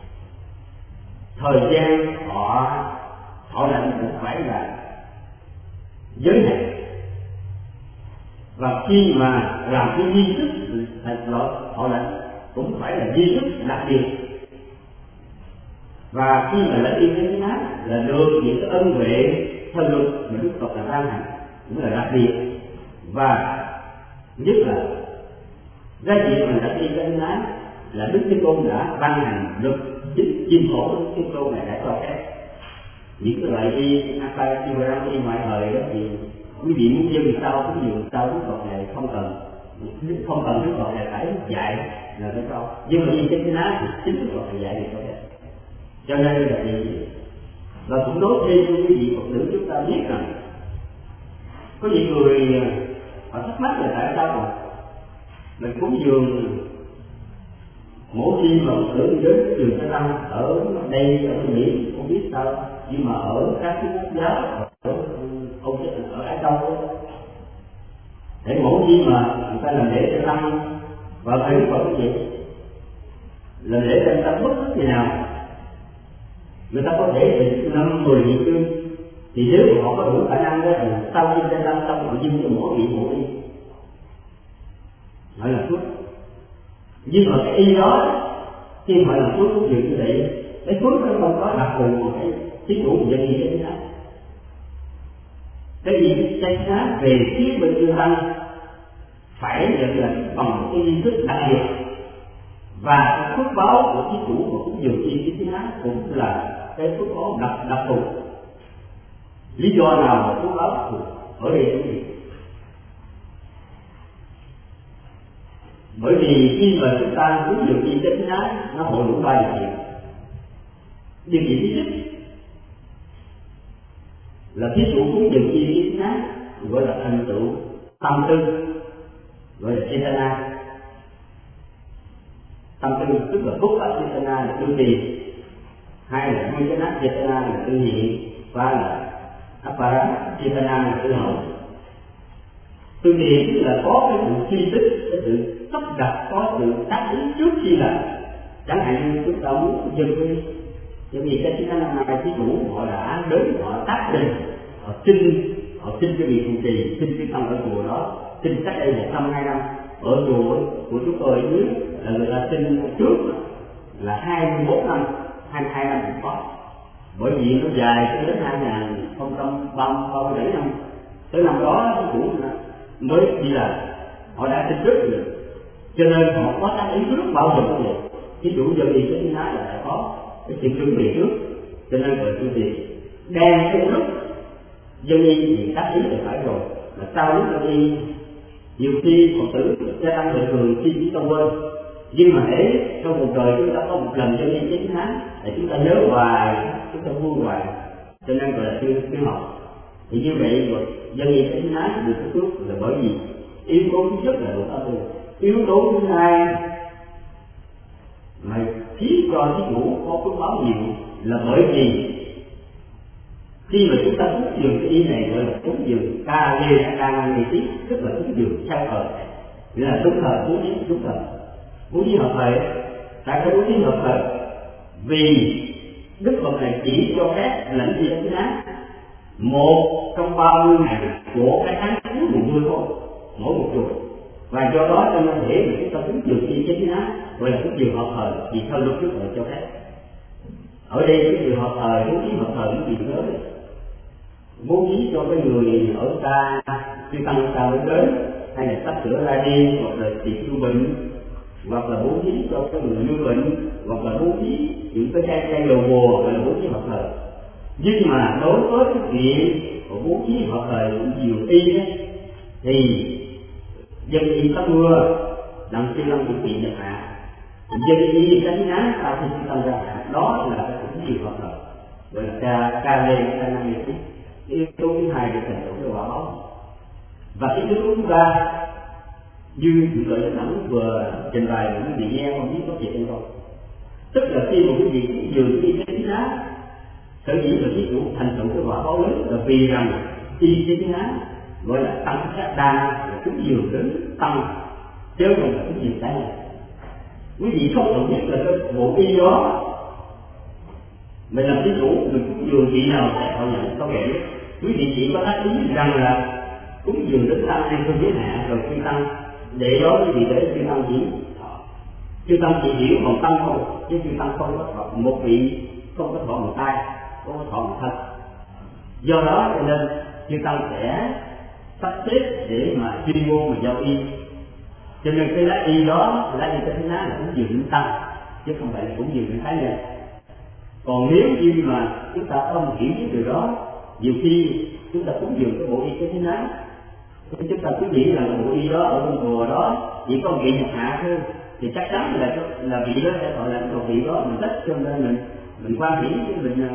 thời gian họ lãnh cũng phải là giới hạn, và khi mà làm cái nghi thức họ lãnh cũng phải là nghi thức đặc biệt, và khi mà lãnh đi chánh giá là được những cái ân huệ theo luật mà Đức Phật là ban hành cũng là đặc biệt. Và nhất là ra việc mình đã đi chánh giá là Đức Thế Tôn đã ban hành luật chim phổ. Đức Thế Tôn này đã cho phép những cái loại đi Akara đi ngoại thời đó thì quý vị muốn dừng sau cũng dừng sau, Đức Phật này không cần Đức Phật này phải dạy là phải cho, nhưng mà đi chánh giá thì chính Đức Phật này dạy thì cho phép. Cho nên là gì, và cũng nói thêm cho quý vị Phật tử chúng ta biết rằng có những người họ thắc mắc là tại sao mà mình cúng dường mỗi khi mà Phật tử đến trường Thái Tăng ở đây ở Mỹ không biết sao, nhưng mà ở các cái quốc giáo ở Á Châu để mỗi khi mà người ta làm lễ Thái Tăng và phải Phật cái gì là lễ Thái Tăng bất cứ gì nào người ta có thể từ 5-10 vị cương, thì nếu mà họ có đủ khả năng đó thì sau khi Thái Tăng xong họ dưng cho mỗi vị một đi gọi là phước. Nhưng mà cái y đó khi họ làm phước cũng như vậy, cái phước nó không có đặc thù một cái thí dụ như gì chánh giá. Cái gì chánh giá về phía bên chư tăng phải được là bằng cái nghi thức đặc biệt, và cái phước báo của thí chủ mà cũng dường chi chánh giá cũng là cái phước báo đặc thù. Lý do nào mà phước báo đặc thù ở đây cũng gì? Bởi vì khi mà chúng ta muốn được đi chánh giá nó hội đủ ba điều kiện. Điều kiện thứ nhất là thí chủ muốn được đi chánh giá gọi là thành tựu tâm tư, gọi là chetana. Tâm tư tức là phúc ác chetana là tư trì, hai là vichana chetana là tư hiện, ba là apara chetana là tư hậu. Tư trì tức là có cái sự suy tích, cái sự sắp đặt, có sự tác ý trước khi làm. Chẳng hạn như chúng ta muốn dừng đi, bởi vì cái chúng ta năm nay thí chủ họ đã đến, họ tác trình, họ xin cái vị trụ trì, xin cái tâm ở chùa đó, xin cách đây 1 năm 2 năm. Ở chùa của chúng tôi dưới là người ta xin trước là 21 năm, 22 năm cũng có, bởi vì nó dài cho đến 2037 năm tới năm đó cũng mới đi làm, họ đã tin trước rồi, cho nên họ có tác ý trước bao giờ cũng vậy. Ví dụ giờ đi cái nói là phải có cái sự chuẩn bị trước, cho nên người tu viện đang cái lúc dân y thì tác ý là phải rồi, mà sau lúc dân y nhiều khi Phật tử gia tăng bình thường khi chúng ta quên, nhưng mà để trong cuộc đời chúng ta có một lần dân y chánh án để chúng ta nhớ hoài, chúng ta vui hoài, cho nên gọi là siêu học. Thì như vậy dân y chánh án được cái phước là bởi vì yếu tố thứ nhất là độ ta tu, yếu tố thứ hai mà khiến cho thí chủ có phước báo nhiều là bởi vì khi mà chúng ta cúng dường cái ý này gọi là cúng dường ca lê ca năng nghị tí, tức là cúng dường sao thời, nghĩa là đúng thời bố trí đúng thời, bố trí hợp thời. Tại sao bố trí hợp thời? Vì Đức Phật này chỉ cho phép lãnh gì cái án một trong 30 ngày của cái tháng thứ 10 thôi, mỗi một chùa, và do đó cho nên thể mà chúng ta cúng dường đi chánh án gọi là cúng dường hợp thời, vì theo luật Đức Phật cho phép. Ở đây cái dường hợp thời, bố trí hợp thời những gì nữa, bố trí cho cái người ở xa, chưa tăng xa mới đến, hay là sắp sửa ra đi, hoặc là tiệc tu bệnh, hoặc là bố trí cho cái người lưu bệnh, hoặc là bố trí những cái cây đầu mùa, gọi là bố trí hợp thời. Nhưng mà đối với cái chuyện bố trí hợp thời cũng nhiều y đó, thì dân y tắm mưa đặng sư lâm thực hiện nhập hạ, dân y tránh nắng sau khi sư tâm ra hạ, đó là cái cũng nhiều hợp thời, gọi là ca lên ca năng nghiệp. Yếu tố thứ hai để thành tựu cái quả báo. Và cái yếu tố thứ ba như những lời Đức Thánh vừa trình bày của quý vị nghe không biết có gì hay không. Tức là khi một quý vị dường đi cái giá, sở dĩ là thí chủ thành tựu cái quả báo lớn là vì rằng y cái giá gọi là tăng sát đa, là cúng dường đến tăng, chứ không là cúng dường cá nhân. Quý vị không đồng nhất là cái bộ y đó mình làm thí chủ, mình cúng dường vị nào sẽ họ nhận có vẻ. Quý vị chỉ có tác ý rằng là cúng dường đến tăng hay không giới hạn rồi khi tăng, để đó quý vị để khi tăng chỉ chư tăng chỉ hiểu còn tăng không, chứ chư tăng không có thọ một vị, không có thọ một tay, không có thọ một thân. Do đó cho nên chư tăng sẽ sắp xếp để mà chuyên môn mà giao y, cho nên cái lá y đó, lá y cái thứ lá là cúng dường đến tăng, chứ không phải là cúng dường đến cá nhân. Còn nếu như mà chúng ta không hiểu cái điều đó, nhiều khi chúng ta cúng dường cái bộ y cái thứ lá, chúng ta cứ nghĩ rằng bộ y đó ở trong chùa đó chỉ có vị nhập hạ thôi, thì chắc chắn là vị đó sẽ gọi là một vị đó mình thích, cho nên mình quan điểm với mình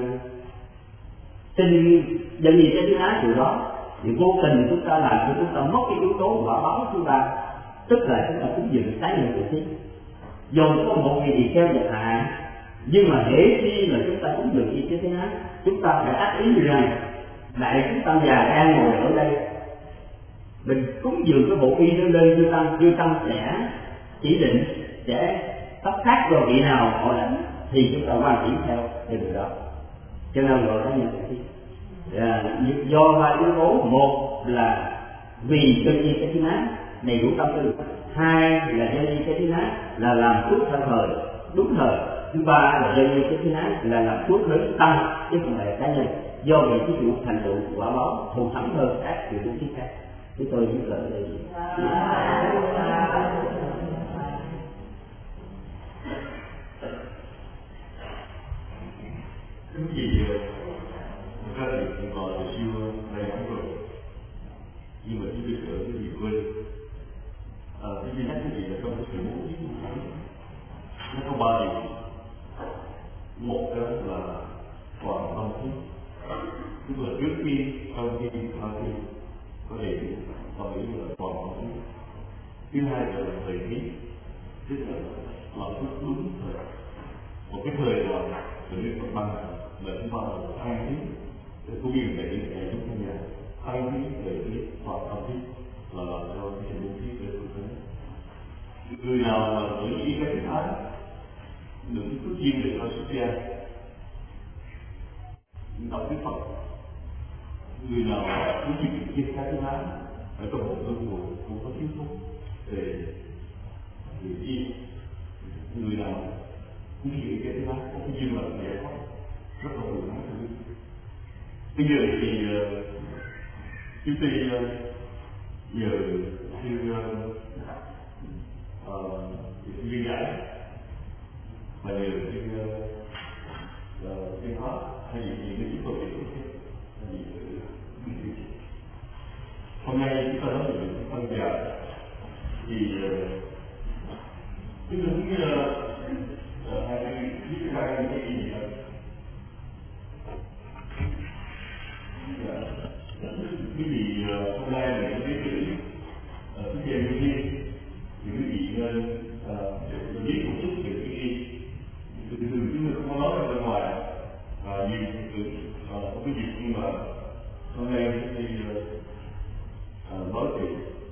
tin dân gì cái thứ lá điều đó, thì vô tình chúng ta làm cho chúng ta mất cái yếu tố quả báo thứ ba, tức là chúng ta cúng dường cái nhân tự thi. Dù có một vị tỳ kheo nhập hạ, nhưng mà để khi mà chúng ta cúng dường y cái thứ lá, chúng ta phải ác ý rằng đại chúng ta già đang ngồi ở đây, mình cúng dường cái bộ y nó lên chư tăng sẽ chỉ định, sẽ sắp khác cho vị nào họ lãnh, thì chúng ta quan điểm theo điều đó. Cho nên gọi là nhân thi do ba yếu tố: một là vì dân y cái thứ lá đầy đủ tâm tư, hai là dân y cái thứ lá là làm phước theo thời đúng thời, thứ ba là dân y cái thứ lá là làm phước lớn tăng, chứ không phải là cá nhân. Do vậy cái chủ thành tựu quả báo thù thắng hơn các điều bố trí khác. Chúng tôi biết lời đây.
Cái gì ra thì cũng gọi là siêu đầy đủ rồi, nhưng mà chỉ biết ở cái gì quên. Cái gì nhắc cái gì là trong cái sự bố trí nó có ba điều. Một đó là toàn tâm thức, tức là trước khi, sau khi có đầy đủ tâm ý là toàn tâm thức. Thứ hai là thời tiết, tức là làm thức đúng thời. Một cái thời là Đức Phật ban là chúng ta là thay thiết, có biên để chúng ta nhà thay thiết thời tiết toàn tâm thức là làm cho cái sự bố trí về thực tế. Người nào mà giữ ý cái thái đừng có chuyên để cho xuất gia đọc Đức Phật, người nào cứ chuyên cái thứ thái ở trong một cơ hội cũng có thiếu thốn về gì, người nào cũng chịu cái thứ thái có cái duyên là giải thoát rất là buồn. Bây giờ thì Trước tiên giờ sư viên giải và nhờ sư hóa hay gì cái chúng tôi hôm nay chúng ta nói về phân giờ thì chúng tôi nghĩ hai cái gì đó quý vị hôm nay là những cái chữ cái chuyện như thế thì quý vị nên biết một chút về cái gì từ chúng tôi không có nói ra bên ngoài và nhiều từ không có dịp nhưng mà hôm nay thì nói về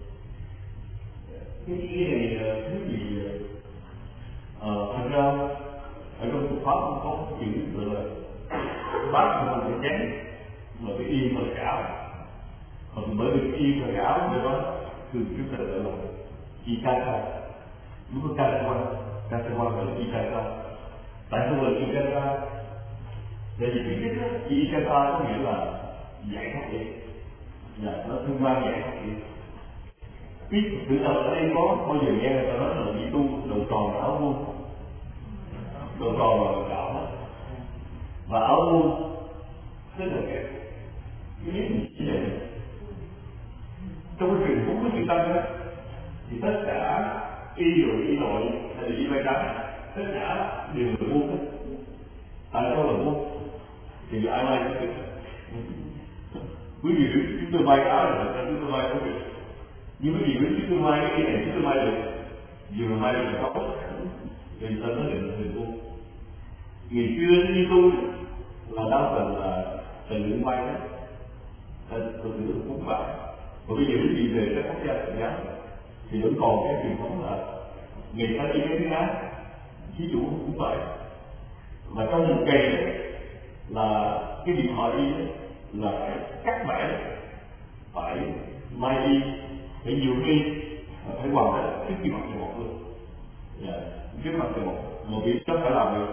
cái này quý vị thật ra ở trong Phật pháp không có chữ gọi là bát không phải chén mà cái yên và gạo, còn bởi vì yên và gạo để đó thường chúng ta gọi là ikata, lúc có kata là ikata, tại sao là ikata? Tại vì cái nhất ikata có nghĩa là giải thoát vậy, nó thương mang giải thoát vậy. Biết thử nào ở đây có bao giờ nghe người ta nói là đi tu đầu tròn áo vuông, đầu tròn là gạo đó, và áo vuông tức là cái biết mình chỉ vậy. Trong cái truyền thống của chữ Tâm đó thì tất cả y rồi y nội hay là y vai trắng tất cả đều là vuông hết. Tại sao là vuông? Thì ai may cũng được. Quý vị biết chúng tôi may áo là chúng tôi may không được. Nhưng quý vị biết chúng tôi may cái này chúng tôi may được. Vừa may được là tốt. Thì ta nói là hình vuông. Ngày xưa như tôi là đa phần là tình nguyện may đó. Tôi tự cũng vậy. Và bây giờ quý vị về các quốc gia Phật giáo thì vẫn còn cái truyền thống là người ta đi cái tiếng Á, thí dụ cũng vậy. Và trong một kỳ là cái điện thoại đi là phải cắt vẽ, phải may đi, phải nhiều đi, phải hoàn tất trước khi mặt trời mọc luôn. Trước mặt trời mọc, một việc đó phải làm được.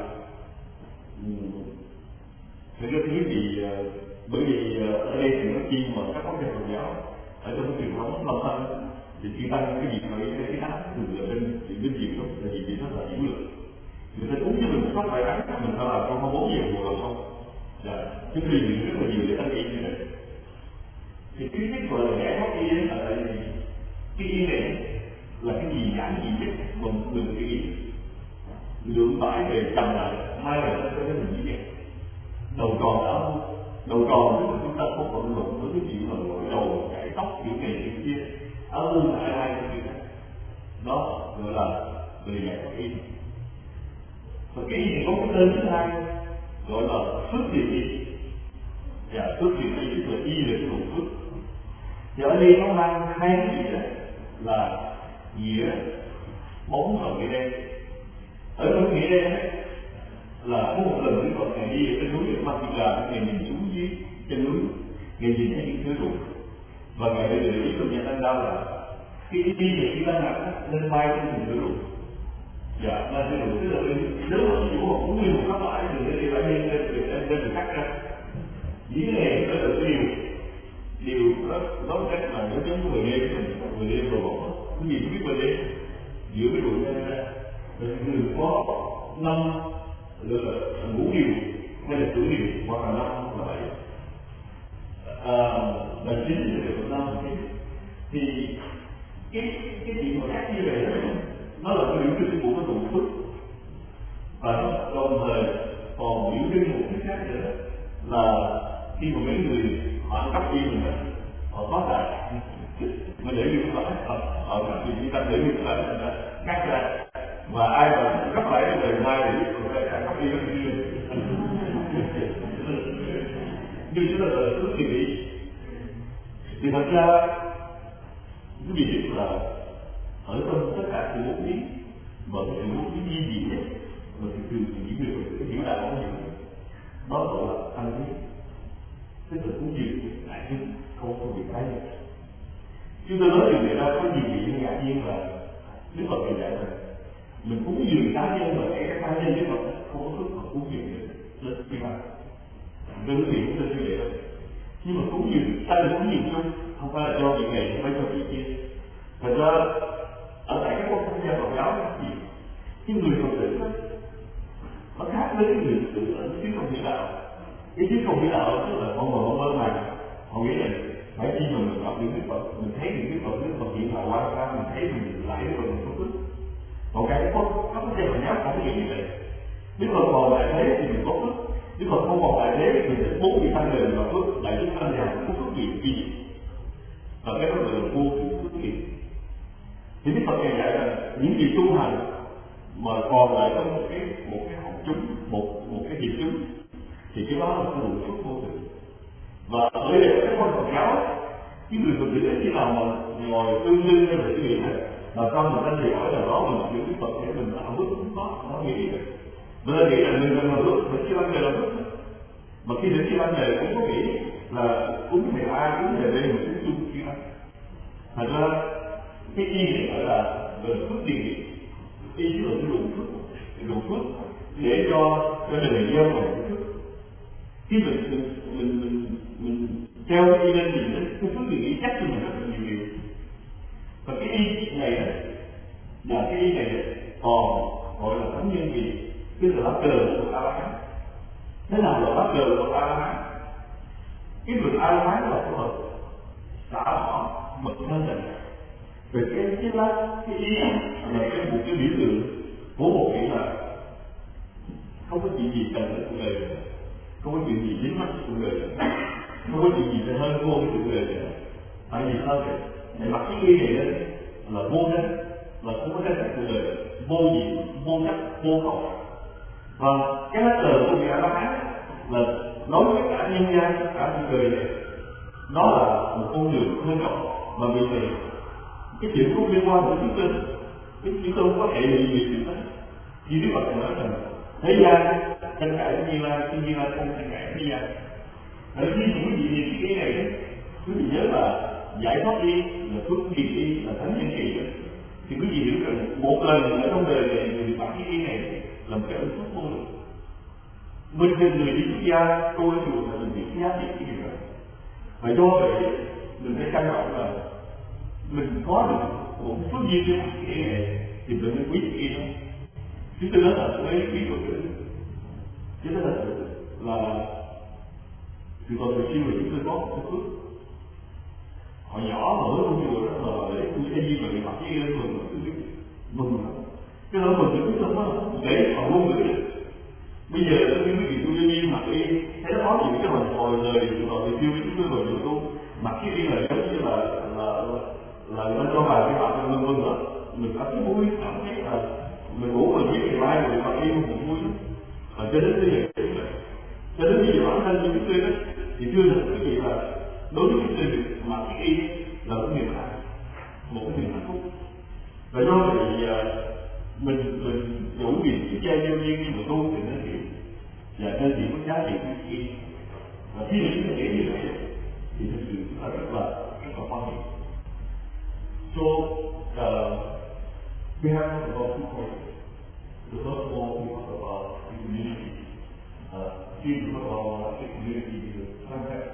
Thế nên quý vị bởi vì ở đây thì nó chi mà các quốc gia Phật giáo ở trong cái truyền thống lâu thân thì khi tăng cái gì mà cái áp thường là bên nhiều lắm là gì nó là dữ lượng người ta uống cho mình một phát phải ăn mình phải làm trong 24 giờ một lần không chứ khi mình rất là nhiều để tăng y như này thì cái cách gọi là giải thoát y là tại vì cái y này là cái gì giản dị nhất mà mình cái gì lượng tải về cầm lại hai là nó cho mình như vậy đầu tròn tức là chúng ta không vận dụng với cái chuyện là gội đầu chải tóc kiểu này kiểu kia áo mưa là ai cũng như thế đó gọi là về giải thoát y. Và cái gì có cái tên thứ hai gọi là phước thiện y và phước thiện y tức là y là cái nguồn phước. Thì ở đây nó mang hai cái gì đó là nghĩa bóng và nghĩa đen. Ở trong nghĩa đen là có một lần Đức Phật Ngài đi ở trên núi ở Mạc Thị Đà, Ngài nhìn xuống dưới trên núi, Ngài nhìn thấy những thứ ruộng và Ngài đã để ý trong nhà Tăng Đao là cái đi về khi ta nặng lên mai trên những thứ ruộng. Dạ, là thứ ruộng tức là nếu mà chủ họ cũng nguyên một các bãi thì nó phải lên được cắt ra. Dưới này nó là cái điều nó cách là nó giống như người đêm rồi bỏ cái gì cũng biết về đêm giữa cái ruộng ra người có 5 là ngũ điều hay là tử điều hoặc là 5 là 7 là 9 là được 5 thì cái chuyện mà khác như vậy nó là cái biểu trưng của cái tụng phước và nó đồng thời còn biểu trưng một cái khác nữa là khi mà mấy người họ ăn cắp đi mình họ thoát lại mà để như các bạn họ làm gì chúng ta để như các bạn cắt ra và ai mà cấp lại cái đời mai thì biết phải cắt đi nó kia như chúng ta là phước thiện ý thì thật ra cái gì biết là ở trong tất cả sự bố thí và cái sự bố thí duy trì nhất mà thường những người hiểu đạo không hiểu đó gọi là ăn thiết tức là cúng dường đại chúng không có việc cái gì. Chúng tôi nói điều này ra có nhiều vị ngạc nhiên là Đức Phật dạy rằng mình cúng dường cá nhân mà kể cả cá nhân Đức Phật không có phước Phật cúng dường lên cái mặt đơn vị cũng lên như vậy thôi. Nhưng mà cúng dường ta là cúng dường chung không phải là cho vị này không phải cho vị kia. Thật ra ở tại các quốc gia Phật giáo là gì? Cái người Phật tử nó khác với cái người Phật tử ở cái không hiểu đạo. Cái chứ không hiểu đạo tức là con người mơ màng, họ nghĩ là phải khi mà mình gặp những cái Phật, mình thấy những cái Phật hiện tại qua ra, mình thấy mình lại rồi mình có phước. Còn cái các quốc gia Phật giáo không nghĩ như vậy. Nếu Phật còn lại thế thì mình có phước, nếu Phật không còn lại thế thì mình sẽ bốn vị thanh đời và phước đại chúng thanh nhà có phước gì. Và cái đó gọi là vô phước nghiệp. Thì Đức Phật ngày dạy là những gì tu hành mà còn lại trong một cái hạt chúng, một cái hiệp chúng, thì cái đó là cái nguồn phước vô thường. Và ở đây cái con Phật giáo, cái người Phật tử khi nào mà ngồi tương đương với suy nghĩ này, mà con mình ta thì hỏi là đó mình chịu Đức Phật để mình tạo phước cũng có, nó nghĩ vậy. Mình ta nghĩ là mình cần làm phước, mình chưa ăn về làm phước. Mà khi đến khi ăn về cũng có nghĩ là cúng thầy A, cúng thầy B mà cúng chung chưa ăn. Thật ra cái ý này gọi là phước tiền nghiệp. Ý là cái đủ phước để cho đời dân mà phước. Khi mình treo cái ý lên thì cái phước tiền nghiệp chắc cho mình rất là nhiều điều. Và cái ý này là cái ý này còn gọi là thánh nhân gì, tức là lá cờ của A La Hán. Thế nào là lá cờ của A La Hán? Cái việc A La Hán là phù hợp xả bỏ mật thân này. Về cái lá cái ý là một cái biểu tượng của một nghĩa là không có chuyện gì cần ở cuộc đời, không có chuyện gì dính mắc cuộc đời, không có chuyện gì phải hơn vô cái cuộc đời nữa. Tại vì sao vậy? Để mặc cái ý này lên là vô trách, là không có trách cả cuộc đời, vô gì, vô trách, vô khẩu. Và cái lá cờ của vị A La Hán là nói với cả nhân gian, cả cuộc đời này, nó là một con đường quan trọng mà vì vậy cái chuyện không liên quan đến chúng tôi, cái chúng tôi không có thể bị chuyện đó. Như Đức Phật nói rằng thế gian tranh cãi với Như Lai, chứ Như Lai không tranh cãi với gian. Ở khi quý vị nhìn cái này đấy, quý vị nhớ là giải thoát đi, là phước nghiệp đi, là thánh nhân kỳ. Thì quý vị hiểu rằng một lần ở trong đời này người bắt cái ý này làm cái ơn phước vô lượng. Mình là người đi xuất gia, tôi ở chùa là mình biết giá trị cái điều đó. Và do vậy mình phải căn trọng là mình có được một phước duyên trên cái ý này thì mình mới quý cái ý đó. Chúng tôi nói là với quý Phật tử, chứ đó là từ còn từ khi mà chúng tôi có một cái phước. Hồi nhỏ mà mới trong chùa đó là để tôi xây dựng và mặt với lên mừng lắm. Cái đó mừng được cái đó để họ luôn được. Bây giờ tôi quý vị tôi nhiên mặt y, thấy nó có những cái hồi lời rồi kêu chúng tôi rồi tôi mặt cái y là giống như là nó cho vào cái mặt vân vân đó, mình cảm thấy vui, cảm thấy là mình ngủ mình biết ngày mai mình mặt y cũng vui. Và cho đến bây giờ cho đến bây giờ bản thân như chúng tôi đó thì chưa được cái gì là đối với chúng tôi mặt cái y là một niềm hạnh, một cái niềm hạnh phúc. Và do vậy mình đủ việc xuất gia nhân viên nhưng mà tu thì nó hiểu và nên hiểu có giá trị của kia. Và khi mà chúng ta nghĩ như vậy thì thực sự chúng ta rất là quan hệ. So we have talked about two points. The first of all, we talk about the community. Here we talk about the community in the context.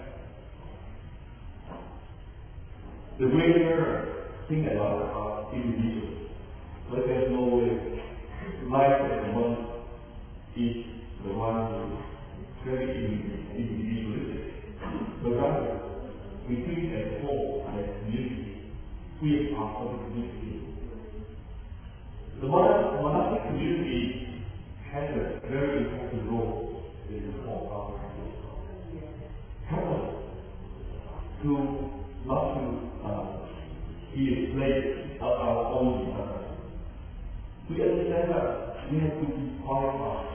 The greater thing I love about individuals, but there's no way life of the one is the one who is very individualistic. But rather, we treat as a whole, as a community. We are part of the community. The monastic community has a very important role in the whole of our country. Help us to not to be a slave of our own desires. We understand that we have to be qualified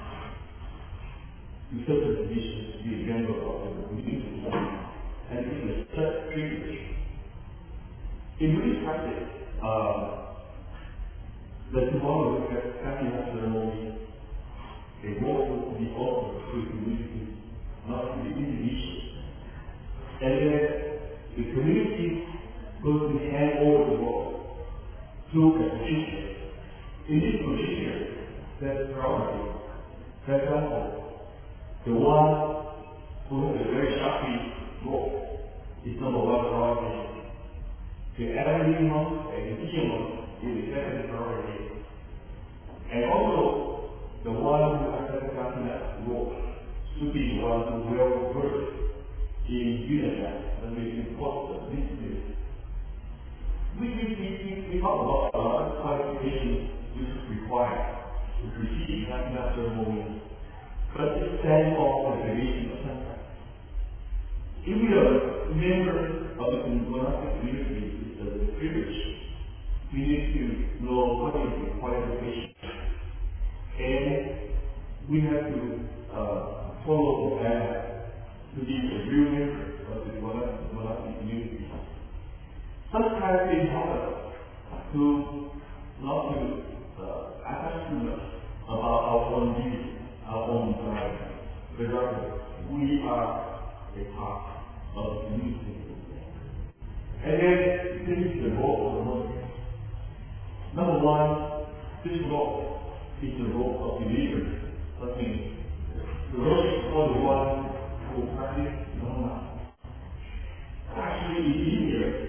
to certain positions to be a member of the community, and it is such privilege. In Buddhist practice, the tomorrow we have happiness ceremony, a work to be offered to the community, not to the individual. And then the community goes to hand over the world through a position. In this position, that's priority. For example, the one who has a very sharp role is number one priority family month and teaching month is the second priority. And also, the one who accepted that role should be the one who will work in UNICEF and we support the business. We talk about a lot of qualifications which is required to receive that ceremony, but it stands for the creation of something. If we are a member of the monastic community, it's a privilege. We need to know what is the qualification. And we have to follow the path to be a real member of the monastic community. Sometimes it helps to not to ask too much about our own views, our own desires, but rather we are a part of the community. And then this is the role of the Muslims. Number one, this role is the role of believers. That means the role is for the one who practice Dhamma. Actually, in India,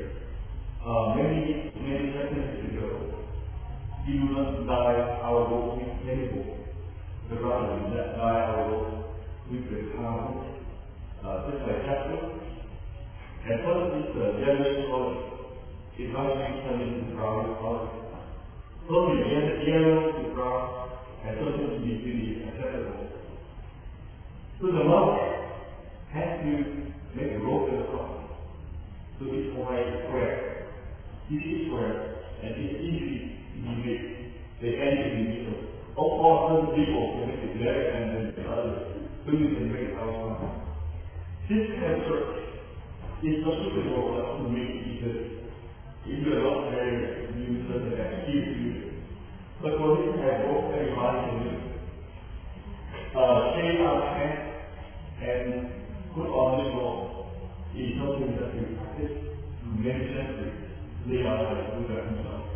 many centuries ago, we do not die our role with chemical, but rather we die our role with the power, just like Catholic. And first is the general knowledge. It's not turned into brown color. Slowly, yellow to brown, and something to be really acceptable. So the monk has to make a rope across. So it's already square. This is square, and it's easy to be made. The end is in the middle. All other people can make it better and then the others. So you can make it out. This effort is not suitable to make it because if you are not very you doesn't have to do it. But for this type of everybody can do it. Shave our hands and put on this robe is something that we practice many centuries. They are like Buddha himself.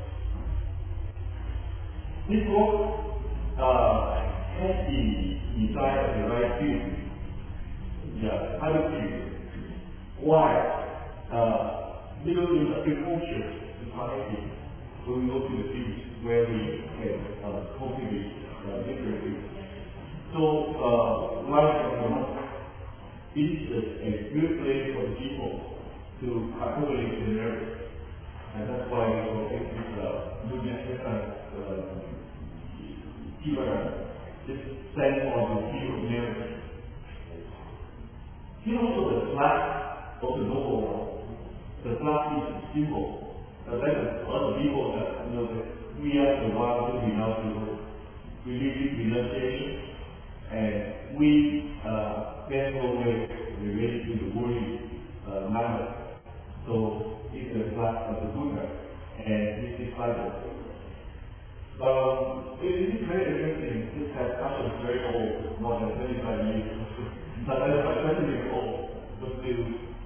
This book has the desire of the right view, the attitude. Why? Because in agriculture society, when we go to the fields where we can cultivate different things. So, life of the monk is a good place for the people to accumulate the nerves. And that's why we will take this good exercise, this stands for the field of nerves. Here also the flag of the noble one. The flag is a symbol. That other people that know that we are the ones who renounce the world. We live renunciation, and we therefore relate to the worldly matter. So it's the flag of the Buddha, and this is Bible. It is very interesting. This has actually very old, more than 25 years. But I was 20 years old, but still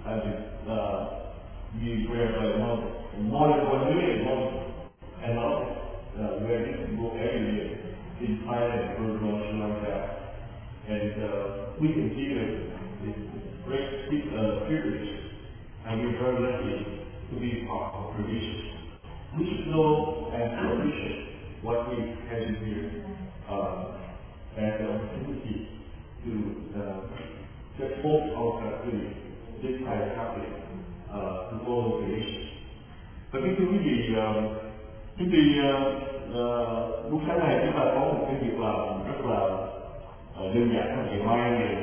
being read by more than 1 million monks. And now we are using book every year in Thailand, Burma, Sri Lanka. And we consider this great privilege, and we're very lucky to be part of tradition. We should know and appreciate what we have in here as an opportunity to expose ourselves to this kind of topic to follow creation. Và cái thưa quý vị, lúc sáng nay chúng ta có một cái việc làm rất là đơn giản là ngày mai này.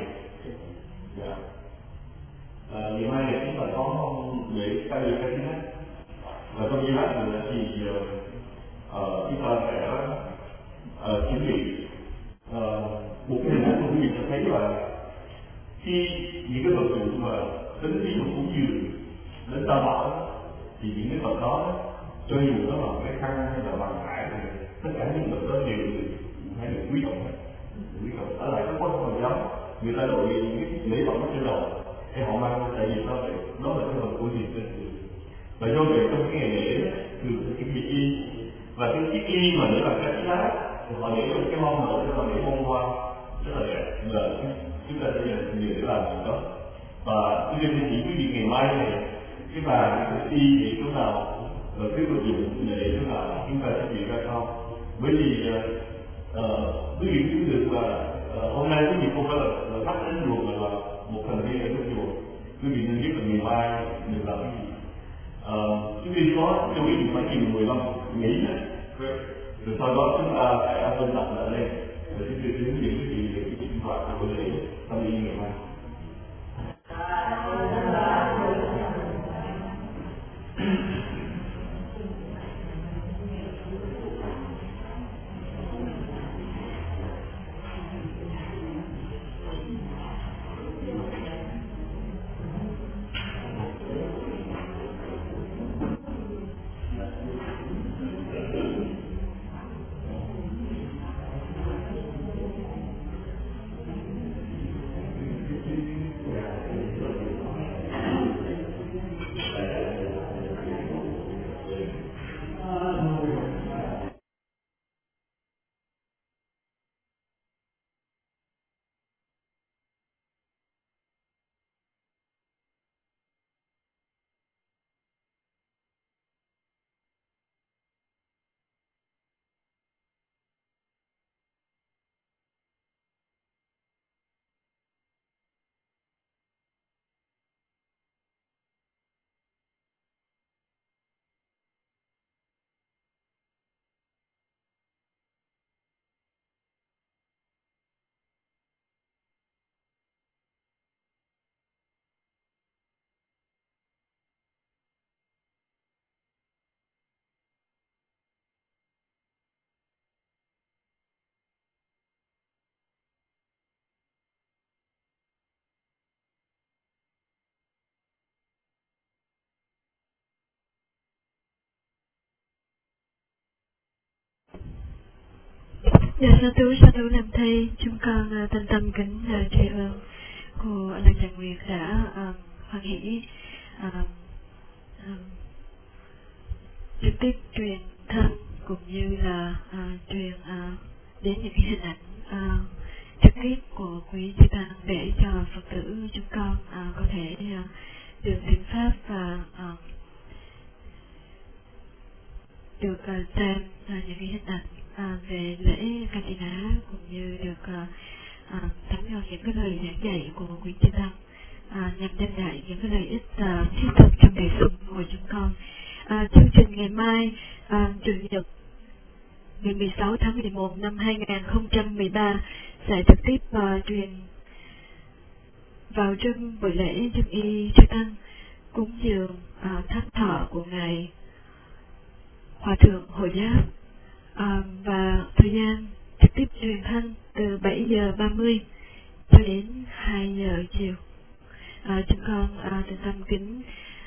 Ngày mai này chúng ta có lễ khai lễ khai thác. Và trong giai đoạn này thì chúng ta sẽ chuẩn bị một cái hình ảnh của quý vị sẽ thấy là khi những cái vật dụng mà tính phí một cúng dường đến ta bảo thì những cái vật đó cho dù nó là cái khăn hay là bằng thải thì tất cả những vật đó đều phải được quý trọng hết. Ở lại các quán Phật giáo người ta đội những cái lễ vật trên đầu để họ mang tại vì sao vậy? Đó là cái vật của niềm tin. Và do vậy trong cái ngày lễ thường cái chiếc y và cái chiếc y mà nữa là cái lá thì họ để trong cái mông nở cho họ để bông hoa rất là đẹp. Là chúng ta sẽ dành nhiều để làm gì đó. Và tôi xin chỉ quý vị ngày mai này cái bà y để chỗ nào cái câu chuyện để là chúng ta sẽ bị ra sao. Bởi vì quý vị biết được là hôm nay quý vị không phải là bắt đến chùa mà là một thành viên ở trong chùa. Quý vị nên biết là ngày mai mình làm cái gì. Chúng tôi có cho quý vị khoảng chừng 15 phút nghỉ rồi sau đó chúng ta phải ôn tập lại lên rồi chúng tôi hướng dẫn quý vị về cái sinh hoạt của buổi lễ tâm linh ngày mai.
Dạ sa thú làm thầy, chúng con thành tâm kính tri ân cô Lăng Tràng Nguyệt đã hoan hỷ trực tiếp truyền thân cũng như là truyền đến những cái hình ảnh trực tiếp của quý chư tăng để cho Phật tử chúng con có thể được thỉnh pháp và được xem những cái hình ảnh về lễ Katina cũng như được thấm nhuần những cái lời giảng dạy của quý chư tăng nhằm đem lại những cái lợi ích thiết thực trong đời sống của chúng con. Chương trình ngày mai chủ nhật ngày 16 tháng 11 năm 2013 sẽ trực tiếp truyền vào trong buổi lễ Dân Y chư tăng cúng dường thánh thọ của ngài Hòa thượng Hội Giáp, và thời gian trực tiếp truyền thanh từ 7 giờ 30 cho đến 2 giờ chiều. Chúng con từ tâm kính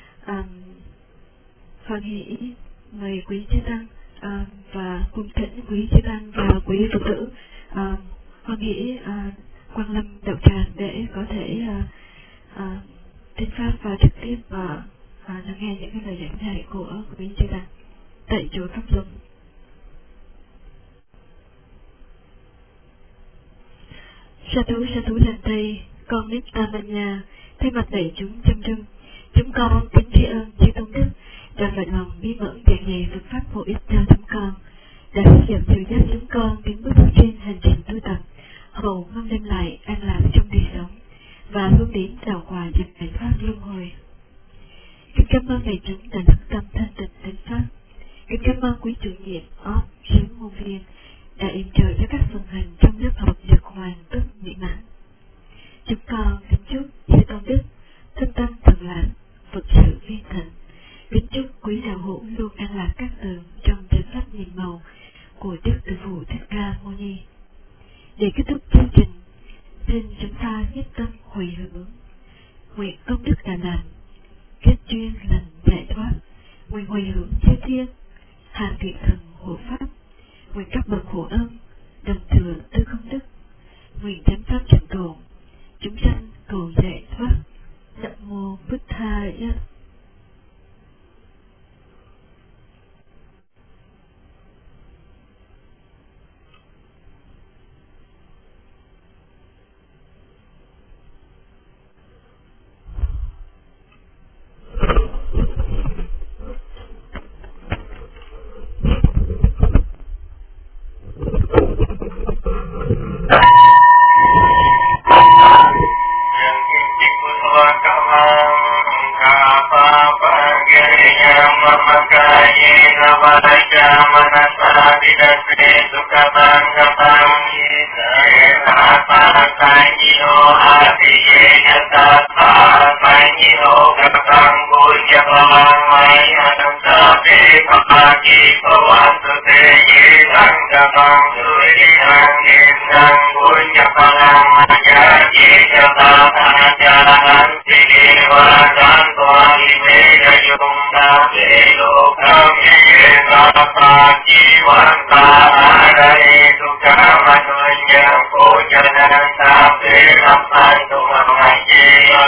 hoan hỷ mời quý chư tăng và cùng thỉnh quý chư tăng và quý Phật tử hoan hỷ Quang Lâm Đạo Tràng để có thể thỉnh pháp và trực tiếp lắng nghe những cái lời giảng dạy của quý chư tăng tại chùa Pháp Luân. Sa thú làm thầy, con Nít Tamanya, thay mặt đại chúng chăm rưng, chúng con kính tri ân chư tôn đức đã vận lòng bi mẫn giảng dạy Phật pháp bổ ích cho chúng con, đã hướng dẫn dìu dắt chúng con tiến bước trên hành trình tu tập, hầu mong đem lại an lạc trong đời sống và hướng đến đạo quả dịp giải thoát luân hồi. Kính cảm ơn đại chúng đã thực tâm thanh tịnh thỉnh pháp. Kính cảm ơn quý chủ nhiệm óc sướng môn viên đã yểm trợ cho các phần hành trong lớp học được hoàn tất mỹ mãn. Chúng con kính chúc chư tôn đức thân tâm thuận lợi, Phật sự viên thịnh. Kính chúc quý đạo hữu luôn an lạc các tường trong chân pháp nhiệm màu của Đức Từ Phụ Thích Ca Mâu Ni. Để kết thúc chương trình, xin chúng ta nhất tâm hồi hướng, nguyện công đức đã làm, kết duyên lành giải thoát, nguyện hồi hướng chư thiên, hàng thiện thần hộ pháp, nguyện các bậc hộ ân đồng thừa tư không đức, nguyện chánh pháp trần tồn, chúng sanh cầu giải thoát. Nam mô Bụt Thaya.
vaja manasa vidase sukatang katang yata sanyo atiye yata sanyo katang punya palang mayan sabi kapaki pawasute yedang katang suridang yedang punya palang mayan yata sanjalan sidewadan tuali mega yung sabi lokam yedata jiwanta adai duka manunya pujanan sabi kapan tumangaji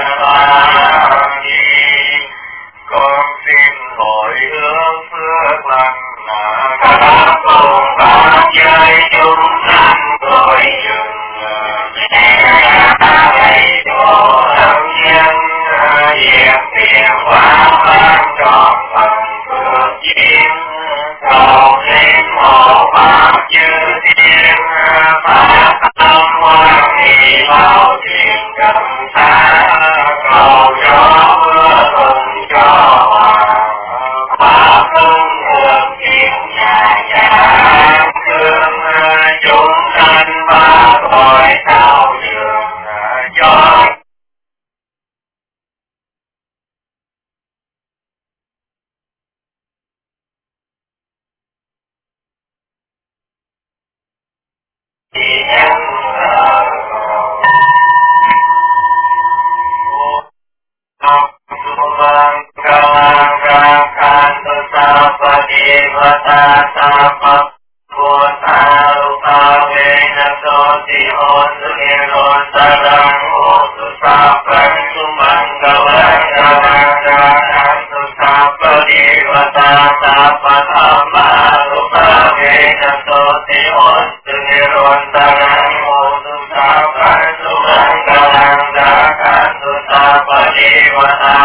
con xin hồi hướng phước lành các tôn pháp giới chúng sanh tôi dừng thầy độ ân nhân diệt tiền hóa ban trọn phần phước duyên cầu thêm một pháp chư thiên pháp tâm hoan hỷ bao truyền cầm xa cầu cho mưa thuận cho hòa pháp hưng thường kiên nhà thương chúng sanh ba cõi sao đường cho Hãy subscribe cho kênh Ghiền Mì Gõ để không bỏ lỡ